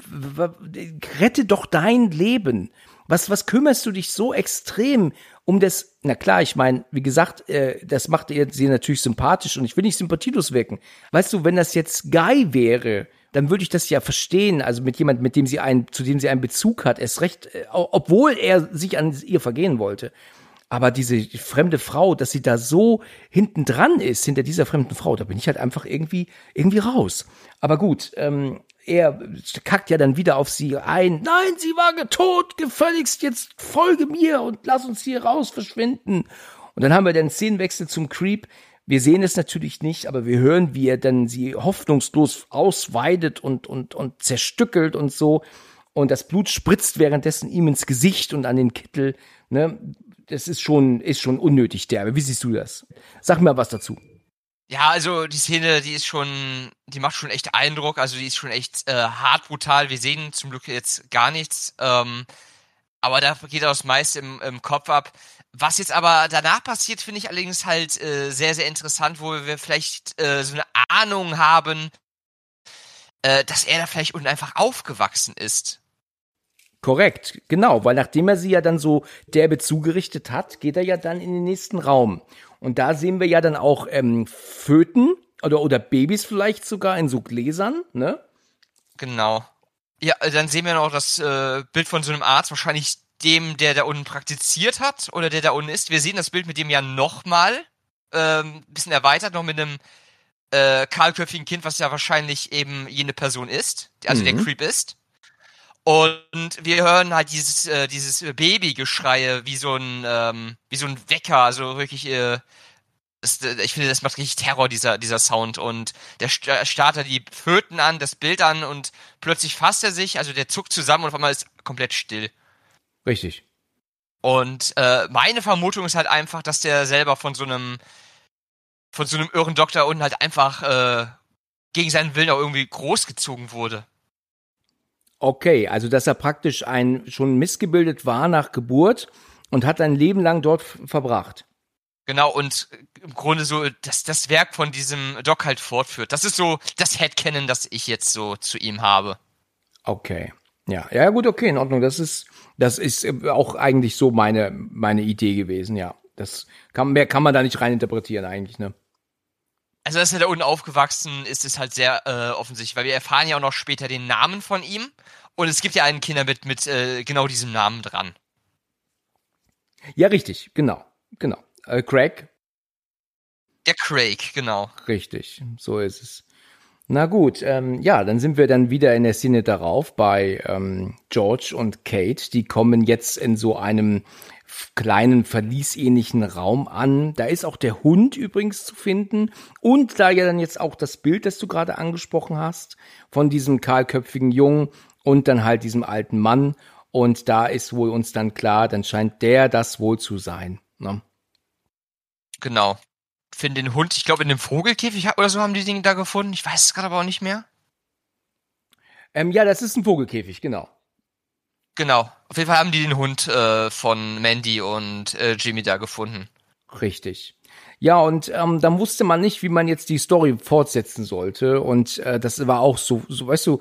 Rette doch dein Leben. Was kümmerst du dich so extrem um das? Na klar, ich meine, wie gesagt, das macht sie natürlich sympathisch und ich will nicht sympathielos wirken. Weißt du, wenn das jetzt Guy wäre, dann würde ich das ja verstehen. Also mit jemand, zu dem sie einen Bezug hat, erst recht, obwohl er sich an ihr vergehen wollte. Aber diese fremde Frau, dass sie da so hinten dran ist, hinter dieser fremden Frau, da bin ich halt einfach irgendwie raus. Aber gut, er kackt ja dann wieder auf sie ein. Nein, sie war tot, gefälligst, jetzt folge mir und lass uns hier raus verschwinden. Und dann haben wir den Szenenwechsel zum Creep. Wir sehen es natürlich nicht, aber wir hören, wie er dann sie hoffnungslos ausweidet und zerstückelt und so. Und das Blut spritzt währenddessen ihm ins Gesicht und an den Kittel. Ne? Das ist schon unnötig derbe. Wie siehst du das? Sag mir was dazu. Ja, also die Szene, die macht schon echt Eindruck, also die ist schon echt hart brutal. Wir sehen zum Glück jetzt gar nichts, aber da geht das meiste im Kopf ab. Was jetzt aber danach passiert, finde ich allerdings halt sehr, sehr interessant, wo wir vielleicht so eine Ahnung haben, dass er da vielleicht unten einfach aufgewachsen ist. Korrekt, genau, weil nachdem er sie ja dann so derbe zugerichtet hat, geht er ja dann in den nächsten Raum. Und da sehen wir ja dann auch Föten oder Babys vielleicht sogar in so Gläsern, ne? Genau. Ja, dann sehen wir noch das Bild von so einem Arzt, wahrscheinlich dem, der da unten praktiziert hat oder der da unten ist. Wir sehen das Bild mit dem ja nochmal, bisschen erweitert, noch mit einem kahlköpfigen Kind, was ja wahrscheinlich eben jene Person ist, also der Creep ist. Und wir hören halt dieses Babygeschreie wie so ein Wecker, also wirklich, ich finde, das macht richtig Terror, dieser Sound. Und der startet die Föten an, das Bild an und plötzlich fasst er sich, also der zuckt zusammen und auf einmal ist komplett still. Richtig. Und meine Vermutung ist halt einfach, dass der selber von so einem irren Doktor unten halt einfach gegen seinen Willen auch irgendwie großgezogen wurde. Okay, also dass er praktisch schon missgebildet war nach Geburt und hat ein Leben lang dort verbracht. Genau, und im Grunde so das Werk von diesem Doc halt fortführt. Das ist so das Headcanon, das ich jetzt so zu ihm habe. Okay. Ja, gut, okay, in Ordnung. Das ist auch eigentlich so meine Idee gewesen, ja. Mehr kann man da nicht reininterpretieren eigentlich, ne? Also, dass er da unten aufgewachsen ist, ist halt sehr offensichtlich, weil wir erfahren ja auch noch später den Namen von ihm und es gibt ja einen Kinder mit genau diesem Namen dran. Ja, richtig, genau. Craig. Der Craig, genau. Richtig, so ist es. Na gut, dann sind wir dann wieder in der Szene darauf bei George und Kate. Die kommen jetzt in so einem kleinen verliesähnlichen Raum an. Da ist auch der Hund übrigens zu finden und da ja dann jetzt auch das Bild, das du gerade angesprochen hast, von diesem kahlköpfigen Jungen und dann halt diesem alten Mann. Und da ist wohl uns dann klar, dann scheint der das wohl zu sein. Ne? Genau. Finden den Hund, ich glaube in dem Vogelkäfig oder so haben die Dinge da gefunden. Ich weiß es gerade aber auch nicht mehr. Ja, das ist ein Vogelkäfig, genau. Genau. Auf jeden Fall haben die den Hund von Mandy und Jimmy da gefunden. Richtig. Ja, und dann wusste man nicht, wie man jetzt die Story fortsetzen sollte. Und das war auch so weißt du,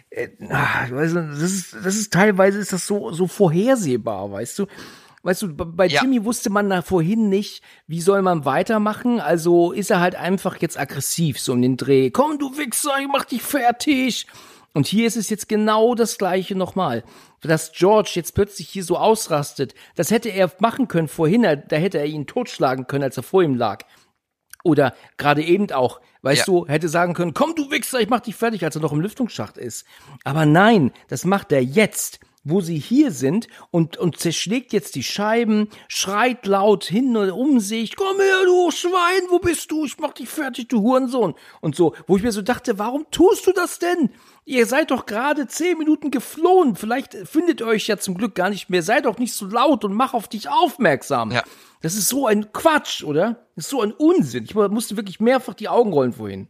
das ist teilweise ist das so vorhersehbar, weißt du. Weißt du, bei Jimmy wusste man da vorhin nicht, wie soll man weitermachen. Also ist er halt einfach jetzt aggressiv, so um den Dreh. Komm, du Wichser, ich mach dich fertig. Und hier ist es jetzt genau das Gleiche nochmal. Dass George jetzt plötzlich hier so ausrastet, das hätte er machen können vorhin. Da hätte er ihn totschlagen können, als er vor ihm lag. Oder gerade eben auch, weißt du, hätte sagen können, komm, du Wichser, ich mach dich fertig, als er noch im Lüftungsschacht ist. Aber nein, das macht er jetzt, wo sie hier sind und zerschlägt jetzt die Scheiben, schreit laut hin und um sich, komm her, du Schwein, wo bist du? Ich mach dich fertig, du Hurensohn. Und so, wo ich mir so dachte, warum tust du das denn? Ihr seid doch gerade 10 Minuten geflohen, vielleicht findet ihr euch ja zum Glück gar nicht mehr, sei doch nicht so laut und mach auf dich aufmerksam. Ja. Das ist so ein Quatsch, oder? Das ist so ein Unsinn. Ich musste wirklich mehrfach die Augen rollen vorhin.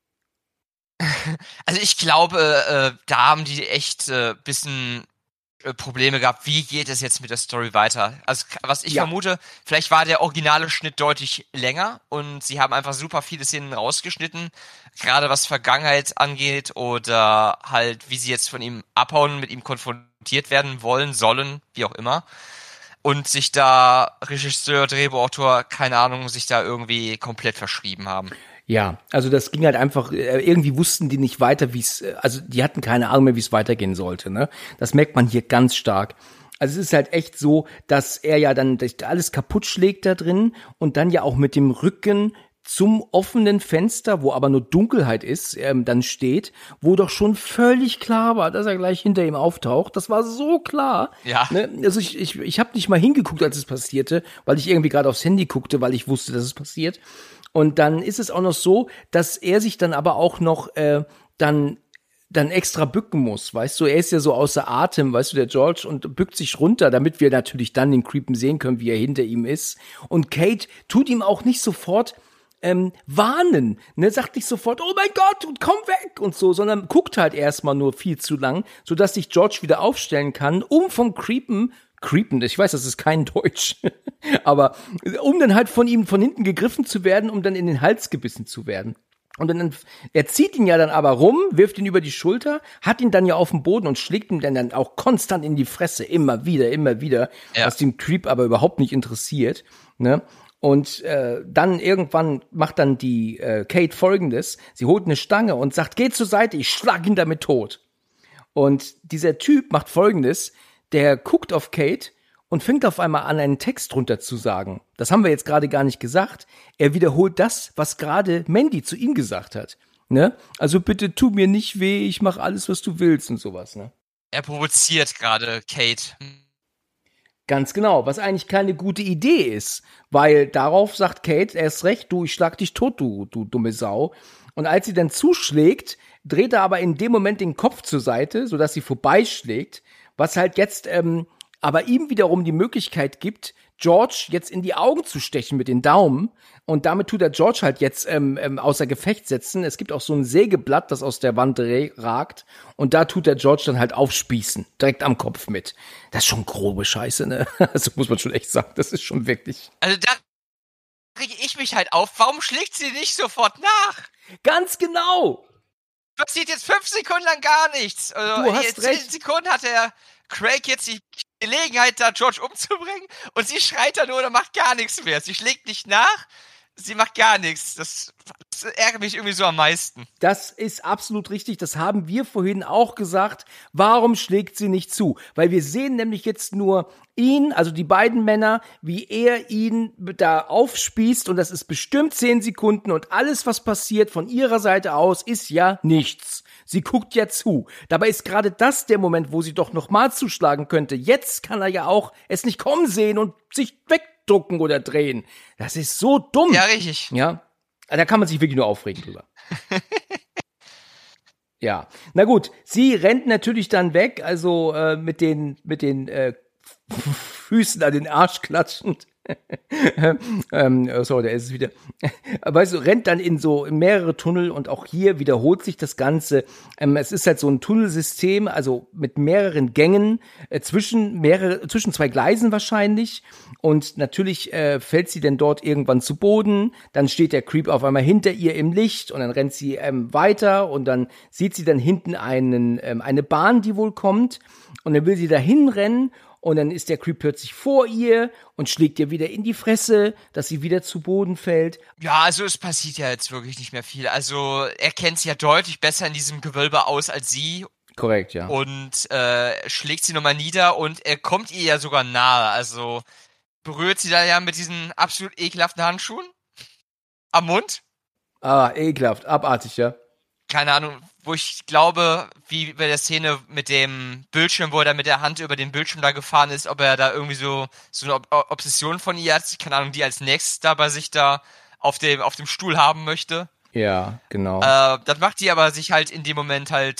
Also ich glaube, da haben die echt bisschen Probleme gehabt, wie geht es jetzt mit der Story weiter? Also was ich vermute, vielleicht war der originale Schnitt deutlich länger und sie haben einfach super viele Szenen rausgeschnitten, gerade was Vergangenheit angeht oder halt, wie sie jetzt von ihm abhauen, mit ihm konfrontiert werden wollen, sollen, wie auch immer. Und sich da Regisseur, Drehbuchautor, keine Ahnung, sich da irgendwie komplett verschrieben haben. Ja, also das ging halt einfach, irgendwie wussten die nicht weiter, also die hatten keine Ahnung mehr, wie es weitergehen sollte, ne? Das merkt man hier ganz stark. Also es ist halt echt so, dass er ja dann alles kaputt schlägt da drin und dann ja auch mit dem Rücken zum offenen Fenster, wo aber nur Dunkelheit ist, dann steht, wo doch schon völlig klar war, dass er gleich hinter ihm auftaucht. Das war so klar. Ja. Ne? Also ich habe nicht mal hingeguckt, als es passierte, weil ich irgendwie gerade aufs Handy guckte, weil ich wusste, dass es passiert. Und dann ist es auch noch so, dass er sich dann aber auch noch dann extra bücken muss, weißt du, er ist ja so außer Atem, weißt du, der George, und bückt sich runter, damit wir natürlich dann den Creepen sehen können, wie er hinter ihm ist. Und Kate tut ihm auch nicht sofort warnen, ne, sagt nicht sofort, oh mein Gott, und komm weg und so, sondern guckt halt erstmal nur viel zu lang, sodass sich George wieder aufstellen kann, um vom Creepen, ich weiß, das ist kein Deutsch, aber um dann halt von ihm von hinten gegriffen zu werden, um dann in den Hals gebissen zu werden. Und dann, er zieht ihn ja dann aber rum, wirft ihn über die Schulter, hat ihn dann ja auf den Boden und schlägt ihn dann auch konstant in die Fresse, immer wieder, was den Creep aber überhaupt nicht interessiert, ne? Und dann irgendwann macht dann die Kate Folgendes, sie holt eine Stange und sagt, geh zur Seite, ich schlag ihn damit tot. Und dieser Typ macht Folgendes, der guckt auf Kate und fängt auf einmal an, einen Text drunter zu sagen. Das haben wir jetzt gerade gar nicht gesagt. Er wiederholt das, was gerade Mandy zu ihm gesagt hat. Ne? Also bitte tu mir nicht weh, ich mach alles, was du willst und sowas. Ne? Er provoziert gerade Kate. Ganz genau, was eigentlich keine gute Idee ist, weil darauf sagt Kate, erst recht, du, ich schlag dich tot, du dumme Sau. Und als sie dann zuschlägt, dreht er aber in dem Moment den Kopf zur Seite, sodass sie vorbeischlägt, was halt jetzt aber ihm wiederum die Möglichkeit gibt, George jetzt in die Augen zu stechen mit den Daumen. Und damit tut er George halt jetzt außer Gefecht setzen. Es gibt auch so ein Sägeblatt, das aus der Wand ragt. Und da tut er George dann halt aufspießen. Direkt am Kopf mit. Das ist schon grobe Scheiße, ne? Also muss man schon echt sagen. Das ist schon wirklich. Also da rege ich mich halt auf. Warum schlägt sie nicht sofort nach? Ganz genau! Passiert jetzt 5 Sekunden lang gar nichts. Also Du hast recht. 10 Sekunden hat der Craig jetzt die Gelegenheit, da George umzubringen. Und sie schreit da nur oder macht gar nichts mehr. Sie schlägt nicht nach. Sie macht gar nichts. Das ärgert mich irgendwie so am meisten. Das ist absolut richtig. Das haben wir vorhin auch gesagt. Warum schlägt sie nicht zu? Weil wir sehen nämlich jetzt nur ihn, also die beiden Männer, wie er ihn da aufspießt. Und das ist bestimmt 10 Sekunden. Und alles, was passiert von ihrer Seite aus, ist ja nichts. Sie guckt ja zu. Dabei ist gerade das der Moment, wo sie doch nochmal zuschlagen könnte. Jetzt kann er ja auch es nicht kommen sehen und sich wegducken oder drehen. Das ist so dumm. Ja, richtig. Ja, da kann man sich wirklich nur aufregen drüber. Ja, na gut, sie rennt natürlich dann weg, also mit den Füßen an den Arsch klatschend. Sorry, da ist es wieder. Weißt du, rennt dann in mehrere Tunnel und auch hier wiederholt sich das Ganze. Es ist halt so ein Tunnelsystem, also mit mehreren Gängen, zwischen 2 Gleisen wahrscheinlich. Und natürlich fällt sie dann dort irgendwann zu Boden. Dann steht der Creep auf einmal hinter ihr im Licht und dann rennt sie weiter und dann sieht sie dann hinten eine Bahn, die wohl kommt. Und dann will sie dahin rennen. Und dann ist der Creep plötzlich vor ihr und schlägt ihr wieder in die Fresse, dass sie wieder zu Boden fällt. Ja, also es passiert ja jetzt wirklich nicht mehr viel. Also er kennt sie ja deutlich besser in diesem Gewölbe aus als sie. Korrekt, ja. Und schlägt sie nochmal nieder und er kommt ihr ja sogar nahe. Also berührt sie da ja mit diesen absolut ekelhaften Handschuhen am Mund. Ah, ekelhaft, abartig, ja. Keine Ahnung, wo ich glaube, wie bei der Szene mit dem Bildschirm, wo er da mit der Hand über den Bildschirm da gefahren ist, ob er da irgendwie so eine Obsession von ihr hat, keine Ahnung, die als nächstes da bei sich da auf dem Stuhl haben möchte. Ja, genau. Das macht die aber sich halt in dem Moment halt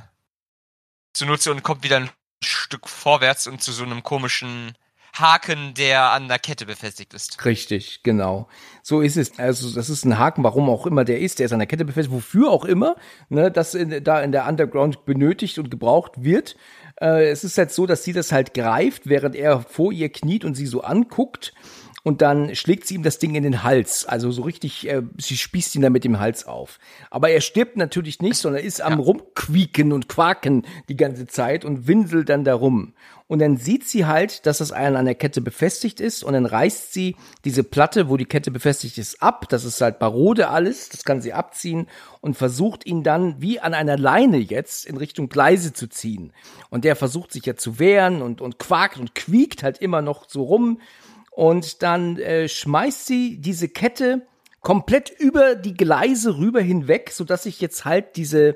zunutze und kommt wieder ein Stück vorwärts und zu so einem komischen Haken, der an der Kette befestigt ist. Richtig, genau. So ist es. Also das ist ein Haken, warum auch immer der ist an der Kette befestigt, wofür auch immer, ne, das da in der Underground benötigt und gebraucht wird. Es ist halt so, dass sie das halt greift, während er vor ihr kniet und sie so anguckt. Und dann schlägt sie ihm das Ding in den Hals. Also so richtig, sie spießt ihn dann mit dem Hals auf. Aber er stirbt natürlich nicht, sondern ist am Rumquieken und Quaken die ganze Zeit und winselt dann da rum. Und dann sieht sie halt, dass das an der Kette befestigt ist. Und dann reißt sie diese Platte, wo die Kette befestigt ist, ab. Das ist halt marode alles. Das kann sie abziehen und versucht ihn dann wie an einer Leine jetzt in Richtung Gleise zu ziehen. Und der versucht sich ja zu wehren und quakt und quiekt halt immer noch so rum. Und dann schmeißt sie diese Kette komplett über die Gleise rüber hinweg, sodass sich jetzt halt diese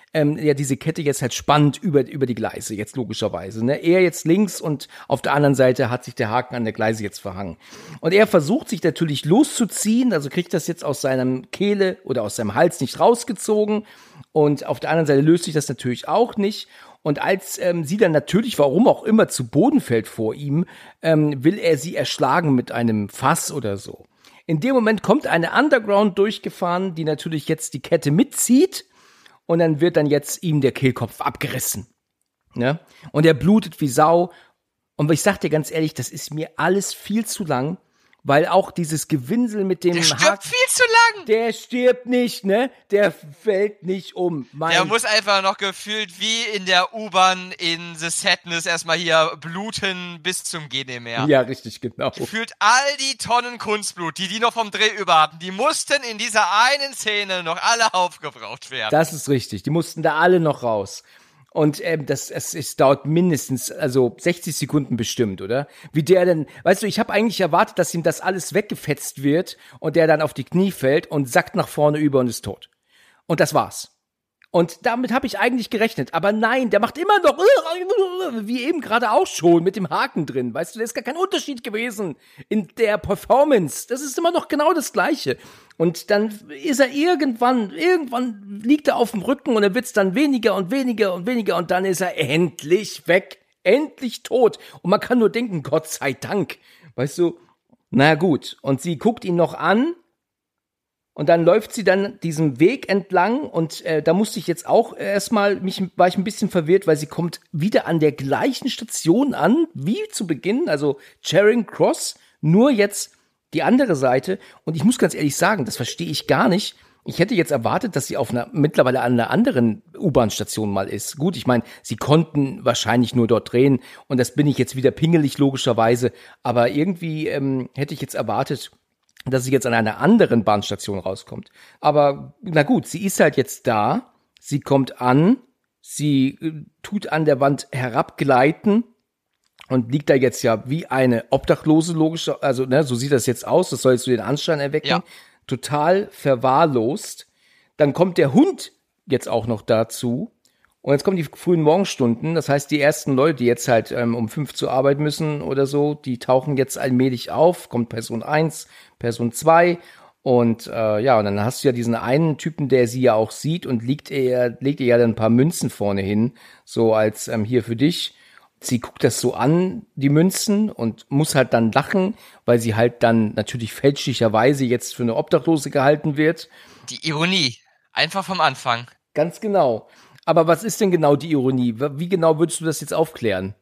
Kette jetzt halt spannt über die Gleise, jetzt logischerweise. Ne? Er jetzt links und auf der anderen Seite hat sich der Haken an der Gleise jetzt verhangen. Und er versucht sich natürlich loszuziehen, also kriegt das jetzt aus seinem Kehle oder aus seinem Hals nicht rausgezogen. Und auf der anderen Seite löst sich das natürlich auch nicht. Und als sie dann natürlich, warum auch immer, zu Boden fällt vor ihm, will er sie erschlagen mit einem Fass oder so. In dem Moment kommt eine Underground durchgefahren, die natürlich jetzt die Kette mitzieht. Und dann wird dann jetzt ihm der Kehlkopf abgerissen. Ne? Und er blutet wie Sau. Und ich sag dir ganz ehrlich, das ist mir alles viel zu lang. Weil auch dieses Gewinsel mit dem Der stirbt viel zu lang. Der stirbt nicht, ne? Der fällt nicht um. Der muss einfach noch gefühlt wie in der U-Bahn in The Sadness erstmal hier bluten bis zum Gehen nicht mehr. Ja, richtig, genau. Gefühlt all die Tonnen Kunstblut, die noch vom Dreh über hatten, die mussten in dieser einen Szene noch alle aufgebraucht werden. Das ist richtig. Die mussten da alle noch raus. Und es dauert mindestens, also 60 Sekunden bestimmt, oder? Wie der denn, weißt du, ich habe eigentlich erwartet, dass ihm das alles weggefetzt wird und der dann auf die Knie fällt und sackt nach vorne über und ist tot. Und das war's. Und damit habe ich eigentlich gerechnet. Aber nein, der macht immer noch, wie eben gerade auch schon, mit dem Haken drin. Weißt du, da ist gar kein Unterschied gewesen in der Performance. Das ist immer noch genau das Gleiche. Und dann ist er irgendwann liegt er auf dem Rücken und dann wird's dann weniger und weniger und weniger und dann ist er endlich weg. endlich tot. Und man kann nur denken, Gott sei Dank. Weißt du, na gut. Und sie guckt ihn noch an. Und dann läuft sie dann diesen Weg entlang und da musste ich jetzt auch erstmal, war ich ein bisschen verwirrt, weil sie kommt wieder an der gleichen Station an, wie zu Beginn, also Charing Cross, nur jetzt die andere Seite. Und ich muss ganz ehrlich sagen, das verstehe ich gar nicht. Ich hätte jetzt erwartet, dass sie mittlerweile an einer anderen U-Bahn-Station mal ist. Gut, ich meine, sie konnten wahrscheinlich nur dort drehen und das bin ich jetzt wieder pingelig logischerweise, aber irgendwie hätte ich jetzt erwartet, dass sie jetzt an einer anderen Bahnstation rauskommt. Aber na gut, sie ist halt jetzt da, sie kommt an, sie tut an der Wand herabgleiten und liegt da jetzt ja wie eine Obdachlose, logisch, also ne, so sieht das jetzt aus, das soll jetzt so den Anschein erwecken, ja. Total verwahrlost. Dann kommt der Hund jetzt auch noch dazu. Und jetzt kommen die frühen Morgenstunden, das heißt, die ersten Leute, die jetzt halt um 5 zur Arbeit müssen oder so, die tauchen jetzt allmählich auf, kommt Person 1, Person 2 und und dann hast du ja diesen einen Typen, der sie ja auch sieht und legt ihr ja dann ein paar Münzen vorne hin, so als hier für dich. Sie guckt das so an, die Münzen, und muss halt dann lachen, weil sie halt dann natürlich fälschlicherweise jetzt für eine Obdachlose gehalten wird. Die Ironie, einfach vom Anfang. Ganz genau. Aber was ist denn genau die Ironie? Wie genau würdest du das jetzt aufklären?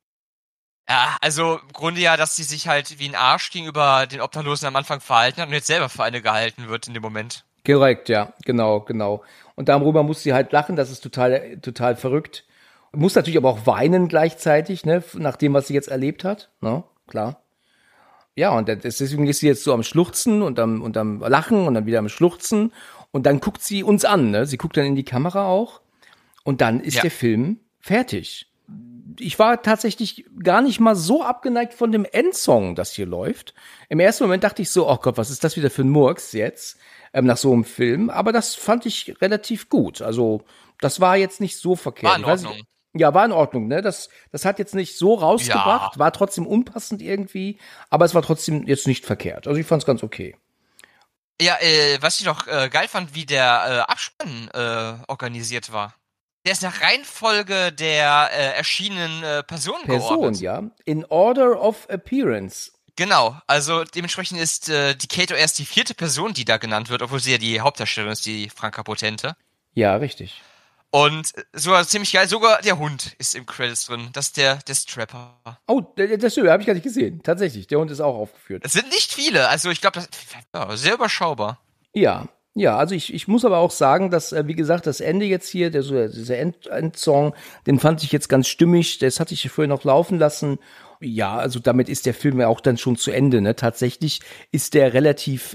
Ja, also im Grunde ja, dass sie sich halt wie ein Arsch gegenüber den Obdachlosen am Anfang verhalten hat und jetzt selber für eine gehalten wird in dem Moment. Korrekt, ja, genau. Und darüber muss sie halt lachen, das ist total verrückt. Muss natürlich aber auch weinen gleichzeitig, ne, nach dem, was sie jetzt erlebt hat, ne, klar. Ja, und deswegen ist sie jetzt so am Schluchzen und am Lachen und dann wieder am Schluchzen und dann guckt sie uns an, ne, sie guckt dann in die Kamera auch. Und dann ist der Film fertig. Ich war tatsächlich gar nicht mal so abgeneigt von dem Endsong, das hier läuft. Im ersten Moment dachte ich so, oh Gott, was ist das wieder für ein Murks jetzt, nach so einem Film. Aber das fand ich relativ gut. Also, das war jetzt nicht so verkehrt. War in Ordnung. Ja, war in Ordnung, ne? Das hat jetzt nicht so rausgebracht, war trotzdem unpassend irgendwie, aber es war trotzdem jetzt nicht verkehrt. Also, ich fand's ganz okay. Ja, was ich noch geil fand, wie der Abspann organisiert war. Der ist nach Reihenfolge der erschienenen Personen geordnet. Ja. In Order of Appearance. Genau, also dementsprechend ist die Kato erst die 4. Person, die da genannt wird, obwohl sie ja die Hauptdarstellerin ist, die Franka Potente. Ja, richtig. Und sogar ziemlich geil, sogar der Hund ist im Credits drin. Das ist der Strapper. Oh, das habe ich gar nicht gesehen. Tatsächlich, der Hund ist auch aufgeführt. Es sind nicht viele, also ich glaube, das ist sehr überschaubar. Ja, also ich muss aber auch sagen, dass, wie gesagt, das Ende jetzt hier, dieser Endsong, den fand ich jetzt ganz stimmig, das hatte ich vorher noch laufen lassen. Ja, also damit ist der Film ja auch dann schon zu Ende, ne? Tatsächlich ist der relativ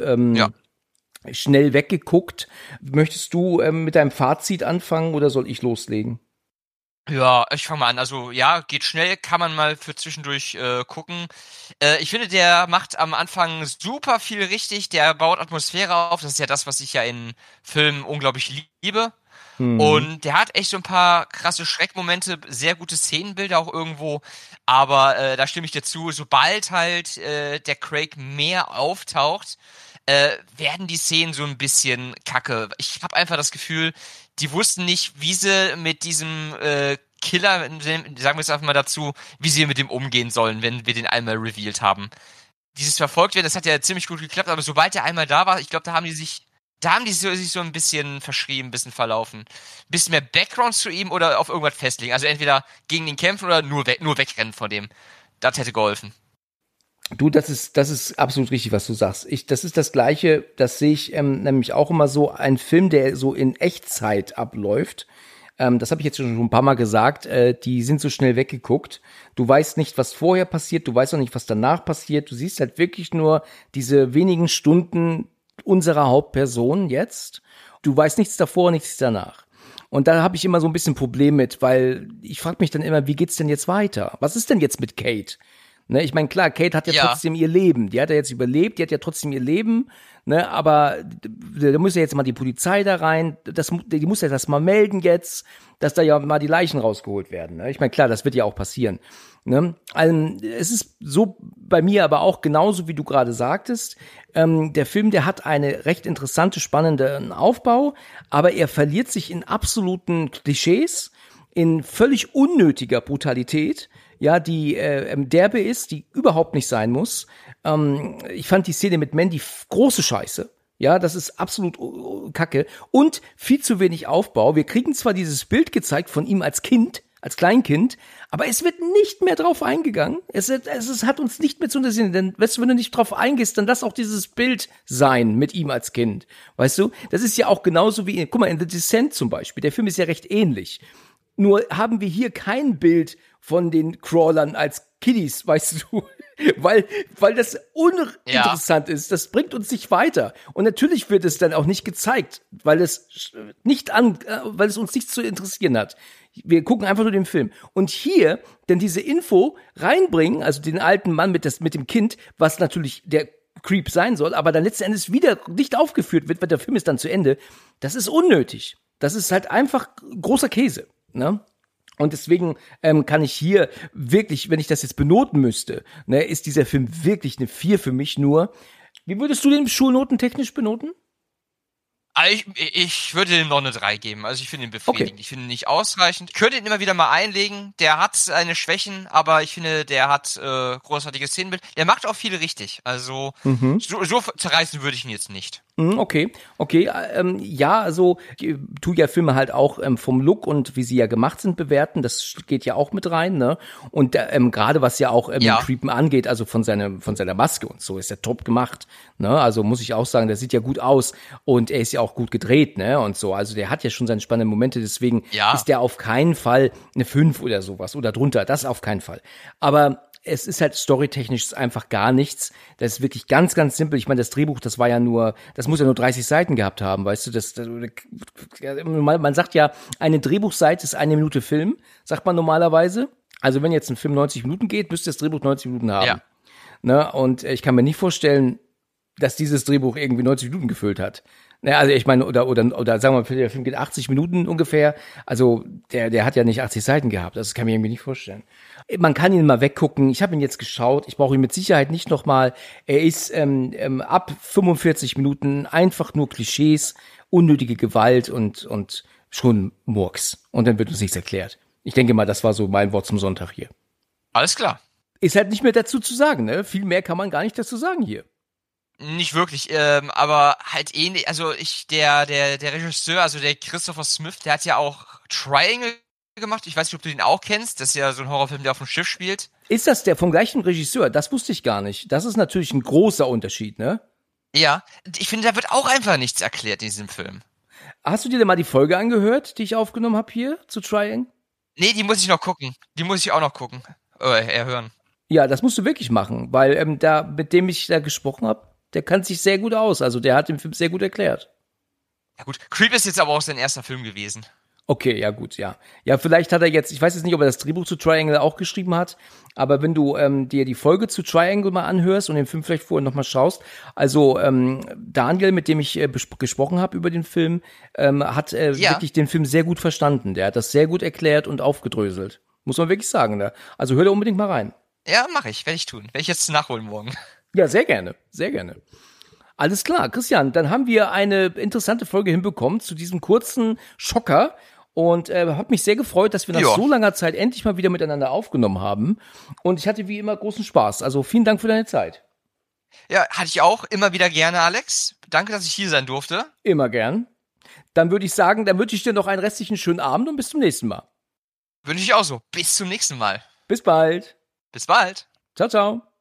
schnell weggeguckt. Möchtest du mit deinem Fazit anfangen oder soll ich loslegen? Ja, ich fange mal an. Also ja, geht schnell, kann man mal für zwischendurch gucken. Ich finde, der macht am Anfang super viel richtig. Der baut Atmosphäre auf. Das ist ja das, was ich ja in Filmen unglaublich liebe. Und der hat echt so ein paar krasse Schreckmomente, sehr gute Szenenbilder auch irgendwo. Aber da stimme ich dir zu, sobald halt der Craig mehr auftaucht, werden die Szenen so ein bisschen kacke. Ich habe einfach das Gefühl, die wussten nicht, wie sie mit diesem Killer, sagen wir jetzt einfach mal dazu, wie sie mit dem umgehen sollen, wenn wir den einmal revealed haben. Dieses verfolgt werden, das hat ja ziemlich gut geklappt, aber sobald der einmal da war, ich glaube, da haben die sich so ein bisschen verschrieben, ein bisschen verlaufen. Ein bisschen mehr Background zu ihm oder auf irgendwas festlegen. Also entweder gegen ihn kämpfen oder nur wegrennen von dem. Das hätte geholfen. Du, das ist absolut richtig, was du sagst. Das ist das Gleiche, das sehe ich nämlich auch immer so, ein Film, der so in Echtzeit abläuft. Das habe ich jetzt schon ein paar Mal gesagt, die sind so schnell weggeguckt. Du weißt nicht, was vorher passiert, du weißt auch nicht, was danach passiert. Du siehst halt wirklich nur diese wenigen Stunden unserer Hauptperson jetzt. Du weißt nichts davor, nichts danach. Und da habe ich immer so ein bisschen Problem mit, weil ich frage mich dann immer, wie geht's denn jetzt weiter? Was ist denn jetzt mit Kate? Ne, ich meine, klar, Kate hat ja trotzdem ihr Leben. Die hat ja jetzt überlebt, die hat ja trotzdem ihr Leben, ne, aber da muss ja jetzt mal die Polizei da rein, die muss ja das mal melden jetzt, dass da ja mal die Leichen rausgeholt werden. Ne? Ich meine, klar, das wird ja auch passieren. Ne? Es ist so bei mir aber auch genauso, wie du gerade sagtest. Der Film, der hat eine recht interessante, spannende Aufbau, aber er verliert sich in absoluten Klischees, in völlig unnötiger Brutalität. ja, die derbe ist, die überhaupt nicht sein muss. Ich fand die Szene mit Mandy große Scheiße. Ja, das ist absolut Kacke. Und viel zu wenig Aufbau. Wir kriegen zwar dieses Bild gezeigt von ihm als Kind, als Kleinkind, aber es wird nicht mehr drauf eingegangen. Es hat uns nicht mehr zu interessieren, denn weißt du, wenn du nicht drauf eingehst, dann lass auch dieses Bild sein mit ihm als Kind. Weißt du, das ist ja auch genauso wie, guck mal, in The Descent zum Beispiel, der Film ist ja recht ähnlich. Nur haben wir hier kein Bild von den Crawlern als Kiddies, weißt du, weil das uninteressant ist. Das bringt uns nicht weiter. Und natürlich wird es dann auch nicht gezeigt, weil es uns nicht zu interessieren hat. Wir gucken einfach nur den Film. Und hier dann diese Info reinbringen, also den alten Mann mit dem Kind, was natürlich der Creep sein soll, aber dann letzten Endes wieder nicht aufgeführt wird, weil der Film ist dann zu Ende. Das ist unnötig. Das ist halt einfach großer Käse. Ne? Und deswegen kann ich hier wirklich, wenn ich das jetzt benoten müsste, ne, ist dieser Film wirklich eine 4 für mich nur. Wie würdest du den schulnotentechnisch benoten? Ich würde dem noch eine 3 geben. Also ich finde ihn befriedigend. Okay. Ich finde ihn nicht ausreichend. Ich könnte ihn immer wieder mal einlegen. Der hat seine Schwächen, aber ich finde, der hat großartiges Szenenbild. Der macht auch viel richtig. Also so zerreißen würde ich ihn jetzt nicht. Okay. Ja, also ich tu ja Filme halt auch vom Look und wie sie ja gemacht sind bewerten. Das geht ja auch mit rein, ne? Und gerade was ja auch den Creepen angeht, also von seiner Maske und so, ist der top gemacht, ne? Also muss ich auch sagen, der sieht ja gut aus und er ist ja auch gut gedreht, ne? Und so, also der hat ja schon seine spannenden Momente, deswegen ist der auf keinen Fall eine 5 oder sowas oder drunter, das auf keinen Fall. Aber es ist halt storytechnisch einfach gar nichts. Das ist wirklich ganz, ganz simpel. Ich meine, das Drehbuch, das muss ja nur 30 Seiten gehabt haben, weißt du, man sagt ja, eine Drehbuchseite ist 1 Minute Film, sagt man normalerweise. Also wenn jetzt ein Film 90 Minuten geht, müsste das Drehbuch 90 Minuten haben. Ja. Ne? Und ich kann mir nicht vorstellen, dass dieses Drehbuch irgendwie 90 Minuten gefüllt hat. Naja, also ich meine, oder sagen wir mal, der Film geht 80 Minuten ungefähr. Also der hat ja nicht 80 Seiten gehabt. Das kann ich mir irgendwie nicht vorstellen. Man kann ihn mal weggucken. Ich habe ihn jetzt geschaut. Ich brauche ihn mit Sicherheit nicht nochmal. Er ist ab 45 Minuten einfach nur Klischees, unnötige Gewalt und schon Murks. Und dann wird uns nichts erklärt. Ich denke mal, das war so mein Wort zum Sonntag hier. Alles klar. Ist halt nicht mehr dazu zu sagen, ne? Viel mehr kann man gar nicht dazu sagen hier. Nicht wirklich, aber halt ähnlich, also der Regisseur, also der Christopher Smith, der hat ja auch Triangle gemacht. Ich weiß nicht, ob du den auch kennst. Das ist ja so ein Horrorfilm, der auf dem Schiff spielt. Ist das der vom gleichen Regisseur? Das wusste ich gar nicht. Das ist natürlich ein großer Unterschied, ne? Ja, ich finde, da wird auch einfach nichts erklärt in diesem Film. Hast du dir denn mal die Folge angehört, die ich aufgenommen habe hier zu Triangle? Nee, die muss ich noch gucken. Die muss ich auch noch gucken. Hören. Ja, das musst du wirklich machen, weil mit dem ich da gesprochen habe, der kann sich sehr gut aus. Also der hat den Film sehr gut erklärt. Ja gut, Creep ist jetzt aber auch sein erster Film gewesen. Okay, ja gut, ja. Ja, vielleicht hat er jetzt, ich weiß jetzt nicht, ob er das Drehbuch zu Triangle auch geschrieben hat, aber wenn du dir die Folge zu Triangle mal anhörst und den Film vielleicht vorher nochmal schaust, also Daniel, mit dem ich gesprochen habe über den Film, hat wirklich den Film sehr gut verstanden. Der hat das sehr gut erklärt und aufgedröselt. Muss man wirklich sagen. Ne? Also hör da unbedingt mal rein. Ja, mache ich, werde ich tun. Werde ich jetzt nachholen morgen. Ja, sehr gerne, sehr gerne. Alles klar, Christian, dann haben wir eine interessante Folge hinbekommen zu diesem kurzen Schocker und habe mich sehr gefreut, dass wir nach so langer Zeit endlich mal wieder miteinander aufgenommen haben und ich hatte wie immer großen Spaß. Also vielen Dank für deine Zeit. Ja, hatte ich auch immer wieder gerne, Alex. Danke, dass ich hier sein durfte. Immer gern. Dann würde ich sagen, dann wünsche ich dir noch einen restlichen schönen Abend und bis zum nächsten Mal. Wünsche ich auch so. Bis zum nächsten Mal. Bis bald. Bis bald. Ciao, ciao.